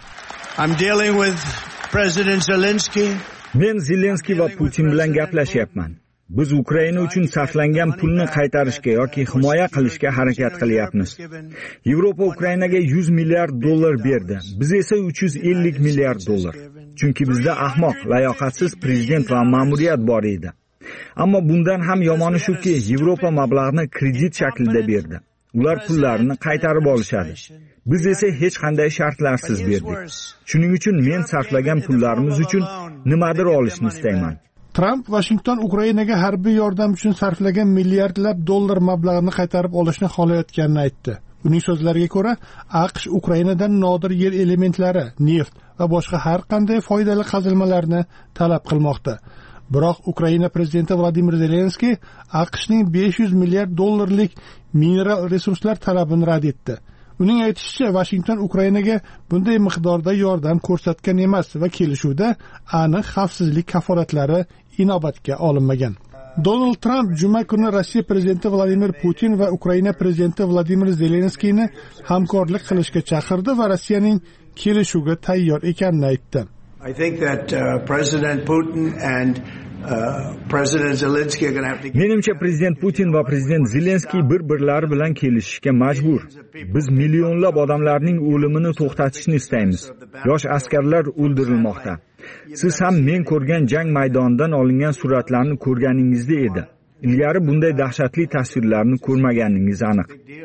Men Zelenskiy va Putin bilan gaplashyapman. Biz Ukraina uchun sarflangan pulni qaytarishga yoki himoya qilishga harakat qilyapmiz. Yevropa Ukrainaga 100 milliard dollar berdi. Biz esa 350 milliard dollar. Chunki bizda ahmoq, layoqatsiz prezident va ma'muriyat bor edi. Ammo bundan ham yomoni shuki, Yevropa mablag'ni kredit shaklida berdi. Ular pullarini qaytarib olishadi. Biz esa hech qanday shartlarsiz berdik. Shuning uchun men sarflagan pullarimiz uchun nimadir olishni istayman. Tramp Washington Ukrainaga harbiy yordam uchun sarflagan milliardlab dollar mablag'ini qaytarib olishni xohlayotganini aytdi. Uning so'zlariga ko'ra, AQSh Ukrainadan nodir yer elementlari, neft va boshqa har qanday foydali qazilmalarni talab qilmoqda. Biroq Ukraina prezidenti Vladimir Zelenskiy AQShning 500 milliard dollarlik mineral resurslar talabini rad etdi. Uning aytishicha, Washington Ukrainaga bunday miqdorda yordam ko'rsatgan emas va kelishuvda aniq xavfsizlik kafolatlari inobatga olinmagan. Donald Tramp juma kuni Rossiya prezidenti Vladimir Putin va Ukraina prezidenti Vladimir Zelenskiyni hamkorlik qilishga chaqirdi va Rossiyaning kelishuvga tayyor ekanini aytdi. I think that President Putin and President Zelensky are going to have to. Menimcha prezident Putin va prezident Zelenskiy bir-birlari bilan kelishishga majbur. Biz millionlab odamlarning o'limini to'xtatishni istaymiz. Yosh askarlar o'ldirilmoqda. Siz ham men ko'rgan jang maydonidan olingan suratlarni ko'rganingizda edi. Ilgari bunday dahshatli tasvirlarni ko'rmaganingiz aniq.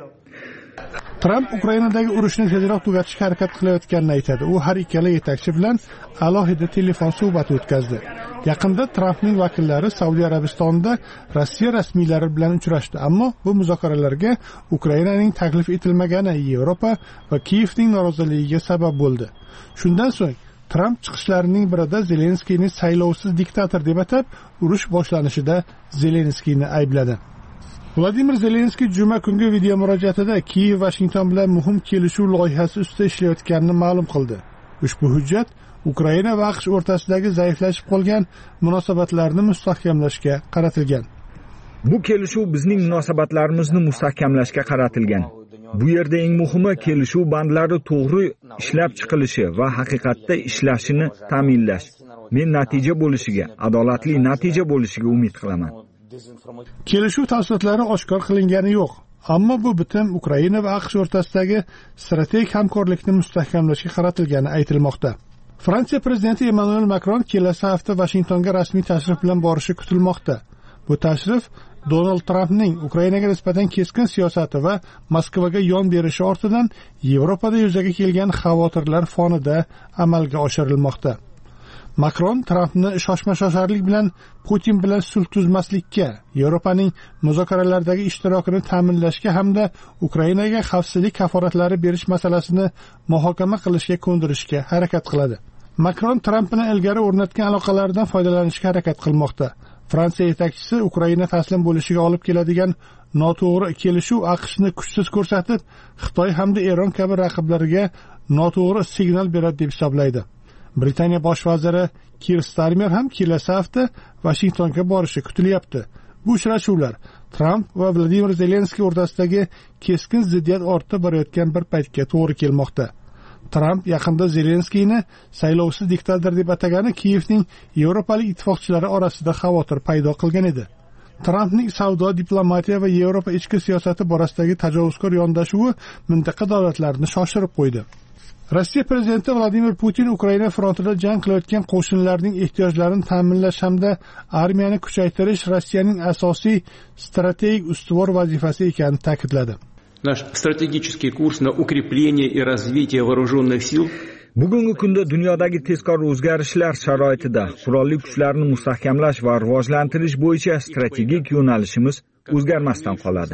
Tramp Ukrainadagi urushni tezroq tugatishga harakat qilayotganini aytadi. U har ikkala yetakchi bilan alohida telefon suhbati o'tkazdi. Yaqinda Trampning vakillari Saudiya Arabistonida Rossiya rasmiylari bilan uchrashdi, ammo bu muzokaralarga Ukrainaning taklif etilmagani Yevropa va Kiyevning noroziligiga sabab bo'ldi. Shundan so'ng Tramp chiqishlarining birida Zelenskiyni saylovsiz diktator deb atab, urush boshlanishida Zelenskiyni aybladi. Vladimir Zelenskiy juma kungi video murojaatida Kiyev Washington bilan muhim kelishuv loyihasi ustida ishlayotganini ma'lum qildi. Ushbu hujjat Ukraina va AQSh o'rtasidagi zaiflashib qolgan munosabatlarni mustahkamlashga qaratilgan. Bu kelishuv bizning munosabatlarimizni mustahkamlashga qaratilgan. Bu yerda eng muhimi kelishuv bandlari to'g'ri ishlab chiqilishi va haqiqatda ishlashini ta'minlash. Men natija bo'lishiga, adolatli natija bo'lishiga umid qilaman. Kelishuv tafsilotlari oshkor qilingani yo'q, Ammo bu bitim Ukraina va AQSh o'rtasidagi strategik hamkorlikni mustahkamlashga qaratilgani aytilmoqda. Fransiya prezidenti Emmanuel Macron kelasi hafta Washingtonga rasmiy tashrif bilan borishi kutilmoqda. Bu tashrif Donald Trampning Ukrainaga nisbatan keskin siyosati va Moskvaga yon berishi ortidan Yevropada yuzaga kelgan xavotirlar fonida amalga oshirilmoqda. Macron Trampni shoshma-shosharlik bilan Putin bilan sulh tuzmaslikka, Yevropaning muzokaralardagi ishtirokini ta'minlashga hamda Ukrainaga xavfsizlik kafolatlari berish masalasini muhokama qilishga ko'ndirishga harakat qiladi. Macron Tramp bilan ilgari o'rnatgan aloqalardan foydalanishga harakat qilmoqda. Fransiya yetakchisi Ukraina taslim bo'lishiga olib keladigan noto'g'ri kelishuv AQShni kuchsiz ko'rsatib, Xitoy hamda Eron kabi raqiblariga noto'g'ri signal beradi deb hisoblaydi. Britaniya bosh vaziri Keir Starmer ham kelasi hafta Washingtonga borishi kutilyapti. Bu uchrashuvlar Tramp va Vladimir Zelenskiy o'rtasidagi keskin ziddiyat ortib borayotgan bir paytga to'g'ri kelmoqda. Tramp yaqinda Zelenskiyni saylovsiz diktator deb atagani Kiyevning Yevropalik ittifoqchilari orasida xavotir paydo qilgan edi. Trampning savdo, diplomatiya va Yevropa ichki siyosati borasidagi tajovuzkor yondashuvi mintaqa davlatlarini shoshirib qo'ydi. Rossiya prezidenti Vladimir Putin Ukraina frontida jang qilayotgan qo'shinlarning ehtiyojlarini ta'minlash hamda armiyani kuchaytirish Rossiyaning asosiy strategik ustuvor vazifasi ekanini ta'kidladi. Наш стратегический курс на укрепление и развитие вооруженных сил bugungi kunda dunyodagi tezkor o'zgarishlar sharoitida qurolli kuchlarni mustahkamlash va rivojlantirish bo'yicha strategik yo'nalishimiz o'zgarmasdan qoladi.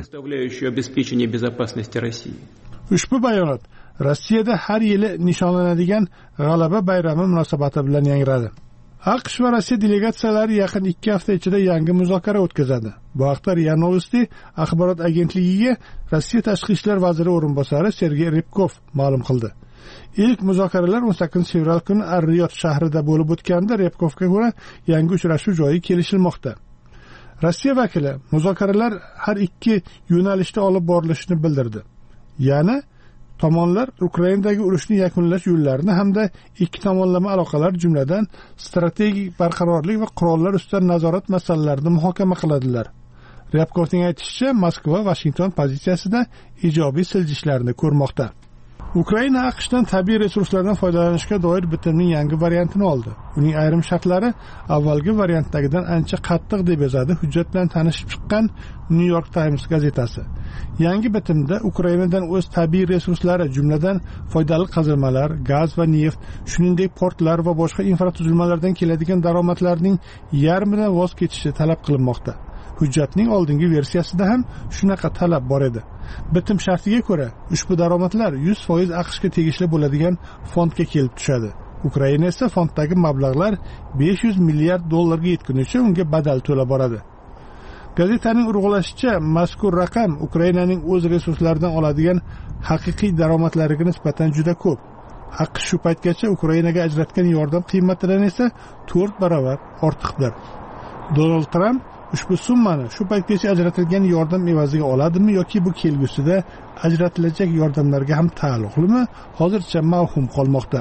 Ushbu bayonot Rossiyada har yili nishonlanadigan G'alaba bayrami munosabati bilan yangradi. AQSh va Rossiya delegatsiyalari yaqin 2 hafta ichida yangi muzokara o'tkazadi. Bu haqda RIA Novosti axborot agentligiga Rossiya tashqi ishlar vaziri o'rinbosari Sergey Ryabkov ma'lum qildi. Ilk muzokaralar 18 fevral kuni Ar-Riyod shahrida bo'lib o'tganda Ryabkovga ko'ra yangi uchrashuv joyi kelishilmoqda. Rossiya vakili muzokaralar har ikki yo'nalishda olib borilishini bildirdi. Ya'ni tomonlar Ukrainadagi urushni yakunlash yo'llarini hamda ikki tomonlama aloqalar jumladan strategik barqarorlik va qurollar ustidan nazorat masalalarini muhokama qiladilar. Ryabkovning aytishicha, Moskva Washington pozitsiyasida ijobiy siljishlarni ko'rmoqda. Ukraina AQShdan tabiiy resurslardan foydalanishga doir bitimning yangi variantini oldi. Uning ayrim shartlari avvalgi variantdagidan ancha qattiq deb yozadi hujjat bilan tanishib chiqqan New York Times gazetasi. Yangi bitimda Ukrainadan o'z tabiiy resurslari, jumladan foydali qazilmalar, gaz va neft, shuningdek portlar va boshqa infratuzilmalardan keladigan daromadlarning yarmidan voz kechishi talab qilinmoqda. Hujjatning oldingi versiyasida ham shunaqa talab bor edi. Bitim shartiga ko'ra, ushbu daromadlar 100% AQShga tegishli bo'ladigan fondga kelib tushadi. Ukraina esa fonddagi mablag'lar 500 milliard dollarga yetgunicha unga badal to'lab boradi. Gazetaning urg'ulashicha, mazkur raqam Ukrainaning o'z resurslaridan oladigan haqiqiy daromadlariga nisbatan juda ko'p. AQSh shu paytgacha Ukrainaga ajratgan yordam qiymatidan esa 4 barobar ortiqdir. Donald Trump ushbu summani shu paytgacha ajratilgan yordam evaziga oladimi yoki bu kelgusida ajratilajak yordamlarga ham taalluqlimi? Hozircha mavhum qolmoqda.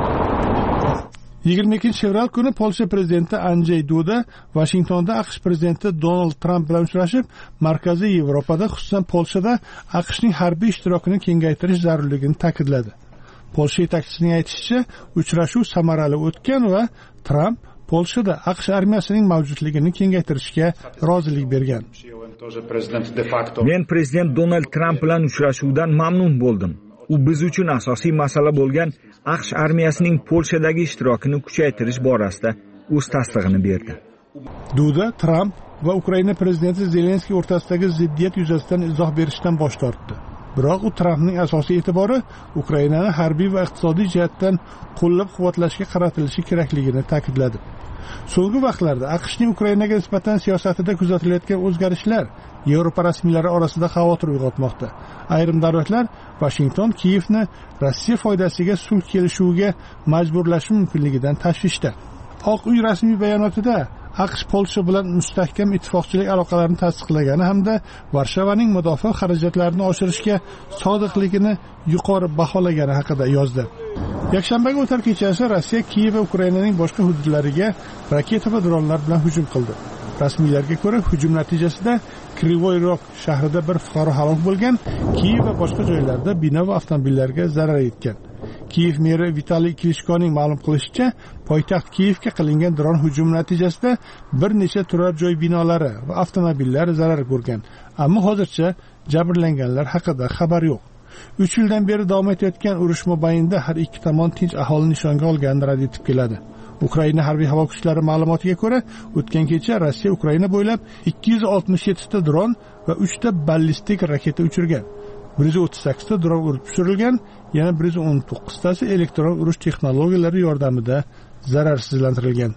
22 fevral kuni Polsha prezidenti Andrzej Duda Washingtonda AQSh prezidenti Donald Trump bilan uchrashib, Markaziy Yevropada, xususan Polshada AQShning harbiy ishtirokini kengaytirish zarurligini ta'kidladi. Polsha yetakchisining aytishicha, uchrashuv samarali o'tgan va Trump Polshada AQSh armiyasining mavjudligini kengaytirishga rozilik bergan. Men prezident Donald Trump bilan uchrashuvdan mamnun bo'ldim. U biz uchun asosiy masala bo'lgan AQSh armiyasining Polshadagi ishtirokini kuchaytirish borasida o'z tasdig'ini berdi. Duda Trump va Ukraina prezidenti Zelenskiy o'rtasidagi ziddiyat yuzasidan izoh berishdan bosh tortdi. Biroq u Trampning asosiy e'tibori Ukrainani harbiy va iqtisodiy jihatdan qo'llab-quvvatlashga qaratilishi kerakligini ta'kidladi. So'nggi vaqtlarda AQShning Ukrainaga nisbatan siyosatida kuzatilayotgan o'zgarishlar Yevropa rasmiylari orasida xavotir uyg'otmoqda. Ayrim davlatlar Washington Kiyevni Rossiya foydasiga sulh kelishuviga majburlashi mumkinligidan tashvishda. Oq uy rasmiy bayonotida AQSh Polsha bilan mustahkam ittifoqchilik aloqalarini tasdiqlagani hamda Varshavaning mudofaa xarajatlarini oshirishga sodiqligini yuqori baholagani haqida yozdi. Yakshanbaga o'tar kechasi Rossiya Kiyev va Ukrainaning boshqa hududlariga raketa va dronlar bilan hujum qildi. Rasmiylarga ko'ra, hujum natijasida Krivoy Rog shahrida bir fuqaro halok bo'lgan, Kiyev va boshqa joylarda bino va avtomobillarga zarar yetgan. Kiyev meri Vitaliy Klitschkoning ma'lum qilishicha, poytaxt Kiyevga qilingan dron hujumi natijasida bir necha turar joy binolari va avtomobillar zarar ko'rgan. Ammo hozircha jabrlanganlar haqida xabar yo'q. 3 yildan beri davom etayotgan urush mobaynida har ikki tomon tinch aholi nishonga olganini rad etib keladi. Ukraina harbiy havo kuchlari ma'lumotiga ko'ra, o'tgan kecha Rossiya Ukraina bo'ylab 267 ta dron va 3 ta ballistik raketa uchirgan. 138 ta dron urib tushirilgan, yana 119 tasi elektron urush texnologiyalari yordamida zararsizlantirilgan.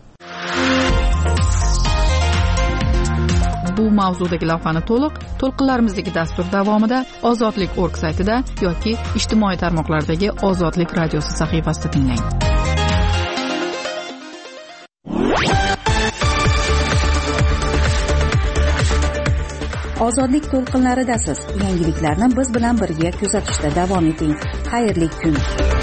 Bu mavzudagi lavhani to'lqinlarimizdagi dastur davomida ozodlik.org saytida yoki ijtimoiy tarmoqlardagi Ozodlik radiosi sahifasida tinglang. Ozodlik to'lqinlaridasiz. Yangiliklarni biz bilan birga kuzatishda davom eting. Xayrli kun.